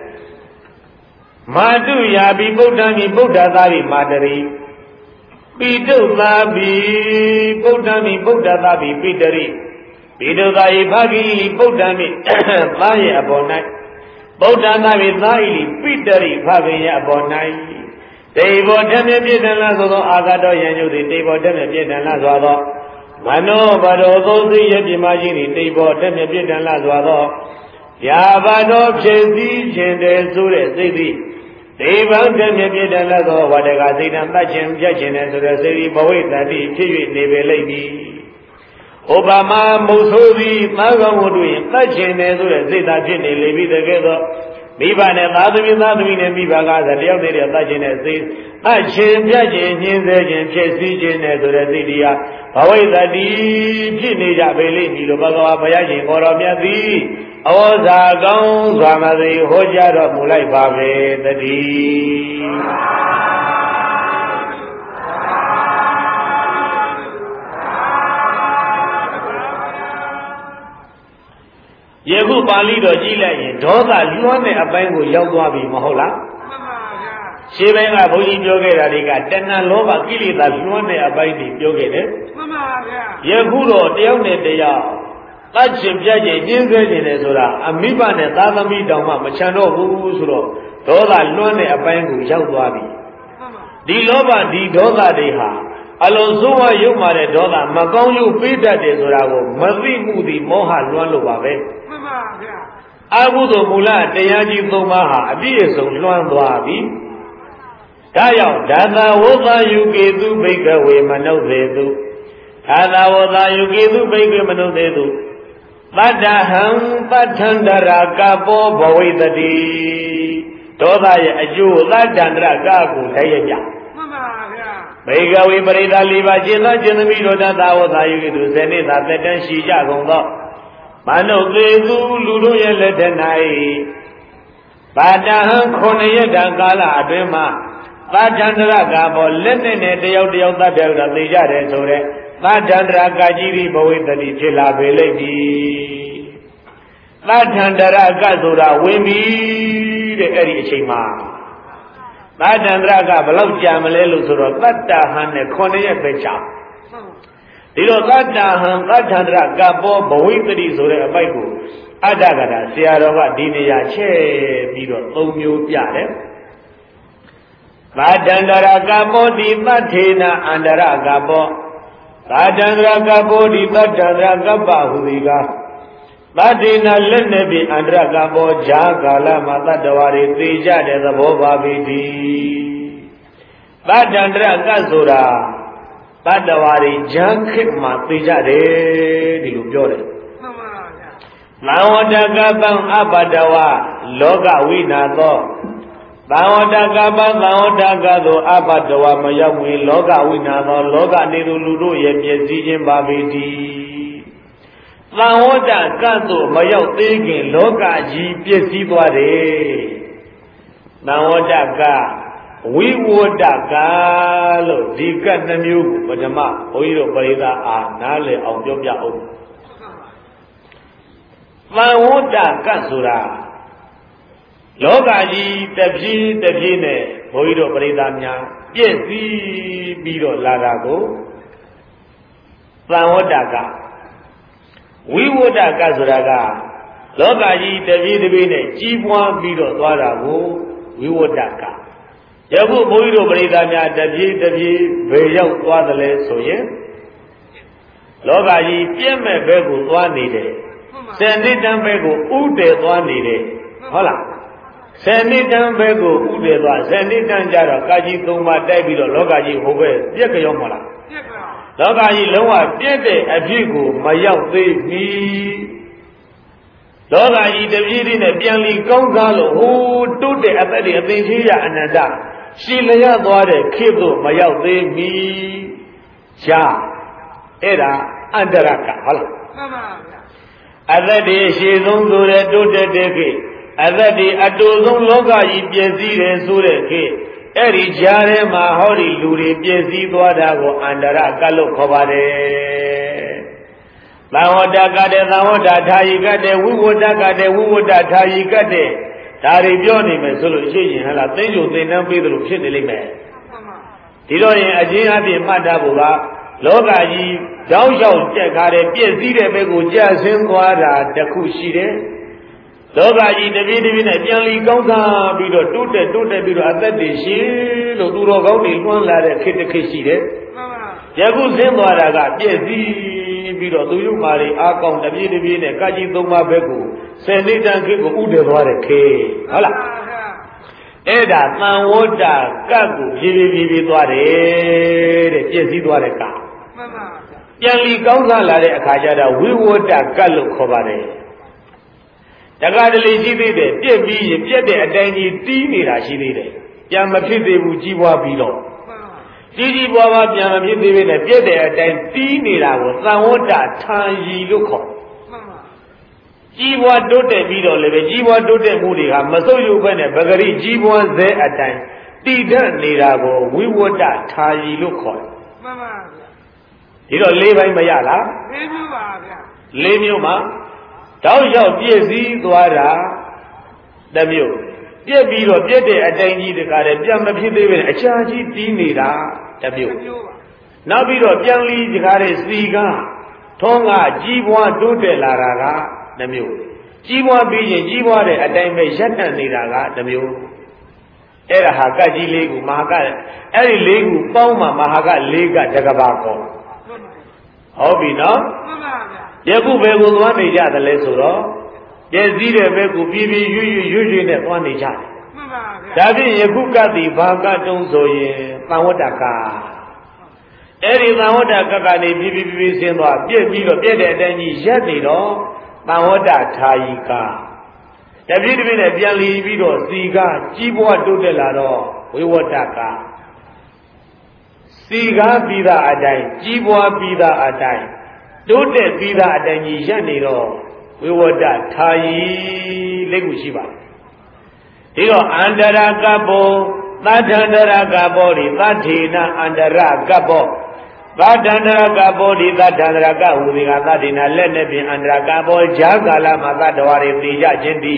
မာတုယာပိဗုဒ္ဓမိဗုဒ္ဓသာဝေမာတရိပိတုသာပိဗုဒ္ဓမိဗုဒ္ဓသာပိပိတရိပိတုသာယိဖခင်ဤဗုဒ္ဓမိသားရဲ့အပေါ်၌ဗုဒ္ဓသာဝေသာဤပိတရိဖခင်ရဲ့အပေါ်၌တေဘောဓမြပြည့်တန်လာသောအာဂါတောယံညုတိတေဘောဓမြပြည့်တန်လာစွာသောမနောဘရောသောသိရပြမကြီးသည်တေဘောဓမြပြည့်တန်လာစွာသောယာဘတော်ဖြစ်စည်းခြင်းတည်းဆိုတဲ့စိတ်သည်တေဘောဓမြပြည့်တန်လာသောဝတ္တကစိတ်တံတတ်ခြင်းပြတ်ခြင်းတည်းဆိုတဲ့စိတ်သည်ဘဝိတ္တိဖြစ်၍နေပေလိမ့်မည်ဥပမာမုဆိုးသည်သာကောင်းဝတ္ထုရင်တတ်ခြင်းတည်းဆိုတဲ့စိတ်သာဖြစ်နေလေပြီတကယ်တော့မိဘနဲ့သာသမီနဲ့မိဘကတယောက်တည်းတတ်ခြင်းနဲ့စိတ်အချင်းပြတ်ခြင်းညှင်းဆဲခြင်းဖြစ်စည်းခြင်းနဲ့ဆိုတဲ့စိတ်တရားဘဝိတ္တိဖြစ်နေကြပေလိမ့်မည်လို့ဘဂဝါဘုရားရှင်ခေါ်တော်မြတ်သည်ဩဇာကောင်းစွာမသိဟောကြားတော်မူလိုက်ပါပဲတည်းယခုပါဠိတော်ကြည့်လိုက်ရင်ဒေါသလွှမ်းတဲ့အပိုင်းကိုရောက်သွားပြီမဟုတ်လားမှန်ပါဗျာရှင်းပိုင်းကဘုန်းကြီးပြောခဲ့တာတွေကတဏှာလောဘကိလေသာလွှမ်းတဲ့အပိုင်းတွေပြောခဲ့တယ်မှန်ပါဗျာယခုတော့တယောက်နဲ့တယောက်တတ်ခြင်းပြတ်ခြင်းညှင်းဆဲခြင်းနဲ့ဆိုတာအမိဘနဲ့သာသမီတောင်မှမချန်တော့ဘူးဆိုတော့ဒေါသလွှမ်းတဲ့အပိုင်းကိုရောက်သွားပြီဒီလောဘဒီဒေါသတွေဟာအလုံးစုံဝရုပ်မာတဲ့ဒေါသမကောင်းရုပ်ပေးတတ်တယ်ဆိုတာကိုမသိမှုသည်မောဟလွှမ်းလို့ပါပဲမှန်ပါဗျာအကုသိုလ်မူလတရားကြီး၃ပါးဟာအပြည့်အစုံလွှမ်းသွားပြီဒါကြောင့်ဒါသာဝသယုကေတုဘိကဝေမနုဿေတုဒါသာဝသယုကေတုဘိကဝေမနုဿေတုသတ္တဟံပဋ္ဌန္တရာကပောဘဝိတတိဒေါသရဲ့အကျိုးသတ္တန္တရာကကိုထိုက်ရကြမှန်ပါဗျာဘေကဝေပရိသ၄ပါးကျင့်သောကျင့်သမီးတို့သာဝသယုကေတုဇေနိသာသက်တမ်းရှိကြကုန်သောမနုသေသူလူတို့ရဲ့လက်ထက်၌ပါဒဟံ9ရက်တာကာလအတွင်းမှာသာတန္တရကဘောလက်နဲ့တယောက်တယောက်သတ်တယ်တော့သိကြတယ်ဆိုတဲ့သာတန္တရကကြီးပြီးဘဝိတ္တိဖြစ်လာပေလိမ့်မည်သာတန္တရကဆိုတာဝင်ပြီတဲ့အဲ့ဒီအချိန်မှာသာတန္တရကဘလောက်ကြာမလဲလို့ဆိုတော့သတ္တဟံနဲ့9ရက်ပဲကြာဒီတော့သတ္တဟံသတ္တန္တရကဘောဘဝိတ္တိဆိုတဲ့အပိုက်ကိုအတ္တကတာဆရာတော်ကဒီနေရာချဲ့ပြီးတော့3မျိုးပြတယ်သာတန္တရကဘောတိသတ္ထေနအန္တရကဘောသာတန္တရကဘောတိသတ္တန္တရကပ္ပဟူသည်ကသတ္ထေနလက်နဲ့ပြီးအန္တရကဘောဈာကာလမှာတတ္တဝါတွေသိကြတဲ့သဘောပါပြီဒီသတ္တန္တရကဆိုတာတတ္တဝါတွေဈာခေတ်မှာသိကြတယ်ဒီလိုပြောတယ်မှန်ပါဗျာသံဝတကပံအပတဝလောကဝိနာသောသံဝတကပံသံဝတကသို့အပတဝမရောက်ဝင်လောကဝိနာသောလောကနေသူလူတို့ရဲ့ပြည့်စည်ခြင်းပါပေတည်းသံဝတကသို့မရောက်သေးခင်လောကကြီးပြည့်စည်သွားတယ်သံဝတကဝိဝတကလို့ဒီကတ်နှမျိုးကိုပထမဘုန်းကြီးတို့ပရိသတ်အားနားလည်အောင်ပြောပြအောင်သံဝတကဆိုတာလောကကြီးတပြေးတပြေးနဲ့ဘုန်းကြီးတို့ပရိသတ်များပြည့်စည်ပြီးတော့လာတာကိုသံဝတကဝိဝတကဆိုတာကလောကကြီးတပြေးတပြေးနဲ့ကြီးပွားပြီးတော့သွားတာကိုဝိဝတကယခုဘုန်းကြီးတို့ပရိသတ်များတပြေးတပြေးဘယ်ရောက်သွားသလဲဆိုရင်လောကကြီးပြည့်မဲ့ဘက်ကိုသွားနေတယ်စံနိတံဘက်ကိုဥတည်သွားနေတယ်ဟုတ်လားစံနိတံဘက်ကိုဥတည်သွားစံနိတံကြတော့ကာကြီး3ပါးတိုက်ပြီးတော့လောကကြီးဟိုဘက်ပြက်ကြောမလားပြက်ကြောလောကကြီးလုံးဝပြက်တဲ့အဖြစ်ကိုမရောက်သေးဘူးလောကကြီးတပြေးသေးနဲ့ပြန်လီကောင်းစားလို့ဟိုတုတ်တဲ့အသက်တွေအသိသေးရအနန္တရှည်လျက်သွားတဲ့ခေတ်သို့မရောက်သေးမီရှားအဲ့ဒါအန္တရကဟုတ်လားမှန်ပါဗျာအသက်တွေရှည်ဆုံးဆိုတဲ့တိုးတက်တဲ့ခေတ်အသက်တွေအတူဆုံးလောကကြီးပြည့်စည်တယ်ဆိုတဲ့ခေတ်အဲ့ဒီကြားထဲမှာဟောဒီလူတွေပြည့်စည်သွားတာကိုအန္တရကလို့ခေါ်ပါတယ်သံဝတကတဲ့သံဝတထာယိကတဲ့ဝိဝတကတဲ့ဝိဝတထာယိကတဲ့ဒါတွေပြောနေမယ်ဆိုလို့ရှိရင်ဟလားသိဉ္ဇုသင်္นานပေးသလိုဖြစ်နေလိမ့်မယ်ဒီတော့ရင်အချင်းအပြည့်မှတ်တတ်ဖို့ကလောကကြီးတောင်းလျှောက်ကြက်ကားတဲ့ပြည့်စည်တဲ့ဘက်ကိုကြာဆင်းသွားတာတခုရှိတယ်လောကကြီးတပြေးတပြေးနဲ့ပြန်လီကောင်းစားပြီးတော့တိုးတက်ပြီးတော့အသက်တွေရှိလို့သူတော်ကောင်းတွေလွှမ်းလာတဲ့ခေတ်တစ်ခေတ်ရှိတယ်ယခုဆင်းသွားတာကပြည့်စည်ပြီးတော့သူယုမာတွေအားကောင်းတပြေးတပြေးနဲ့ကာကြီး3ပါးဘက်ကိုဆယ်နှစ်တန်ခေတ်ကိုဥတည်သွားတဲ့ခေတ်ဟုတ်လားအဲ့ဒါသံဝတ္တကတ်ကိုဖြည်းဖြည်းသွားတယ်တဲ့ပြည့်စည်သွားတဲ့ကမှန်ပါပြန်လီကောင်းစားလာတဲ့အခါကျတော့ဝိဝတ္တကတ်လို့ခေါ်ပါတယ်တက္ကတလေရှိသေးတယ်ပြည့်ပြီးရင်ပြည့်တဲ့အတိုင်းကြီးတီးနေတာရှိသေးတယ်ပြန်မဖြစ်သေးဘူးကြီးပွားပြီးတော့ကြီးပွားပြန်မဖြစ်သေးပဲနဲ့ပြည့်တဲ့အတိုင်းတီးနေတာကိုသံဝတ္တထာယီလို့ခေါ်ကြီးပွားတိုးတက်ပြီးတော့လည်းပဲကြီးပွားတိုးတက်မှုတွေကမဆုပ်ယုပ်ဘဲနဲ့ပဂရိကြီးပွားစေအတိုင်းတည်တတ်နေတာကိုဝိဝတ္တထာယီလို့ခေါ်တယ်မှန်ပါဗျာဒီတော့၄ပိုင်းမရလား၄မျိုးပါဗျာ၄မျိုးမှာတောက်လျှောက်ပြည့်စည်သွားတာတစ်မျိုးပြည့်ပြီးတော့ပြည့်တဲ့အတိုင်းကြီးတကားတည်းပြန်မဖြစ်သေးပဲအချာကြီးတီးနေတာတစ်မျိုးနောက်ပြီးတော့ပြန်လီတကားတည်းစီကထုံးကကြီးပွားတိုးတက်လာတာကတစ်မျိုးကြီးပွားပြီးရင်ကြီးပွားတဲ့အတိုင်းပဲရပ်တန့်နေတာကတစ်မျိုးအဲ့ဒါဟာကတ်ကြီး၄ခုမဟာကအဲ့ဒီ၄ခုပေါင်းမှမဟာက၄ကတကဘာကောဟုတ်ပြီနော်မှန်ပါဗျာယခုဘယ်ကိုသွားနေကြသလဲဆိုတော့ပြည့်စည်တဲ့ဘက်ကိုပြီးပြီးရွရွနဲ့သွားနေကြတယ်မှန်ပါဗျာဒါဖြင့်ယခုကတ်ဒီဘာကတုံးဆိုရင်သံဝတ္တကအဲ့ဒီသံဝတ္တကကနေပြီးဆင်းသွားပြည့်ပြီးတော့ပြည့်တဲ့အတိုင်းကြီးရက်နေတော့သံဝတ္တထာယိကတပြည့်တပြည့်နဲ့ပြန်လီပြီးတော့စီကကြီးပွားတိုးတက်လာတော့ဝိဝတ္တကစီကားပြီးသားအတိုင်းကြီးပွားပြီးသားအတိုင်းတိုးတက်ပြီးသားအတိုင်းကြီးရက်နေတော့ဝိဝတ္တထာယီလေးခုရှိပါတယ်ဒီတော့အန္တရာကပ္ပောသတ္တန္တရာကပ္ပောဒီသတ္ထေနအန္တရကပ္ပောသတ္တန္တရာကပ္ပောဒီသတ္တန္တရာကဟူသည်ကသတ္ထေနလက်နဲ့ပြင်အန္တရာကပ္ပောဈာကာလမှာသတ္တဝါတွေသိကြခြင်းသည်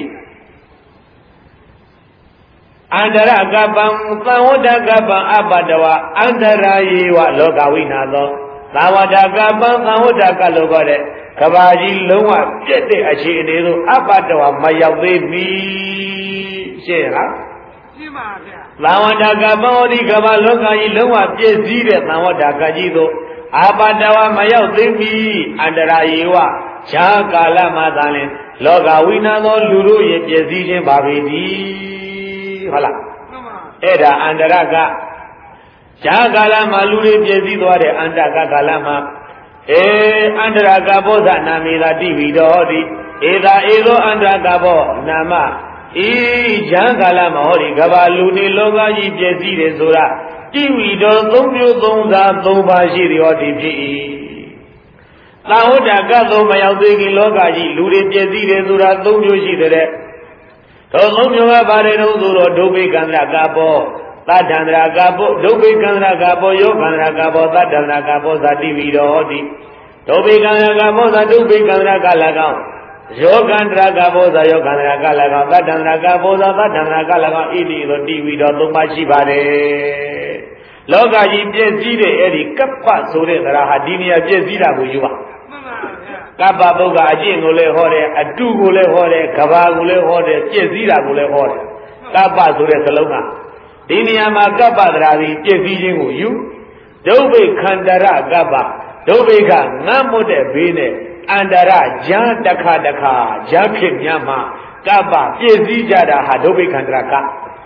အန္တရကပ္ပံသံဝတ္တကပ္ပံအပတ္တဝအန္တရာယေဝလောကဝိနာသောသံဝတ္တကပ္ပံသံဝတ္တကလောကတဲ့ကဘာကြီးလုံးဝပြည့်တဲ့အခြေအနေသို့အပတ္တဝမရောက်သေးမီရှင်းလားရှင်းပါဗျာသံဝတ္တကပ္ပံဒီကဘာလောကကြီးလုံးဝပြည့်စည်တဲ့သံဝတ္တကကြီးသို့အပတ္တဝမရောက်သေးမီအန္တရာယေဝဈာကာလမှာသာလင်လောကဝိနာသောလူတို့ရဲ့ပြည့်စည်ခြင်းပါပေသည်ဟုတ်လားအဲ့ဒါအန္တရကဈာကာလမှာလူတွေပြည့်စည်သွားတဲ့အန္တကကာလမှာအန္တရကဘောဇနာမေသာတိဝိတော်တိဧသာဧသောအန္တရကဘောနာမဈာကာလမှာဟောဒီကဘာလူနေလောကကြီးပြည့်စည်တယ်ဆိုတာတိဝိတော်၃မျိုး၃သာ၃ပါးရှိသည်ဟောဒီဖြစ်၏သံဝတ္တကသောမရောက်သေးခင်လောကကြီးလူတွေပြည့်စည်တယ်ဆိုတာ၃မျိုးရှိတဲ့သောသုံးမျိုးကပါတယ်လို့ဆိုတော့ဒုဗိကန္တကဘောသတ္တန္တရာကဘောဒုဗိကန္တကဘောယောကန္တကဘောသတ္တန္တကဘောသတိဝိရောဟိဒုဗိကန္တကဘောသဒုဗိကန္တက၎င်းယောကန္တကဘောသယောကန္တက၎င်းသတ္တန္တကဘောသသတ္တန္တက၎င်းဣတိသောတိဝိရောသုံးပါးရှိပါတယ်လောကကြီးပြည့်စည်တဲ့အဲ့ဒီကပ္ပဆိုတဲ့သရဟာဒီနေရာပြည့်စည်တာကိုယူပါကပ္ပပုဂ္ဂအကျင့်ကိုလည်းဟောတယ်အတုကိုလည်းဟောတယ်ကဘာကိုလည်းဟောတယ်ပြည့်စည်တာကိုလည်းဟောတယ်ကပ္ပဆိုတဲ့စလုံးကဒီနေရာမှာကပ္ပသရာသည်ပြည့်စည်ခြင်းကိုယူဒုဗိခန္တရကပ္ပဒုဗိကငတ်မွတ်တဲ့ဘေးနဲ့အန္တရဈာတခါတခါဈာဖြစ်များမှာကပ္ပပြည့်စည်ကြတာဟာဒုဗိခန္တရက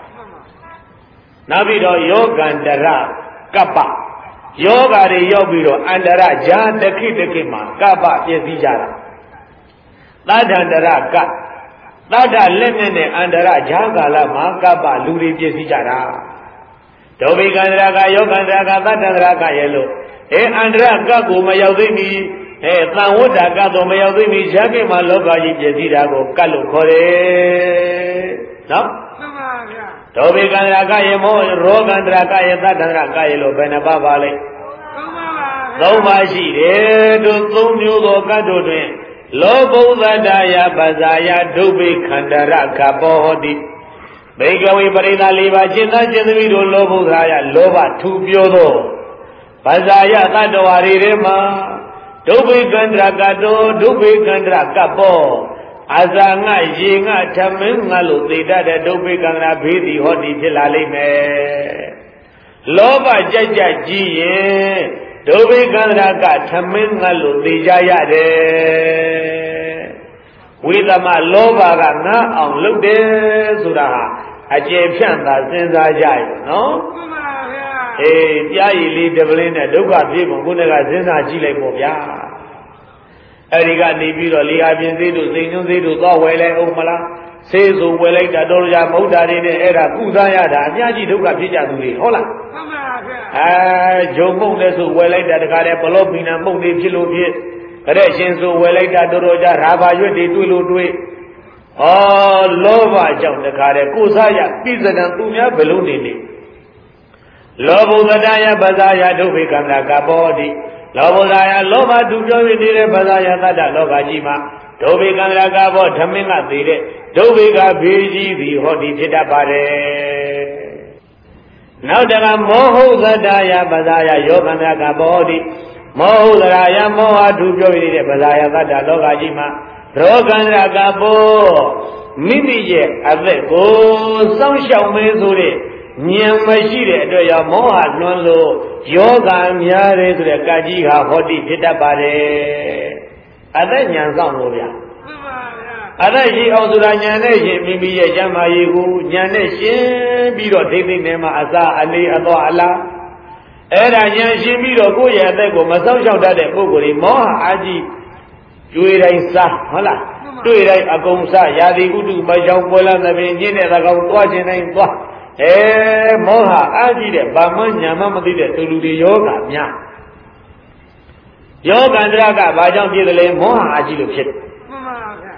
နောက်ပြီးတော့ယောဂန္တရကပ္ပယောဂါတွေရောက်ပြီးတော့အန္တရဈာတခိတခိမှာကပ္ပပြည့်စည်ကြတာသတ္တန္တရကသတ္တလက်နဲ့အန္တရဈာကာလမှာကပ္ပလူတွေပြည့်စည်ကြတာဒုဗိကန္တရကယောဂန္တရကသတ္တန္တရကရဲ့လို့အန္တရကကိုမရောက်သေးမီသံဝတ္တကတော့မရောက်သေးမီဈာကိမှာလောကကြီးပြည့်စည်တာကိုကတ်လို့ခေါ်တယ်နော်မှန်ပါဗျာဒုဗိကန္တရကရဲ့မောရောဂန္တရကရဲ့သတ္တန္တရကရဲ့လို့ဘယ်နှပါပါလဲသုံးပါးရှိတယ်တို့သုံးမျိုးသောကတ်တို့တွင်လောဘုသတ္တယပဇာယဒုဗိခန္တရကဘောဟောတိဘေကဝေပရိသ၄ပါးจิตသားจิตသမီးတို့လောဘုသယလောဘထူပြောသောပဇာယတတ္တဝါတွေထဲမှာဒုဗိခန္တရကတောဒုဗိခန္တရကဘောအဇာငါရေငါထမင်းငါလို့သိတတ်တဲ့ဒုဗိခန္တရဘေးသည်ဟောတိဖြစ်လာလိမ့်မယ်လောဘကြိုက်ကြကြီးရင်ဒုဗိကန္တရကထမင်းငတ်လို့သိကြရတယ်ဝိသမလောဘကငါအောင်လုပ်တယ်ဆိုတာဟာအကျေဖြန့်သာစဉ်းစားကြရနော်မှန်ပါဗျာပြားရည်လေးတပလင်းနဲ့ဒုက္ခပြေပုံခုနကစဉ်းစားကြည့်လိုက်ပေါ့ဗျာအဲ့ဒီကနေပြီးတော့လေအပြင်သေးတို့စိန်ညွန်းသေးတို့သွားဝယ်လိုက်အောင်မလားဆေးဆိုဝယ်လိုက်တာတော်ကြမဟုတ်တာတွေနဲ့အဲ့ဒါကုသရတာအများကြီးဒုက္ခဖြစ်ကြသူတွေဟုတ်လားမှန်ပါဗျာဂျုံမုံလည်းဆိုဝယ်လိုက်တာတခါတည်းဘလော့ပီနာမုံတွေဖြစ်လို့ဖြစ်ကြတဲ့ရှင်ဆိုဝယ်လိုက်တာတော်ကြရာဘာရွက်တွေတွေ့လို့တွေ့လောဘကြောင့်တခါတည်းကိုစားရပိစဒံသူများဘယ်လိုနေနေလောဘုဒ္ဒယပဇာယဒုဗိကန္တကဘောတိလောဘုဒ္ဒယလောဘသူပြောပြီးနေတဲ့ပဇာယသတ္တလောကကြီးမှာဒုဗိကန္တကဘောဓမင်းကသေးတဲ့ဒုဗိကဘေးကြီးသည်ဟောဒီဖြစ်တတ်ပါတယ်နောက်တကမောဟုသတ္တယပဇာယယောကန္တကဘောတိမောဟုသရာယမောဟသူပြောပြီးနေတဲ့ပဇာယသတ္တလောကကြီးမှာရောကန္တကဘောမိမိရဲ့အသက်ကိုစောင့်ရှောက်မဲဆိုတဲ့ဉာဏ်မရှိတဲ့အတွက်ရောမောဟလွန်လို့ယောဂများတယ်ဆိုတဲ့ကကြီးဟာဟောတိဖြစ်တတ်ပါတယ်အသက်ဉာဏ်ဆောင်လို့ဗျာအသက်ရှိအောင်ဆိုတာဉာဏ်နဲ့ရှင်မိမိရဲ့ကျမ်းမာရေးကိုဉာဏ်နဲ့ရှင်းပြီးတော့ဒိဋ္ဌိနဲ့မှအစာအလေးအသွားအလားအဲ့ဒါဉာဏ်ရှင်းပြီးတော့ကိုယ့်ရဲ့အသက်ကိုမစောင့်ရှောက်တတ်တဲ့ပုဂ္ဂိုလ်တွေမောဟအာကြီးကျွေးတိုင်းစားဟုတ်လားတွေ့တိုင်းအကုန်စားရာသီဥတုမချောင်ပွဲလာသဖြင့်ညင်းတဲ့သကောင်သွားခြင်းတိုင်းသွားမောဟအာကြီးတဲ့ဗာမညာမမသိတဲ့သူလူတွေယောဂများယောဂန္တရကဘာကြောင့်ဖြစ်တယ်လဲမောဟအာကြီးလို့ဖြစ်တယ်မှန်ပါဗျာ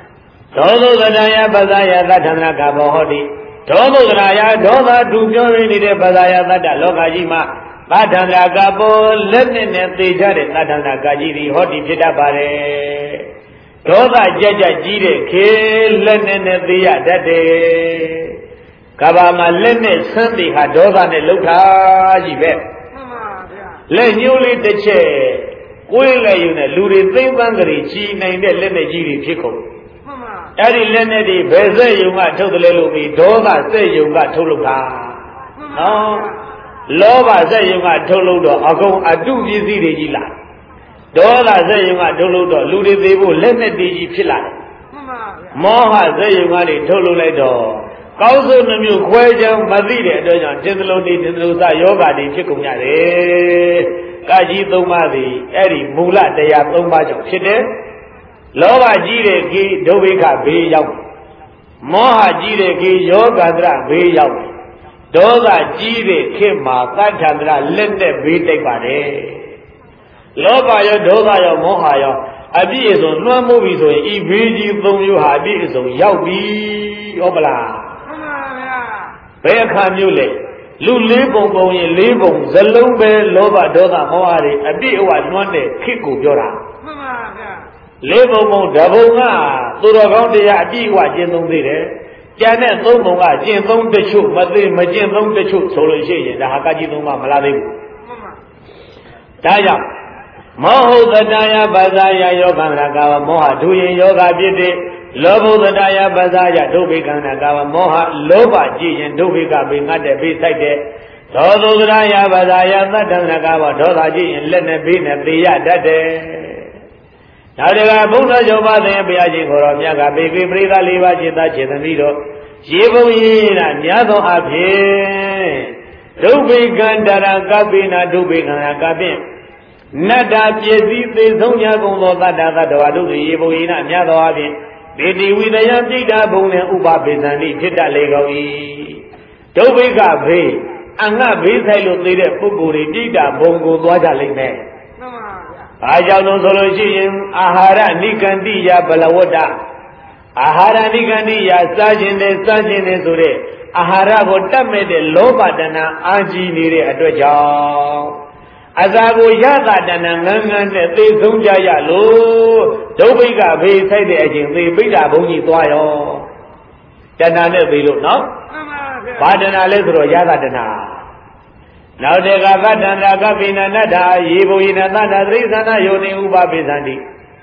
ဒေါသုဒ္ဓရာပဇာယသတ္ထနာကဘောဟောတိဒေါသုဒ္ဓရာဒေါသဒုပြောရင်းနေတဲ့ပဇာယသတ္တလောကကြီးမှာသတ္ထနာကဘောလက်နဲ့သေကြတဲ့သတ္ထနာကကြီးဒီဟောတိဖြစ်တတ်ပါတယ်ဒေါသကြက်ကြက်ကြီးတဲ့ခေလက်နဲ့သေရတတ်တယ်ကဘာမှာလက်နဲ့ဆန်းတိဟာဒေါသနဲ့လှုပ်တာကြီးပဲမှန်ပါဗျာလက်ညှိုးလေးတစ်ချက်ကိုယ်လည်းယူနေလူတွေသိမ့်ပန်းကြရီချီနိုင်တဲ့လက်နဲ့ကြီးတွေဖြစ်ကုန်မှန်ပါအဲ့ဒီလက်နဲ့ဒီဘယ်စက်ယုံကထုတ်တယ်လဲလို့ပြီးဒေါသစက်ယုံကထုတ်လုပ်တာနော်လောဘစက်ယုံကထုတ်လုပ်တော့အကုန်အတုပစ္စည်းတွေကြီးလာဒေါသစက်ယုံကထုတ်လုပ်တော့လူတွေသေးဖို့လက်နဲ့တည်ကြီးဖြစ်လာတယ်မှန်ပါဗျာမောဟစက်ယုံကတွေထုတ်လုပ်လိုက်တော့ကောင်းစုနှမျိုးခွဲချမ်းမသိတဲ့အတွက်ကြောင့်တင်သလုံးဒီတင်သလိုစယောဂတွေဖြစ်ကုန်ကြတယ်။ကာကြီး၃ပါးသည်အဲ့ဒီမူလတရား၃ပါးကြောင့်ဖြစ်တယ်။လောဘကြီးတဲ့ကိဒုဗိခဘေးရောက်မောဟကြီးတဲ့ကိယောဂန္တရဘေးရောက်ဒေါသကြီးတဲ့ခေတ်မှာသတ္ထန္တရလက်နဲ့ဘေးတိုက်ပါတယ်။လောဘရောဒေါသရောမောဟရောအပြည့်အစုံလွှမ်းမိုးပြီဆိုရင်ဤဘေးကြီး၃မျိုးဟာအပြည့်အစုံရောက်ပြီဟုတ်ပလားဘယ်အခါမျိုးလဲလူ၄ပုံပုံရင်၄ပုံဇလုံးပဲလောဘဒေါသမောဟတွေအပြည့်အဝလွှမ်းတဲ့ခေတ်ကိုပြောတာမှန်ပါဗျာ၄ပုံပုံဓဘုံကသူတော်ကောင်းတရားအပြည့်အဝကျင့်သုံးသေးတယ်ကျန်တဲ့၃ပုံကကျင့်သုံးတချို့မသိမကျင့်သုံးတချို့ဆိုလို့ရှိရင်ဒါဟာကကြီးသုံးပါမလားသေးဘူးမှန်ပါဒါကြောင့်မောဟုတတယပဇာယယောဂန္တကာဝမောဟဒုရင်ယောဂဖြစ်တဲ့လောဘုဒ္ဓယပဇာယဒုဗိကန္တကာဝမောဟလောဘကြည့်ရင်ဒုဗိကဘေငတ်တဲ့ဘေးဆိုင်တဲ့ဒေါသုဒ္ဓယပဇာယသတ္တန္တကာဝဒေါသကြည့်ရင်လက်နဲ့ဘေးနဲ့သေရတတ်တယ်။နောက်တကဘုရားကျော်ပါတဲ့ဘုရားရှင်ကိုတော်မြတ်ကဘေကိပရိသ၄ပါးจิตခြေသမီးတို့ရေဘုံရေးတာများသောအဖြစ်ဒုဗိကန္တရကပိနာဒုဗိကန္တကပိနတ္တပစ္စည်းသေဆုံးကြကုန်သောတတ္တသတ္တဝါတို့ရေဘုံရေးနာများသောအဖြစ်ဒေတိဝိတယပိဋ္ဌဘုံနဲ့ဥပပိသန္တိဖြစ်တတ်လေကုန်၏ဒုဗိကဘေးအငတ်ဘေးဆိုင်လို့သေးတဲ့ပုဂ္ဂိုလ်တွေပိဋ္ဌဘုံကိုသွားကြလိမ့်မယ်မှန်ပါဗျာဘာကြောင့်လို့ဆိုလို့ရှိရင်အာဟာရနိကန္တိယဘလဝတ္တအာဟာရနိကန္တိယစားခြင်းနဲ့စားခြင်းနဲ့ဆိုတဲ့အာဟာရကိုတတ်မဲ့တဲ့လောဘတဏ္ဍအာကြီးနေတဲ့အတွက်ကြောင့်အစာကိုရတာတဏ္ဍငန်းငန်းနဲ့သိဆုံးကြရလို့ဒုဗိကဘေးဆိုင်တဲ့အချိန်သေပိဋ္ဌဘုံကြီးသွားရောတဏ္ဍနဲ့သိလို့နော်မှန်ပါဗျာဘာတဏ္ဍလဲဆိုတော့ရတာတဏ္ဍနောက်တကသတ္တန္တကပိဏနတ္ထာယေဘုယိနသတ္တသရိသနာယောနိဥပပိသန္တိ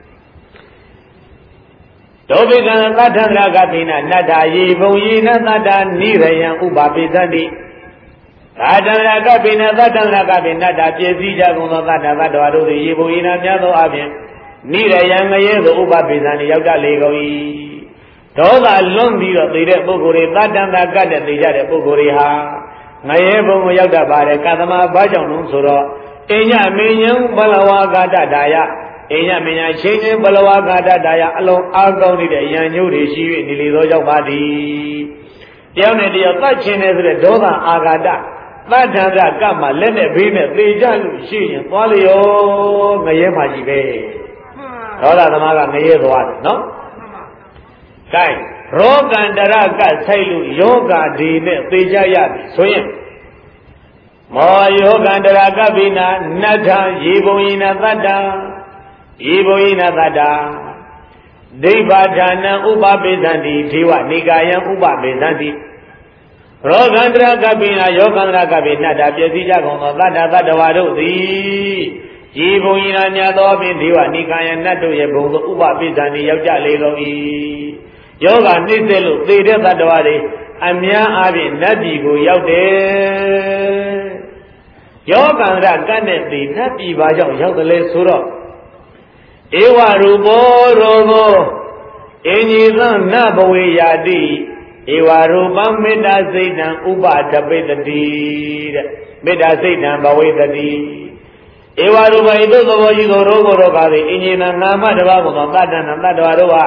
ဒုဗိကံသတ္တန္တကပိဏနတ္ထာယေဘုယိနသတ္တနိရယံဥပပိသန္တိသာတန္တကပိဏသတ္တန္တကပိဏတ္ထာပြည့်စည်ကြကုန်သောသတ္တသတ္တဝါတို့သည်ယေဘုယိနများသောအပြင်နိရယံငရဲသို့ဥပပိသန္တိရောက်တတ်လေကုန်၏ဒေါသလွန်ပြီးတော့သိတဲ့ပုဂ္ဂိုလ်တွေသတ္တန္တကတဲ့သိကြတဲ့ပုဂ္ဂိုလ်တွေဟာငရဲဘုံကိုရောက်တတ်ပါတယ်ကသမဘာကြောင့်လို့ဆိုတော့အညမင်းညံဘလဝါကတဒါယအညမင်းညာချင်းချင်းဘလဝါကတဒါယအလုံးအားကောင်းနေတဲ့ရံညို့တွေရှိ၍နေလေသောကြောင့်ပါသည်တယောက်နဲ့တယောက်သတ်ချင်းနေဆိုတဲ့ဒေါသအာဃာတသတ္တန္တကမှလက်နဲ့ဘေးနဲ့သေကြလို့ရှိရင်သွားလျောငရဲမှကြီးပဲဒေါသသမားကငရဲသွားတယ်နော်ကဲရောဂန္တရကဆိုင်လို့ယောဂဒီနဲ့သေကြရပြီဆိုရင်မောယောဂန္တရကပိနာနတ္ထယေဘုံယိနသတ္တယေဘုံယိနသတ္တဒိဗ္ဗဌာနံဥပပိသန္တိဒေဝနိကာယံဥပပိသန္တိရောဂန္တရကပိနာယောဂန္တရကပိနတ္ထပြည့်စည်ကြကုန်သောသတ္တသတ္တဝါတို့သည်ယေဘုံယိနာညာသောဖြင့်ဒေဝနိကာယံနတ်တို့ရဲ့ဘုံသို့ဥပပိသန္တိရောက်ကြလေကုန်၏ယောဂနှိမ့်သက်လို့သေတဲ့သတ္တဝါတွေအများအားဖြင့်နတ်ပြည်ကိုရောက်တယ်ယောဂန္တရကတ်နဲ့သေနတ်ပြည်ပါကြောင့်ရောက်တယ်လေဆိုတော့ဧဝရူပောရောသောအင်ကြီးသောနဘဝေယာတိဧဝရူပံမေတ္တာစိတ်တံဥပတပိတတိတဲ့မေတ္တာစိတ်တံဘဝေတတိဧဝရူပဣတုသဘောကြီးသောရောဂောရောဂါသည်အင်ကြီးနာနာမတပါးကိုသောတတ္တနာတ္တဝါတို့ဟာ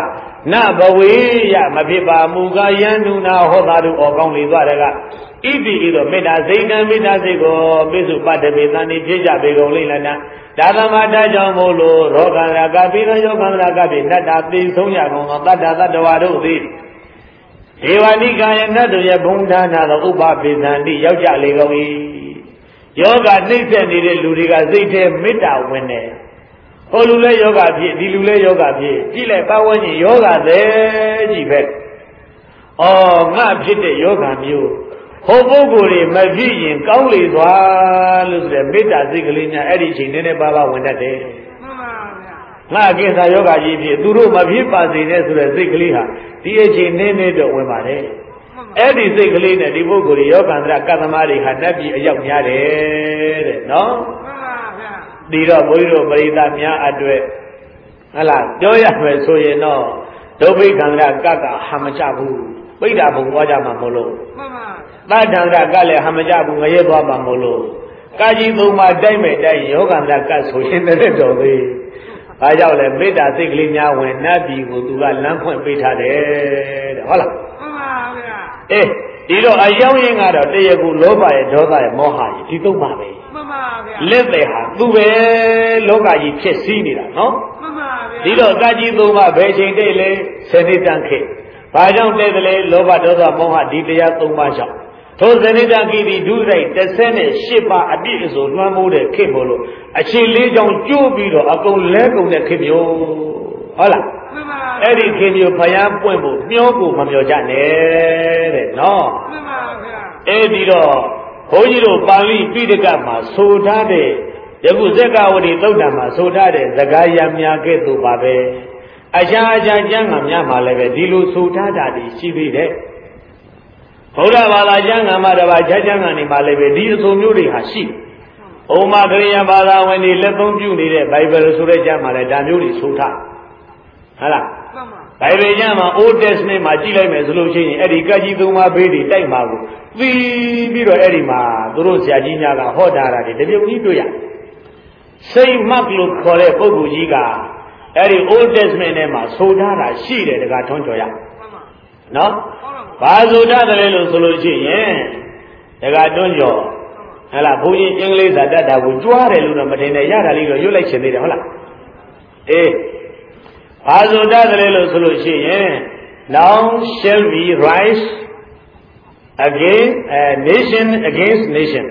နဘဝေယမဖြစ်ပါမူကားယန္တုနာဟောတာတို့ဩကောင်းလေသွားတယ်ကဣတိဤသောမေတ္တာစိတ်တံမေတ္တာစိတ်ကိုပိစုပတ္တပေသန္တိဖြစ်ကြပေကုန်လိမ့်လားဒါသမတကြောင့်မို့လို့ရောဂန္ဓာကပိသောယောဂန္ဓာကပိနတ္တာသိဆုံးရကုန်သောတတ္တသတ္တဝါတို့သည်ဒေဝနိကာယနတ်တို့ရဲ့ဘုံဒါနာသောဥပပိသန္တိရောက်ကြလေကုန်၏ယောဂနှိမ့်ဆက်နေတဲ့လူတွေကစိတ်ထဲမေတ္တာဝင်တယ်ဟိုလူလဲယောဂဖြစ်ဒီလူလဲယောဂဖြစ်ကြည့်လိုက်ပတ်ဝန်းကျင်ယောဂသေးကြီးပဲအော်ငါဖြစ်တဲ့ယောဂမျိုးဟိုပုဂ္ဂိုလ်တွေမဖြစ်ရင်ကောင်းလေသွားလို့ဆိုတဲ့မေတ္တာစိတ်ကလေးများအဲ့ဒီအချိန်နည်းနည်းပါးပါးဝင်တတ်တယ်မှန်ပါဗျာငါအကိစ္စယောဂကြီးဖြစ်သူတို့မဖြစ်ပါစေနဲ့ဆိုတဲ့စိတ်ကလေးဟာဒီအချိန်နည်းနည်းတော့ဝင်ပါတယ်အဲ့ဒီစိတ်ကလေးနဲ့ဒီပုဂ္ဂိုလ်တွေယောဂန္တရကတ္တမတွေဟာတတ်ပြီးအရောက်များတယ်တဲ့နော်မှန်ပါဗျာဒီတော့ဘုန်းကြီးတို့ပရိသတ်များအတွက်ဟလာပြောရမယ်ဆိုရင်တော့ဒုဗိကန္တရကကဟာမချဘူးပိဋ္ဌာဘုံသွားကြမှာမလို့မှန်ပါသတ္တန္တကလည်းဟာမချဘူးငရဲသွားမှာမလို့ကာကြီးသုံးပါတိုက်မဲ့တိုက်ယောဂန္တရကဆိုရင်လည်းတော်သေးဘာကြောင့်လဲမေတ္တာစိတ်ကလေးများဝင်နတ်ပြည်ကိုသူကလမ်းဖွင့်ပေးထားတယ်တဲ့ဟုတ်လားမှန်ပါဗျာဒီတော့အယောင်းရင်းကတော့တရကူလောဘရဲ့ဒေါသရဲ့မောဟရဲ့ဒီသုံးပါပဲမှန်ပါဗျာလက်တွေဟာသူပဲလောကကြီးဖြစ်စည်းနေတာနော်မှန်ပါဗျာဒီတော့ကာကြီးသုံးပါဘယ်ချိန်တည်းလဲဆယ်နှစ်တန်းခေတ်ဘာကြောင့်တည်းကလေးလောဘဒေါသမောဟဒီတရားသုံးပါကြောင့်ထိုဇနိတကိတိဒုရိုက်38ပါအပြည့်အစုံလွှမ်းမိုးတဲ့ခေတ်မို့လို့အခြေလေးကြောင့်ကျိုးပြီးတော့အကုန်လဲကုန်တဲ့ခေတ်မျိုးဟုတ်လားမှန်ပါအဲ့ဒီခေတ်မျိုးဖယားပွင့်ဖို့မျောကိုမမျောကြနဲ့တဲ့နော်မှန်ပါဗျာအဲ့ဒီတော့ဘုန်းကြီးတို့ပါဠိပိဋကမှာဆိုထားတဲ့ယခုဇက်ကဝတိသုတ်တံမှာဆိုထားတဲ့သဂါယများကဲ့သို့ပါပဲအခြားကျမ်းဂန်များမှာလည်းပဲဒီလိုဆိုထားတာတွေရှိသေးတယ်ဘုရားဘာသာကျမ်းဂန်မှာတပါးကျမ်းဂန်တွေမှာလည်းပဲဒီအဆိုမျိုးတွေဟာရှိဩမခရိယဘာသာဝင်တွေလက်သုံးပြုနေတဲ့ Bible ဆိုတဲ့ကျမ်းမှာလည်းဒါမျိုးတွေဆိုထားဟုတ်လားမှန်ပါBible ကျမ်းမှာ Old Testament မှာကြည့်လိုက်မယ်ဆိုလို့ရှိရင်အဲ့ဒီကကြီးသုံးပါးဘေးတွေတိုက်မှာကိုသိပြီးတော့အဲ့ဒီမှာသူတို့ဆရာကြီးများကဟောထားတာတွေတပြုံကြီးတွေ့ရစိတ်မတ်လို့ခေါ်တဲ့ပုဂ္ဂိုလ်ကြီးကအဲ့ဒီ Old Testament ထဲမှာဆိုထားတာရှိတယ်တခါထွန်းကြော်ရနော်ဘာဆိုထားတယ်လို့ဆိုလို့ရှိရင်တခါတွန်းကြော်ဟဲ့လားဘုန်းကြီးအင်္ဂလိပ်စာတတ်တာကိုကြွားတယ်လို့တော့မတင်နဲ့ရတာလေးတော့ရွတ်လိုက်ချင်သေးတယ်ဟုတ်လားဘာဆိုထားတယ်လို့ဆိုလို့ရှိရင် now shall we rise again nation against nation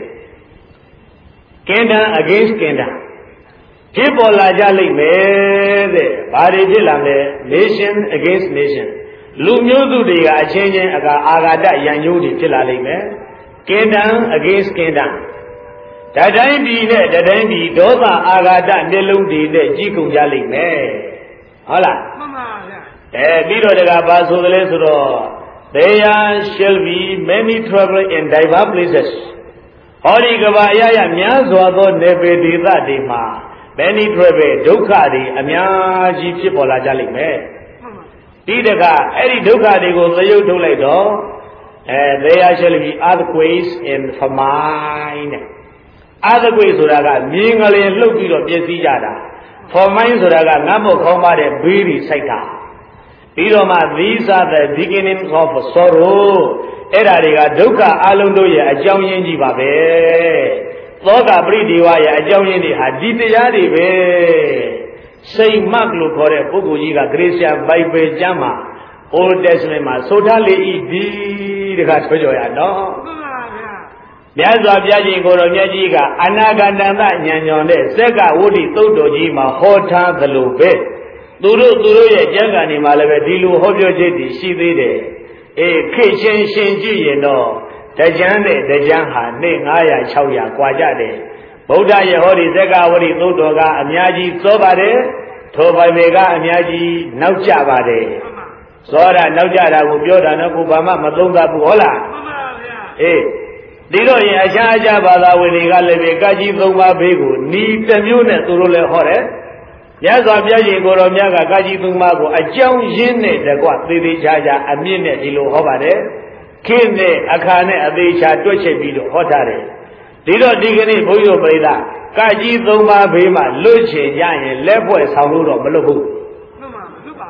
kingdom against kingdomဖြစ်ပေါ်လာကြလိမ့်မယ်တဲ့ဘာတွေဖြစ်လာမလဲ nation against nation လူမျိုးစုတွေကအချင်းချင်းအာဃာတရန်ညိုးတွေဖြစ်လာလိမ့်မယ် kingdom against kingdom တတိုင်းပြည်နဲ့တတိုင်းပြည်ဒေါသအာဃာတနှလုံးတွေနဲ့ကြီးကုန်ကြလိမ့်မယ်ဟုတ်လားမှန်ပါဗျာပြီးတော့တကဘာဆိုသလဲဆိုတော့ there shall be many trouble in diverse places ဟောဒီကဘာအရာများစွာသောနေပေဒေသတွေမှာ many trouble ဒုက္ခတွေအများကြီးဖြစ်ပေါ်လာကြလိမ့်မယ်ဒီတကအဲ့ဒီဒုက္ခတွေကိုသရုပ်ထုတ်လိုက်တော့there shall be earthquakes in famine earthquake ဆိုတာကမြေငလျင်လှုပ်ပြီးတော့ပြည့်စည်ကြတာ famine ဆိုတာကငတ်မွတ်ခေါင်းပါတဲ့ဘေးတွေစိုက်တာပြီးတော့မှ these are the beginnings of sorrow အဲ့ဒါတွေကဒုက္ခအလုံးတို့ရဲ့အကြောင်းရင်းကြီးပါပဲသောကပရိဒေဝရဲ့အကြောင်းရင်းတွေဟာဒီတရားတွေပဲစိတ်မတ်လို့ခေါ်တဲ့ပုဂ္ဂိုလ်ကြီးကဂရိရှာဘိုင်ဘယ်ကျမ်းမှာ Old Testament မှာဆိုထားလေဤဒီတခါဆွဲကြော်ရတော့မှန်ပါဗျာမြတ်စွာဘုရားရှင်ကိုယ်တော်မြတ်ကြီးကအနာဂတန္တဉာဏ်ညွန်တဲ့ဇက်ကဝဋ္ဌိသုတ်တော်ကြီးမှာဟောထားသလိုပဲသူတို့ရဲ့ကျမ်းဂန်တွေမှာလည်းပဲဒီလိုဟောပြောချက်တွေရှိသေးတယ်ခေတ်ချင်းရှင်ကြည့်ရင်တော့တကြမ်းနဲ့တကြမ်းဟာနေ့900 600ကွာကြတယ်ဗုဒ္ဓရဲ့ဟောဒီဇက်ကဝဋ္ဌိသုတ်တော်ကအများကြီးသောပါတယ်ထိုဘိုင်ဘေကအများကြီးနောက်ကျပါတယ်သောတာနောက်ကျတာကိုပြောတာတော့ကိုဘာမှမသုံးသပ်ဘူးဟုတ်လားမှန်ပါဗျာဒီတော့ရင်အခြားဘာသာဝင်တွေကလည်းပဲကကြီးသုံးပါးဘေးကိုဤတစ်မျိုးနဲ့သူတို့လည်းဟောတယ်မြတ်စွာဘုရားရှင်ကိုယ်တော်မြတ်ကကကြီးသုံးပါးကိုအကြောင်းရင်းနဲ့တကွသေသေးချာချာအမြင့်နဲ့ဒီလိုဟောပါတယ်ခေတ်နဲ့အခါနဲ့အသေးချာတွက်ချက်ပြီးတော့ဟောထားတယ်ဒီတော့ဒီကနေ့ဘုန်းကြီးတို့ပြိဿကကြီးသုံးပါးဘေးမှာလွတ်ချင်ရရင်လက်ဖွဲ့ဆောင်လို့တော့မလွတ်ဘူးမှန်ပါမလွတ်ပါ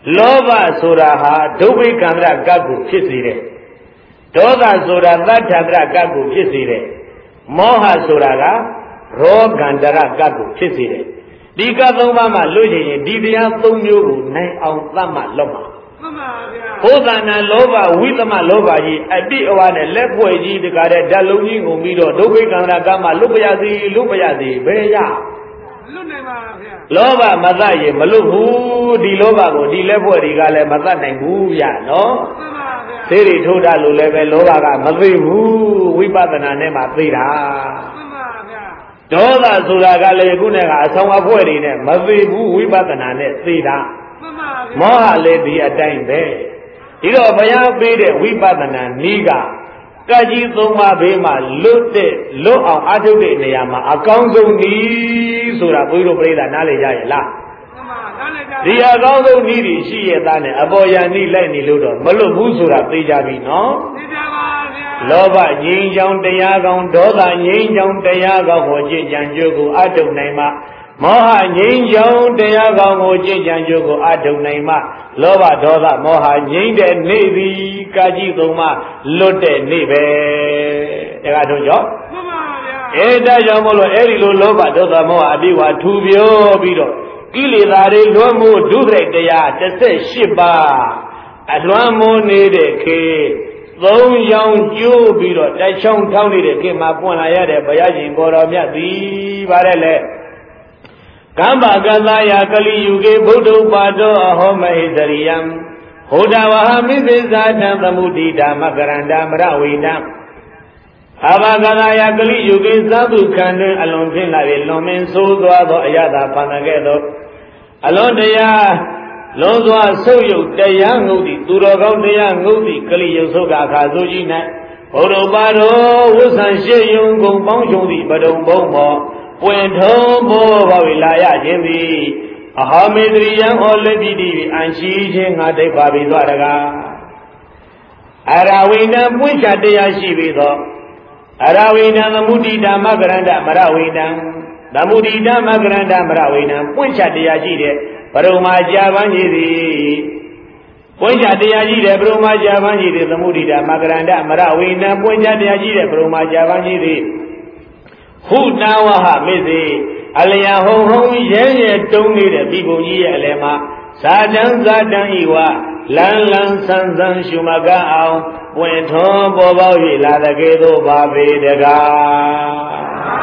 လောဘဆိုတာဟာဒုဗိကံရကပ်ကိုဖြစ်စေတယ်ဒေါသဆိုတာသတ္ထန္တရကပ်ကိုဖြစ်စေတယ်မောဟဆိုတာကရောဂန္တရကပ်ကိုဖြစ်စေတယ်ဒီကပ်သုံးပါးမှာလွတ်ချင်ရင်ဒီတရားသုံးမျိုးကိုနိုင်အောင်သတ်မှတ်လုပ်ပါမှန်ပါဗျာဘုသနာလောဘဝိသမလောဘကြီးအတိအဝနဲ့လက်ဖွဲ့ကြီးတကားတဲ့ဓာတ်လုံးကြီးကိုပြီးတော့ဒုဗိကံရကပ်မှာလွတ်ပြရစီလွတ်ပြရစီဘယ်ရလွတ်နိုင်ပါဗျာလောဘမသတ်ရင်မလွတ်ဘူးဒီလောဘကိုဒီလက်ဖွဲ့တွေကလည်းမသတ်နိုင်ဘူးဗျာနော်မှန်ပါဗျာသေရီထိုးတာလို့လည်းပဲလောဘကမသိဘူးဝိပဿနာနဲ့မှသိတာမှန်ပါဗျာဒေါသဆိုတာကလည်းခုနဲ့ကအဆောင်အဖွဲတွေနဲ့မသိဘူးဝိပဿနာနဲ့သိတာမှန်ပါဗျာမောဟလည်းဒီအတိုင်းပဲဒီတော့ဘုရားပေးတဲ့ဝိပဿနာနည်းကကကြီးသုံးပါးဘေးမှာလွတ်အောင်အထုတ်တဲ့နေရာမှာအကောင်းဆုံးနည်းဆိုတာဘုရားပြိဿနားလေကြရဲ့လားမှန်ပါနားလေကြဒီအကောင်းဆုံးနည်းတွေရှိရဲ့သားနဲ့အပေါ်ယံနည်းလိုက်နေလို့တော့မလွတ်ဘူးဆိုတာသိကြပြီနော်သိကြပါဗျာလောဘငြိမ်းချောင်းတရားကောင်းဒေါသငြိမ်းချောင်းတရားကောင်းကိုကြည်ကြံကြိုးကိုအထုတ်နိုင်မှမောဟငြိမ်းချောင်းတရားကောင်းကိုကြည်ကြံကြိုးကိုအထုတ်နိုင်မှလောဘဒေါသမောဟငြိမ်းတဲ့နေ့သည်ကာကြီးသုံးပါလွတ်တဲ့နေ့ပဲဒါကတော့ကြောင့်မှန်ပါဗျာဒါကြောင့်မို့လို့အဲ့ဒီလိုလောဘဒေါသမောဟအပြည့်ဝထူပြောပြီးတော့ကိလေသာတွေလွန်မှုဒုစရိုက်တရား18ပါးအလွန်မိုးနေတဲ့ခေသုံးရောင်ကျိုးပြီးတော့တိုက်ချောင်းထောင်းနေတဲ့ခေမှာပွင့်လာရတဲ့ဘုရားရှင်ကိုတော်မြတ်သည်ပါတယ်လေကမ္ဘာကသာယကလိယုကေဗုဒ္ဓပါတောအဟောမဟိသရိယံဟောဒဝဟမိသေဇာတံသမုဒိတာမကရန္တာမရဝိနံအဘာကသာယကလိယုကေသဗ္ဗုခန္ဓအလွန်ဖြင့်လာ၍လွန်မင်းဆိုးသွားသောအယတာပန္နကဲ့သို့အလွန်တရားလွန်စွာဆုပ်ယုတ်တရားငုတ်သည်သူတော်ကောင်းတရားငုတ်သည်ကလိယုတ်ဆုတ်အခါဆိုကြီး၌ဘုဒ္ဓပါတော်ဝိသံရှိယုံကုန်ပေါင်းချုံသည်ပဒုံဘုံမောပွင့်ထုံးဘောပါဝိလာရခြင်းသည်အဟောမေတ္တရိယံဟောလက်တိတိအန်ရှိခြင်းငါတိတ်ပါပြီသွားတကားအရဝိနံပွင့်ချတရားရှိပြီသောအရဝိနံသမုဒိတာမကရန္တမရဝိနံသမုဒိတာမကရန္တမရဝိနံပွင့်ချတရားရှိတဲ့ဘရုံမာကြာပန်းကြီးသည်ပွင့်ချတရားရှိတဲ့ဘရုံမာကြာပန်းကြီးသည်သမုဒိတာမကရန္တမရဝိနံပွင့်ချတရားရှိတဲ့ဘရုံမာကြာပန်းကြီးသည်ဟုနာဝဟမေစေအလျံဟုံဟုံရဲရဲတုံးနေတဲ့ဒီပုံကြီးရဲ့အလယ်မှာဇာတံဤဝလန်းလန်းဆန်းဆန်းရှုမကအောင်ဝင်ထွန်းပေါ်ပေါက်၍လာတဲ့ကဲ့သို့ပါပေတကား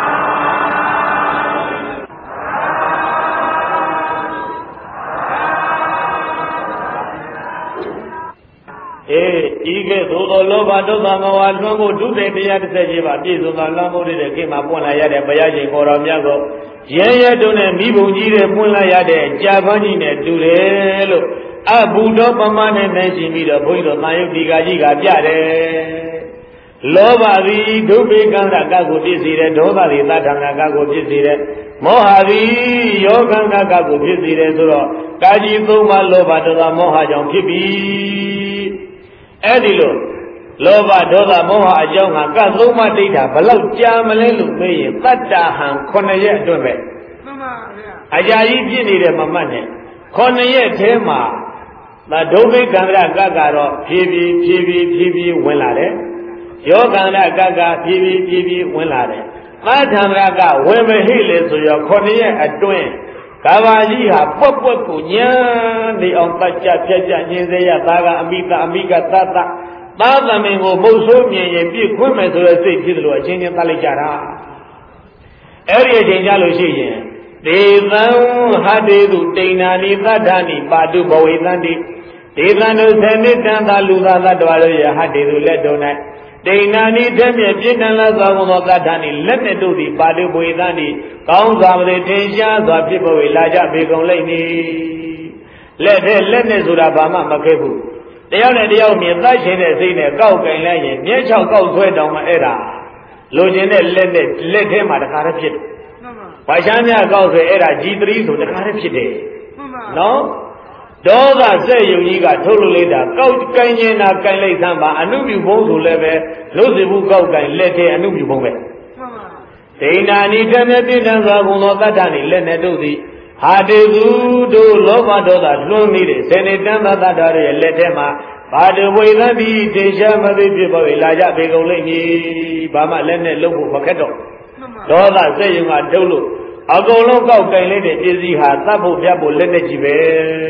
ဤကဲ့သို့သောလောဘဒေါသမောဟလွှမ်းမိုးဒုတိယတရား18ပါးပြည့်စုံသောလွှမ်းမိုးတဲ့ခေတ်မှာပွင့်လာရတဲ့ဘုရားရှင်ကိုယ်တော်မြတ်ကိုရဲရဲတုံးနဲ့မိဘုံကြီးတဲ့ပွင့်လာရတဲ့ကြာပန်းကြီးနဲ့တူတယ်လို့အဘုဒ္ဓပမာနဲ့နိုင်ရှင်ပြီးတော့ဘုန်းကြီးတို့သာယုတ်ဒီကကြီးကပြတယ်လောဘသည်ဒုဗေကံရကကိုပြည့်စေတယ်ဒေါသသည်သတ္ထံရကကိုပြည့်စေတယ်မောဟသည်ယောဂံရကကိုပြည့်စေတယ်ဆိုတော့ကာကြီးသုံးပါးလောဘဒေါသမောဟကြောင့်ဖြစ်ပြီးအဲ့ဒီလိုလောဘဒေါသမောဟအကြောင်းကသုံးပါးဒိဋ္ဌာဘလောက်ကြာမလဲလို့မေးရင်တတ္တဟံ9ရက်အတွင်းပဲမှန်ပါဗျာအကြာကြီးပြည့်နေတယ်မမှတ်နဲ့9ရက်ထဲမှာဒုဗိကံရကကတော့ဖြည်းဖြည်းဝင်လာတယ်ယောဂန္တကဖြည်းဖြည်းဝင်လာတယ်သတ္ထံရကဝင်မဟိလေဆိုရော9ရက်အတွင်းကဘာကြီးဟာပွက်ပွက်ကိုညာနေအောင်တတ်ကြဖြတ်ကြညင်စေရသားကအမိကသတ္တသားသမင်ကိုမုတ်ဆိုးမြင်ရင်ပြည့်ခွင့်မယ်ဆိုတဲ့စိတ်ဖြစ်တယ်လို့အချင်းချင်းသတ်လိုက်ကြတာအဲ့ဒီအချိန်ကြလို့ရှိရင်ဒေသံဟတေတုတိဏ္ဏာနိသတ္ထာနိပါတုဘဝေသန္တိဒေသံတို့သနိတံသာလူသာသတ္တဝါတို့ရဟတေတုလက်တော်၌တိဏ္ဏာနိတဲ့မြပြည့်တန်လာသောသောသတ္ထာနိလက်နဲ့တို့သည်ပါတုဘဝေသန္တိကောင်းစွာမထင်ရှားစွာဖြစ်ပေါ်လာကြပေကုန်လိမ့်မည်လက်နဲ့ဆိုတာဘာမှမခဲ့ဘူးတယောက်နဲ့တယောက်မြင်သတ်ရှင်တဲ့စိတ်နဲ့ကောက်ကင်လိုက်ရင်မျက်ချောက်ကောက်ဆွဲတောင်မှအဲ့ဒါလိုချင်တဲ့လက်ထဲမှာတခါတည်းဖြစ်တယ်။ဘာရှားများကောက်ဆွဲအဲ့ဒါ G3 ဆိုတခါတည်းဖြစ်တယ်။နော်ဒေါသစက်ယုံကြီးကထုတ်လို့လိုက်တာကောက်ကင်နေတာကင်လိုက်သမ်းပါအနုမြူဘုံဆိုလည်းပဲလို့စီဘူးကောက်ကင်လက်ထဲအနုမြူဘုံပဲ။ဒိဏ္ဍာနိဓမ္မတိတံသာဘုံသောတတ္တနိလက်နဲ့တို့သည်ဟဟာတေသူတို့လောဘဒေါသလွန်နေတဲ့ဇေနတံသတ္တတော်ရဲ့လက်ထဲမှာဘာတဝိသတိတေချာမသိဖြစ်ပေါ်လာကြပေကုန်လိမ့်မည်ဘာမှလက်နဲ့လုပ်ဖို့မခက်တော့ဒေါသစိတ်ယုံကထုတ်လို့အကုန်လုံးကောက်ကင်လိုက်တဲ့ပစ္စည်းဟာသတ်ဖို့ပြတ်ဖို့လက်နဲ့ကြီးပဲ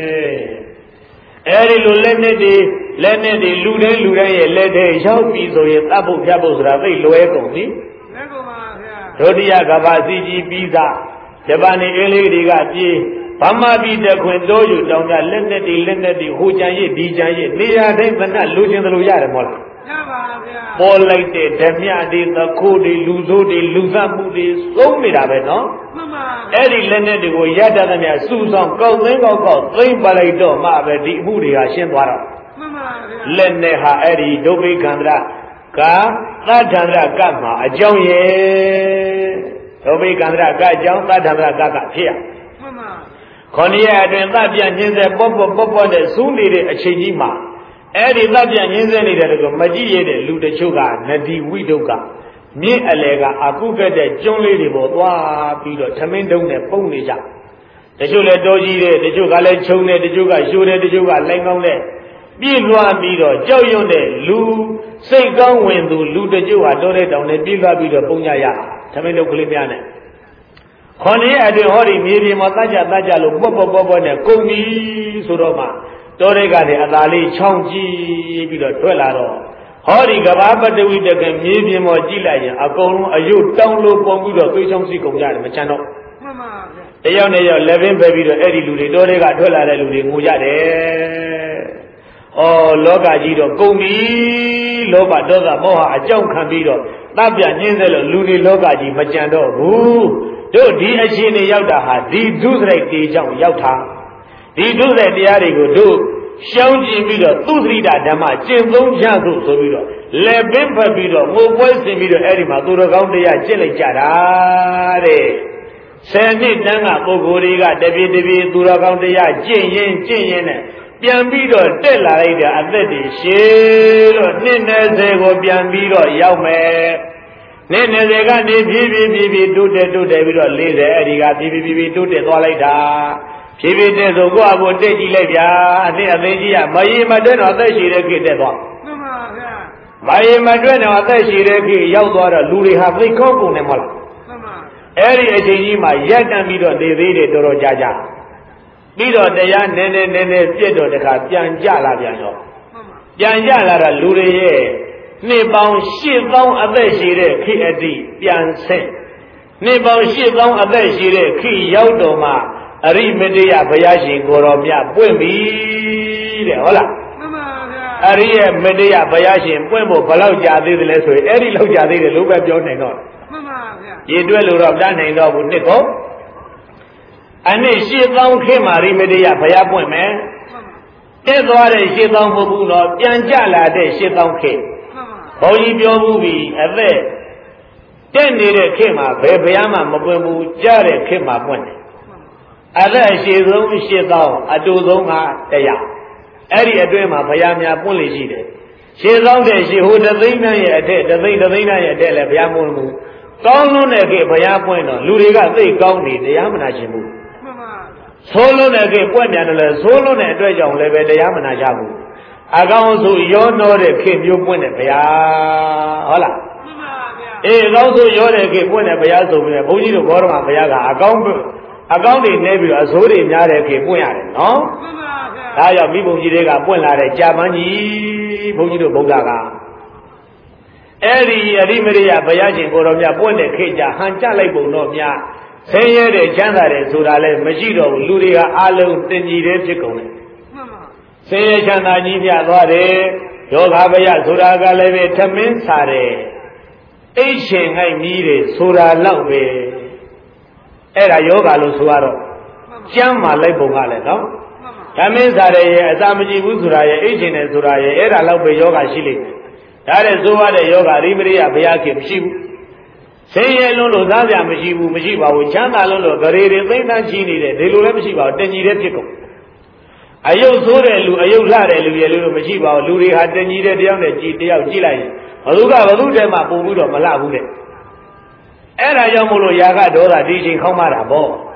အဲဒီလိုလက်နဲ့တွေလူတိုင်းရဲ့လက်ထဲရောက်ပြီးဆိုရင်သတ်ဖို့ပြတ်ဖို့ဆိုတာသိလွယ်ကုန်ပြီလက်ကုန်ပါဗျာဒုတိယကမ္ဘာစီကြီးပြီးသားဂျပန်နေအင်းလေးတွေကပြေးဗမာပြည်တခွင်တိုးယူတောင်းတာလက်နဲ့တွေဟိုကြံရည်ဒီကြံရည်နေရာတိုင်းသနတ်လူချင်းသလိုရတယ်မဟုတ်လားရပါဗျာပေါ်လိုက်တဲ့ဓမြတွေသခိုးတွေလူဆိုးတွေလူသတ်မှုတွေသုံးနေတာပဲနော်မှန်ပါအဲ့ဒီလက်နဲ့တွေကိုရတတ်သမျှစူဆောင်ကောက်သိမ်းကောက်သိမ်းပါလိုက်တော့မှပဲဒီအမှုတွေကရှင်းသွားတော့မှန်ပါဗျာလက်နဲ့ဟာအဲ့ဒီဒုဗိကန္တရကာသတ္တန္တရကမှာအကြောင်းရဲ့ဒုဗိကန္တရကအကြောင်းသတ္တန္တရကဖြစ်ရမှန်ပါခொနည်းအတွင်သတ်ပြညင်းစေပေါ့နဲ့စူးနေတဲ့အချိန်ကြီးမှာအဲ့ဒီသတ်ပြညင်းစေနေတဲ့တကမကြည့်ရတဲ့လူတချို့ကနဒီဝိဒုက္ခမြင့်အလေကအကုကတဲ့ကျွန်းလေးတွေပေါ်သွားပြီးတော့ထမင်းတုံးနဲ့ပုံနေကြတချို့လည်းတောကြီးတယ်တချို့ကလည်းခြုံတယ်တချို့ကရှိုးတယ်တချို့ကလိုင်းကောင်းတယ်ပြည့်လွှားပြီးတော့ကြောက်ရွံ့တဲ့လူစိတ်ကောင်းဝင်သူလူတချို့ဟာတောတဲ့တောင်နဲ့ပြည့်လွှားပြီးတော့ပုံကြရထမင်းတုံးကလေးများနဲ့ခொနည်းအတွင်ဟောဒီမြေပြင်မှာတတ်ကြလို့ပေါ့နဲ့ကုန်ပြီဆိုတော့မှတောတဲ့ကနေအသာလေးချောင်းကြည့်ပြီးတော့ထွက်လာတော့ဟောဒီကဘာပတဝိတကမြေပြင်ပေါ်ကြည့်လိုက်ရင်အကုန်လုံးအယုတ်တောင်းလို့ပုံပြီးတော့သွေးချောင်းစီကုန်ကြတယ်မချမ်းတော့မှန်ပါဗျာတယောက်နဲ့ရောက်လက်ပင်ပဲပြီးတော့အဲ့ဒီလူတွေတောတဲ့ကထွက်လာတဲ့လူတွေငိုကြတယ်။အော်လောကကြီးတော့ကုန်ပြီလောဘဒေါသမောဟအကြောင်းခံပြီးတော့တပ်ပြညင်းစေလို့လူတွေလောကကြီးမကြံတော့ဘူးတို့ဒီအရှင်တွေရောက်တာဟာဒီဒုစရိုက်တေကြောင့်ရောက်တာဒီဒုစရိုက်တရားတွေကိုတို့ရှောင်းကျင်ပြီးတော့သူသရိတာဓမ္မကျင့်သုံးကြသို့ဆိုပြီးတော့လက်ပင်ဖက်ပြီးတော့ငိုပွဲဆင်ပြီးတော့အဲ့ဒီမှာသူတော်ကောင်းတရားကျင့်လိုက်ကြတာတဲ့10နှစ်တန်းကပုဂ္ဂိုလ်တွေကတပြေသူတော်ကောင်းတရားကျင့်ရင်နဲ့ပြန်ပြီးတော့တက်လာလိုက်တဲ့အသက်တွေရှည်တော့နှစ်20ကိုပြန်ပြီးတော့ရောက်မယ်နှစ်20ကနေဖြည်းဖြည်းတိုးတက်ပြီးတော့40အဲ့ဒီကဖြည်းဖြည်းတိုးတက်သွားလိုက်တာဖြည်းဖြည်းတက်ဆိုကိုယ့်အဖို့တက်ကြည့်လိုက်ဗျာအသိကြီးကမရေမတွဲတော့အသက်ရှည်တဲ့ခေတ်တက်သွားမှန်ပါဗျာမရေမတွဲတော့အသက်ရှည်တဲ့ခေတ်ရောက်သွားတော့လူတွေဟာသိကောင်းကုန်တယ်မဟုတ်လားမှန်ပါအဲ့ဒီအချိန်ကြီးမှာရက်တန်ပြီးတော့နေသေးတယ်တော်ကြာပြီးတော့တရားနည်းပြည့်တော့တခါပြန်ကြလာပြန်တော့ပြန်ကြလာတာလူတွေရဲ့နှစ်ပေါင်း8000အသက်ရှည်တဲ့ခေတ်အတိပြန်ဆက်နှစ်ပေါင်း8000အသက်ရှည်တဲ့ခေတ်ရောက်တော့မှအရိမတေယဘုရားရှင်ကိုတော်မြတ်ပွင့်ပြီတဲ့ဟုတ်လားမှန်ပါဗျာအရိရဲ့မတေယဘုရားရှင်ပွင့်ဖို့ဘယ်လောက်ကြာသေးတယ်လဲဆိုရင်အဲ့ဒီလောက်ကြာသေးတယ်လို့ပဲပြောနိုင်တော့မှန်ပါဗျာရေတွဲလို့တော့တန်းနိုင်တော့ဘူးနှစ်ကောအနှစ်8000ခေတ်မှာရိမတေယဘုရားပွင့်မယ်တက်သွားတဲ့8000မဟုတ်ဘူးတော့ပြန်ကြလာတဲ့8000ခေတ်ဘုန်းကြီးပြောဘူးပြီအသက်တက်နေတဲ့ခေတ်မှာဘယ်ဘုရားမှမပွင့်ဘူးကြားတဲ့ခေတ်မှာပွင့်တယ်အသက်အရှိဆုံး8000အတူဆုံးက100အဲ့ဒီအတွင်းမှာဘုရားများပွင့်လေရှိတယ်8000တဲ့ရှိဟိုတသိန်းနဲ့ရဲ့အထက်တသိန်းနဲ့ရဲ့အထက်လည်းဘုရားမပွင့်ဘူးကောင်းလွန်းတဲ့ခေတ်ဘုရားပွင့်တော့လူတွေကသိကောင်းနေတရားမနာရှင်ဘူးမှန်ပါဆိုးလွန်းတဲ့ခေတ်ပွင့်ပြန်တယ်လေဆိုးလွန်းတဲ့အတွက်ကြောင့်လည်းပဲတရားမနာကြဘူးအကောင်ဆိုရောနှောတဲ့ခေတ်မျိုးပွင့်တယ်ဘုရားဟုတ်လားမှန်ပါဗျာအေးအကောင်ဆိုရောတဲ့ခေတ်ပွင့်တယ်ဘုရားဆိုပြီးဘုန်းကြီးတို့ဘောရမဘုရားကအကောင်တွေနေပြီးတော့အစိုးတွေများတဲ့ခေတ်ပွင့်ရတယ်နော်မှန်ပါဗျာဒါကြောင့်မိဘုံကြီးတွေကပွင့်လာတဲ့ကြာပန်းကြီးဘုန်းကြီးတို့ဗုဒ္ဓကအဲ့ဒီအရိမရိယဘုရားရှင်ကိုတော်မြတ်ပွင့်တဲ့ခေတ်ကြဟန်ကြလိုက်ပုံတော့များဆင်းရဲတဲ့ချမ်းသာတဲ့ဆိုတာလည်းမရှိတော့ဘူးလူတွေကအာလုံးတင်ကြည်တဲ့ဖြစ်ကုန်တယ်မှန်ပါဆင်းရဲချမ်းသာကြီးပြသွားတယ်ယောဂဗျဆိုတာကလည်းပဲထမင်းစားတယ်အိတ်ရှင်ငိုက်မြည်တယ်ဆိုတာတော့ပဲအဲ့ဒါယောဂလို့ဆိုရတော့ကျမ်းမာလိုက်ပုံကလည်းနော်ဓမင်းစားတယ်ရဲ့အစာမကြည့်ဘူးဆိုတာရဲ့အိတ်ရှင်တယ်ဆိုတာရဲ့အဲ့ဒါတော့ပဲယောဂရှိလိမ့်မယ်ဒါတဲ့ဆိုရတဲ့ယောဂရိမရိယဘုရားခင်မရှိဘူးဆင်းရဲလုံးလို့သားပြမရှိဘူးမရှိပါဘူးချမ်းသာလုံးလို့ဂရေတွေသိမ့်တန်းချီနေတယ်ဒီလိုလည်းမရှိပါဘူးတင်ကြီးတဲ့ဖြစ်ကုန်အယုတ်ဆိုးတဲ့လူအယုတ်လှတဲ့လူရဲ့လို့မရှိပါဘူးလူတွေဟာတင်ကြီးတဲ့တယောက်နဲ့ကြည်တယောက်ကြည့်လိုက်ရင်ဘသူကဘသူတည်းမှပုံပြီးတော့မလှဘူးတဲ့အဲ့ဒါကြောင့်မို့လို့ຢာကဒေါသဒီချိန်ခေါင်းမတာပေါ့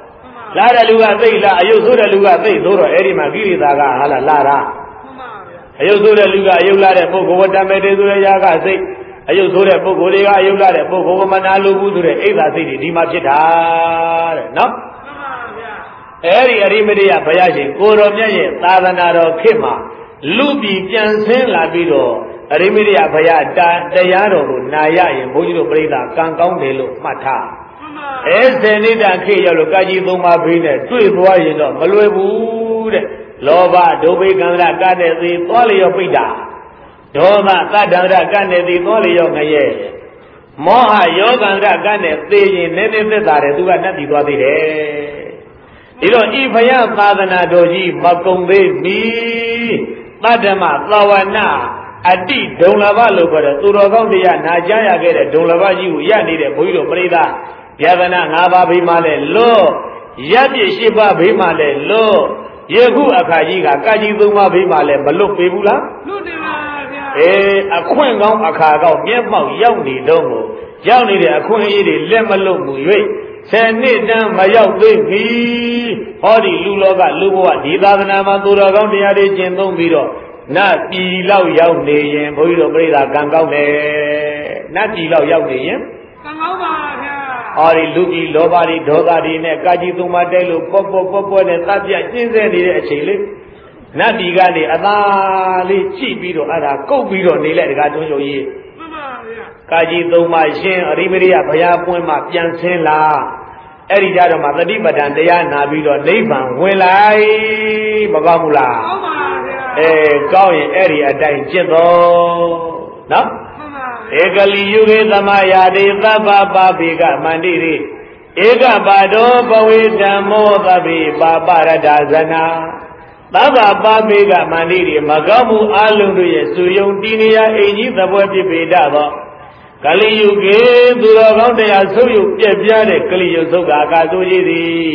လာတဲ့လူကသိလားအယုတ်ဆိုးတဲ့လူကသိဆိုတော့အဲ့ဒီမှာကိရိတာကဟာလာတာအယုတ်ဆိုးတဲ့လူကအယုတ်လာတဲ့ပုဂ္ဂိုလ်ဝတ္တမေတေဆိုတဲ့ຢာကစိတ်အယုတ်ဆိုးတဲ့ပုဂ္ဂိုလ်တွေကအယုတ်လာတဲ့ပုဂ္ဂိုလ်ကမနာလိုဘူးဆိုတဲ့အိဒါစိတ်တွေဒီမှာဖြစ်တာတဲ့နော်အဲ့ဒီအရိမတိယဘုရားရှင်ကိုတော်မြတ်ရဲ့သာသနာတော်ခေတ်မှာလူပြည်ပြန်ဆင်းလာပြီးတော့အရိမတိယဘုရားတရားတော်ကိုနာရရင်ဘုန်းကြီးတို့ပြိဿကံကောင်းတယ်လို့မှတ်ထားအဲ့ဒီနေ့တာခေတ်ရောက်လို့ကာကြီးသုံးပါးဘေးနဲ့တွေ့သွားရင်တော့မလွယ်ဘူးတဲ့လောဘဒုဗေကံရကတဲ့သေသွားလျောပိတ္တာဒေါသသတ္တရကတဲ့သေသွားလျောငရဲမောဟယောကံရကတဲ့သေရင်နည်းနည်းသက်သာတယ်သူကနှက်ပြီးသွားသေးတယ်ဒီတော့ဤဘုရားသာသနာတော်ကြီးမကုံသေးမီတတ္တမသဝနာအတိဒုံလဘလို့ခေါ်တဲ့သူတော်ကောင်းတရားနာကြားရခဲ့တဲ့ဒုံလဘကြီးကိုရနေတဲ့ဘုန်းကြီးတို့ပြိဿယတနာ၅ပါးဘေးမှလည်းလွတ်ရပ်ပြည့်၈ပါးဘေးမှလည်းလွတ်ယခုအခါကြီးကကာကြီး၃ပါးဘေးမှလည်းမလွတ်ပေဘူးလားလွတ်တယ်ပါဗျာအခွင့်ကောင်းအခါကောင်းမျက်မှောက်ရောက်နေတော့ကိုရောက်နေတဲ့အခွင့်အရေးတွေလက်မလွတ်မှု၍ဆယ်နှစ်တန်းမရောက်သေးမီဟောဒီလူလောကလူဘဝဒီသာသနာမှာသူတော်ကောင်းတရားတွေကျင့်သုံးပြီးတော့နတ်ပြည်လောက်ရောက်နေရင်ဘုန်းကြီးတို့ပြိဿကံကောင်းတယ်နတ်ပြည်လောက်ရောက်နေရင်ကံကောင်းပါဗျာဟောဒီလူကြီးလောဘတွေဒေါသတွေနဲ့ကာကြီးသုံးပါးတဲလို့ပေါ့နဲ့တပ်ပြကျင်းဆဲနေတဲ့အချိန်လေးနတ်ပြည်ကနေအသာလေးကြည့်ပြီးတော့အဲ့ဒါကုတ်ပြီးတော့နေလိုက်တကားတွန်းရုံကြီးမှန်ပါဗျာကာကြီးသုံးပါးရှင်အရိမရိယဘုရားပွင့်မှပြန်ဆင်းလာအဲ့ဒီကြတော့မှတတိပဒံတရားနာပြီးတော့နိဗ္ဗာန်ဝင်လိုက်မကောင်းဘူးလားကောင်းပါဗျာကောင်းရင်အဲ့ဒီအတိုင်းကျင့်တော်နော်ဧကလိယုဂေသမယာတိသဗ္ဗပါပိကမန္တိရိဧကပါတောဘဝေဓမ္မောသဗ္ဗေပါပရဒဇနာသဗ္ဗပါပိကမန္တိရိမကောင်းမှုအလုံးတို့ရဲ့စုယုံတည်နေရာအိမ်ကြီးသဘောဖြစ်ပေတတ်သောကလိယုဂေသူတော်ကောင်းတရားဆုပ်ယုပ်ပြက်ပြားတဲ့ကလိယုသုတ်ကာဆိုကြီးသည်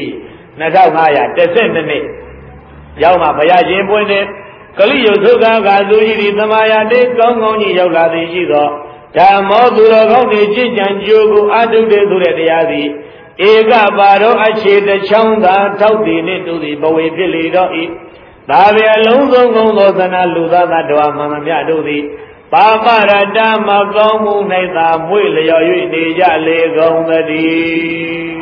2512နှစ်ရောက်မှဘုရားရှင်ပွင့်တဲ့ကလိယုသုတ်ကာဆိုကြီးသည်သမာယာတိကောင်းကောင်းကြီးရောက်လာသည်ရှိသောဓမ္မောသူတော်ကောင်းတွေကြည်ကြံကြိုးကိုအထုတဲ့ဆိုတဲ့တရားသည်ဧကပါတော်အခြေတစ်ချောင်းသာထောက်တည်နှင့်တူသည်ဘဝေဖြစ်လေတော့ဤဒါပဲအလုံးစုံကုံသောသနာလူသားသတ္တဝါမှန်မှမြတို့သည်ပါပရတမကောင်းမှု၌သာမွေ့လျော်၍နေကြလေကုန်သတည်း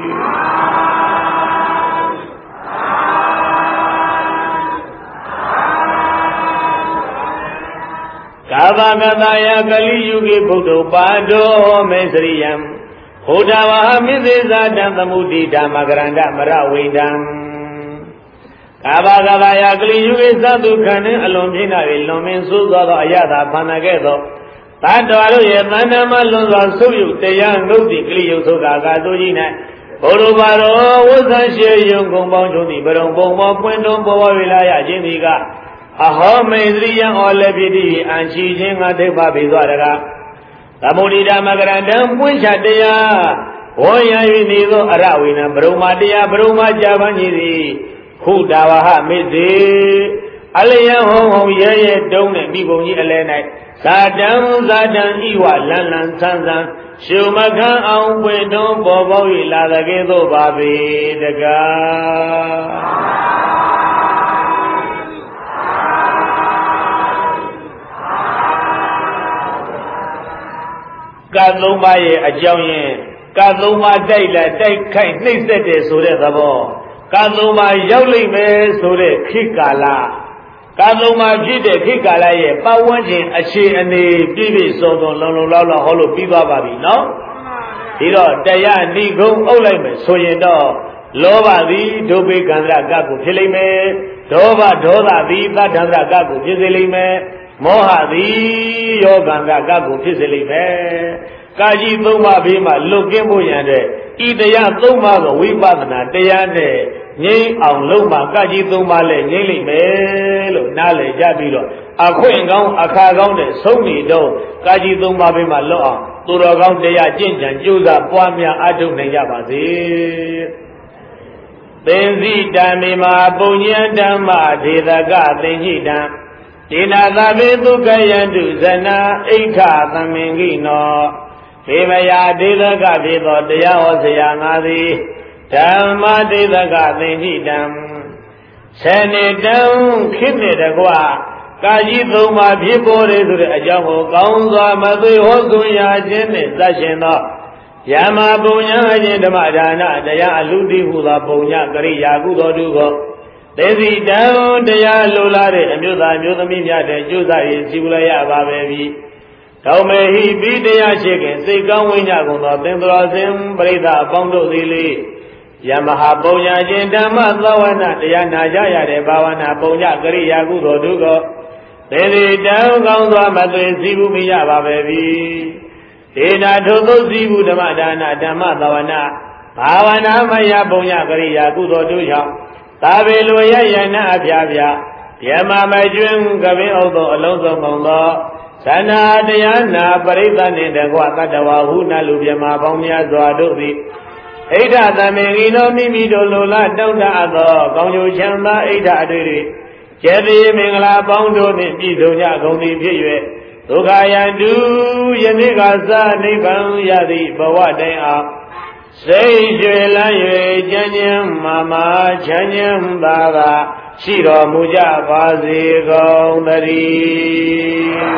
ကာဗကတယကလိယုဂေဘုဒ္ဓပါတောမေစရိယံဟောတာဝဟမိသေဇာတံသမုဒိဓမ္မကရန္တမရဝိဒံကာဗကတယကလိယုဂေသတုခန္ဓအလွန်ပြင်းလာ၍လွန်မင်းဆိုးသောအရသာဖန်နာခဲ့သောသတ္တဝါတို့ရဲ့တဏ္ဍမလွန်စွာဆုပ်ယုပ်တရားငုတ်သည့်ကလိယုသုကာကာသို့ကြီး၌ဘုရားဘာတော်ဝဇ္ဇရှေယုံကုံပေါင်းချုပ်သည့်ဘရုံပုံပေါ်ပွင့်တွန်းပေါ်ဝေလာရခြင်းသည်ကအဟောမေသရိယံဩလည်းဖြစ်သည့်အန်ချီခြင်းငါဒိဋ္ဌပိသွားတကားသမုဒိဓမ္မကရန္တံပွင့်ချတရားဝေါ်ရ၍နေသောအရဝိနံဘရုံမာတရားဘရုံမာကြာပန်းကြီးသည်ခုတာဝဟမေစေအလျံဟုံဟုံရဲရဲတုံးနဲ့မိဘုံကြီးအလဲ၌ဇာတံဇာတံဤဝလန်လန်ဆန်းဆန်းရှုမခန်းအောင်ပွင့်တွန်းပေါ်ပေါက်၍လာသကဲ့သို့ပါပေတကားကသုံးပါးရဲ့အကြောင်းရင်းကသုံးပါးတိုက်လာတိုက်ခိုက်နှိမ့်ဆက်တယ်ဆိုတဲ့သဘောကသုံးပါးရောက်လိမ့်မယ်ဆိုတဲ့ခေတ်ကာလကသုံးပါးဖြစ်တဲ့ခေတ်ကာလရဲ့ပတ်ဝန်းကျင်အခြေအနေပြည့်ပြည့်စုံစုံလုံလုံလောက်လောက်ဟောလို့ပြီးသွားပါပြီနော်ဒီတော့တရားဏိဂုံအုပ်လိုက်မယ်ဆိုရင်တော့လောဘသည်ဒုဗေကန္တရကကိုဖြစ်လိမ့်မယ်ဒေါဘဒေါသသည်သတ္တန္တရကကိုဖြစ်စေလိမ့်မယ်မောဟသည်ယောဂန္တကကိုဖြစ်စေလိမ့်မယ်ကာကြီးသုံးပါးဘေးမှာလွတ်ကင်းဖို့ရန်တဲ့ဤတရားသုံးပါးကိုဝိပဿနာတရားနဲ့ငြိမ်းအောင်လုပ်မှကာကြီးသုံးပါးလည်းငြိမ်းလိမ့်မယ်လို့နားလည်ကြပြီးတော့အခွင့်ကောင်းအခါကောင်းတဲ့ဆုံးနေတော့ကာကြီးသုံးပါးဘေးမှာလွတ်အောင်သူတော်ကောင်းတရားကျင့်ကြံကြိုးစားပွားများအားထုတ်နိုင်ကြပါစေသင်္စိတံမိမာပုညံဓမ္မဒေသကသင်္စိတံဒေနာသဗ္ဗေသုခယန္တုဇနာအိဋ္ဌသမင်္ဂိနောဒေမယာဒေသကဖြစ်သောတရားဟောဆရာငါသည်ဓမ္မတိသကသင်္တိတံဆယ်နှစ်တံခိနေတကွာကာကြီးသုံးပါးဖြစ်ပေါ်တယ်ဆိုတဲ့အကြောင်းကိုကောင်းစွာမသိဟောသွင်းရခြင်းနှင့်သတ်ရှင်သောယမပုညအခြင်းဓမ္မဒါနတရားအလူတိဟုသောပုညကရိယာကုသိုလ်တုကိုသေစီတံတရားလိုလားတဲ့အမျိုးသားမျိုးသမီးများတဲ့ကျိုးစားရင်စီဝလရပါပဲပြီတောင်းမေဟိပိတရားရှိခင်စိတ်ကောင်းဝိညာဉ်ကုန်သောသင်္သောစဉ်ပရိသအပေါင်းတို့သည်လေယမဟာပုညခြင်းဓမ္မသဝနာတရားနာကြရတဲ့ဘာဝနာပုညကရိယာကုသိုလ်တုကိုသေစီတံကောင်းစွာမသွေစီဘူးမရပါပဲပြီဒေနာထို့သောစီဘူးဓမ္မဒါနဓမ္မသဝနာဘာဝနာမယပုညကရိယာကုသိုလ်တုကြောင့်သာဝေလိုရယနာအပြာပြယမမကျွင်းကပင်ဥသောအလုံးစုံပုံသောသနာတရားနာပရိသတ်နှင့်တကွတတ္တဝါဟုနလူမြမပေါင်းများစွာတို့သည်ဣဒ္ဓသမင်ဤသောမိမိတို့လိုလားတောင်းတအပ်သောကောင်းကျိုးချမ်းသာဣဒ္ဓအတွေ့တွေကျေတိမင်္ဂလာပေါင်းတို့နှင့်ပြည့်စုံကြကုန်သည်ဖြစ်၍ဒုက္ခယံတုယနေ့ကစနိဗ္ဗာန်ရသည့်ဘဝတိုင်အောင်စိတ်ရွှေလန်း၍ကျမ်းကျမ်းမာချမ်းချမ်းသာသာရှိတော်မူကြပါစေကုန်သတည်း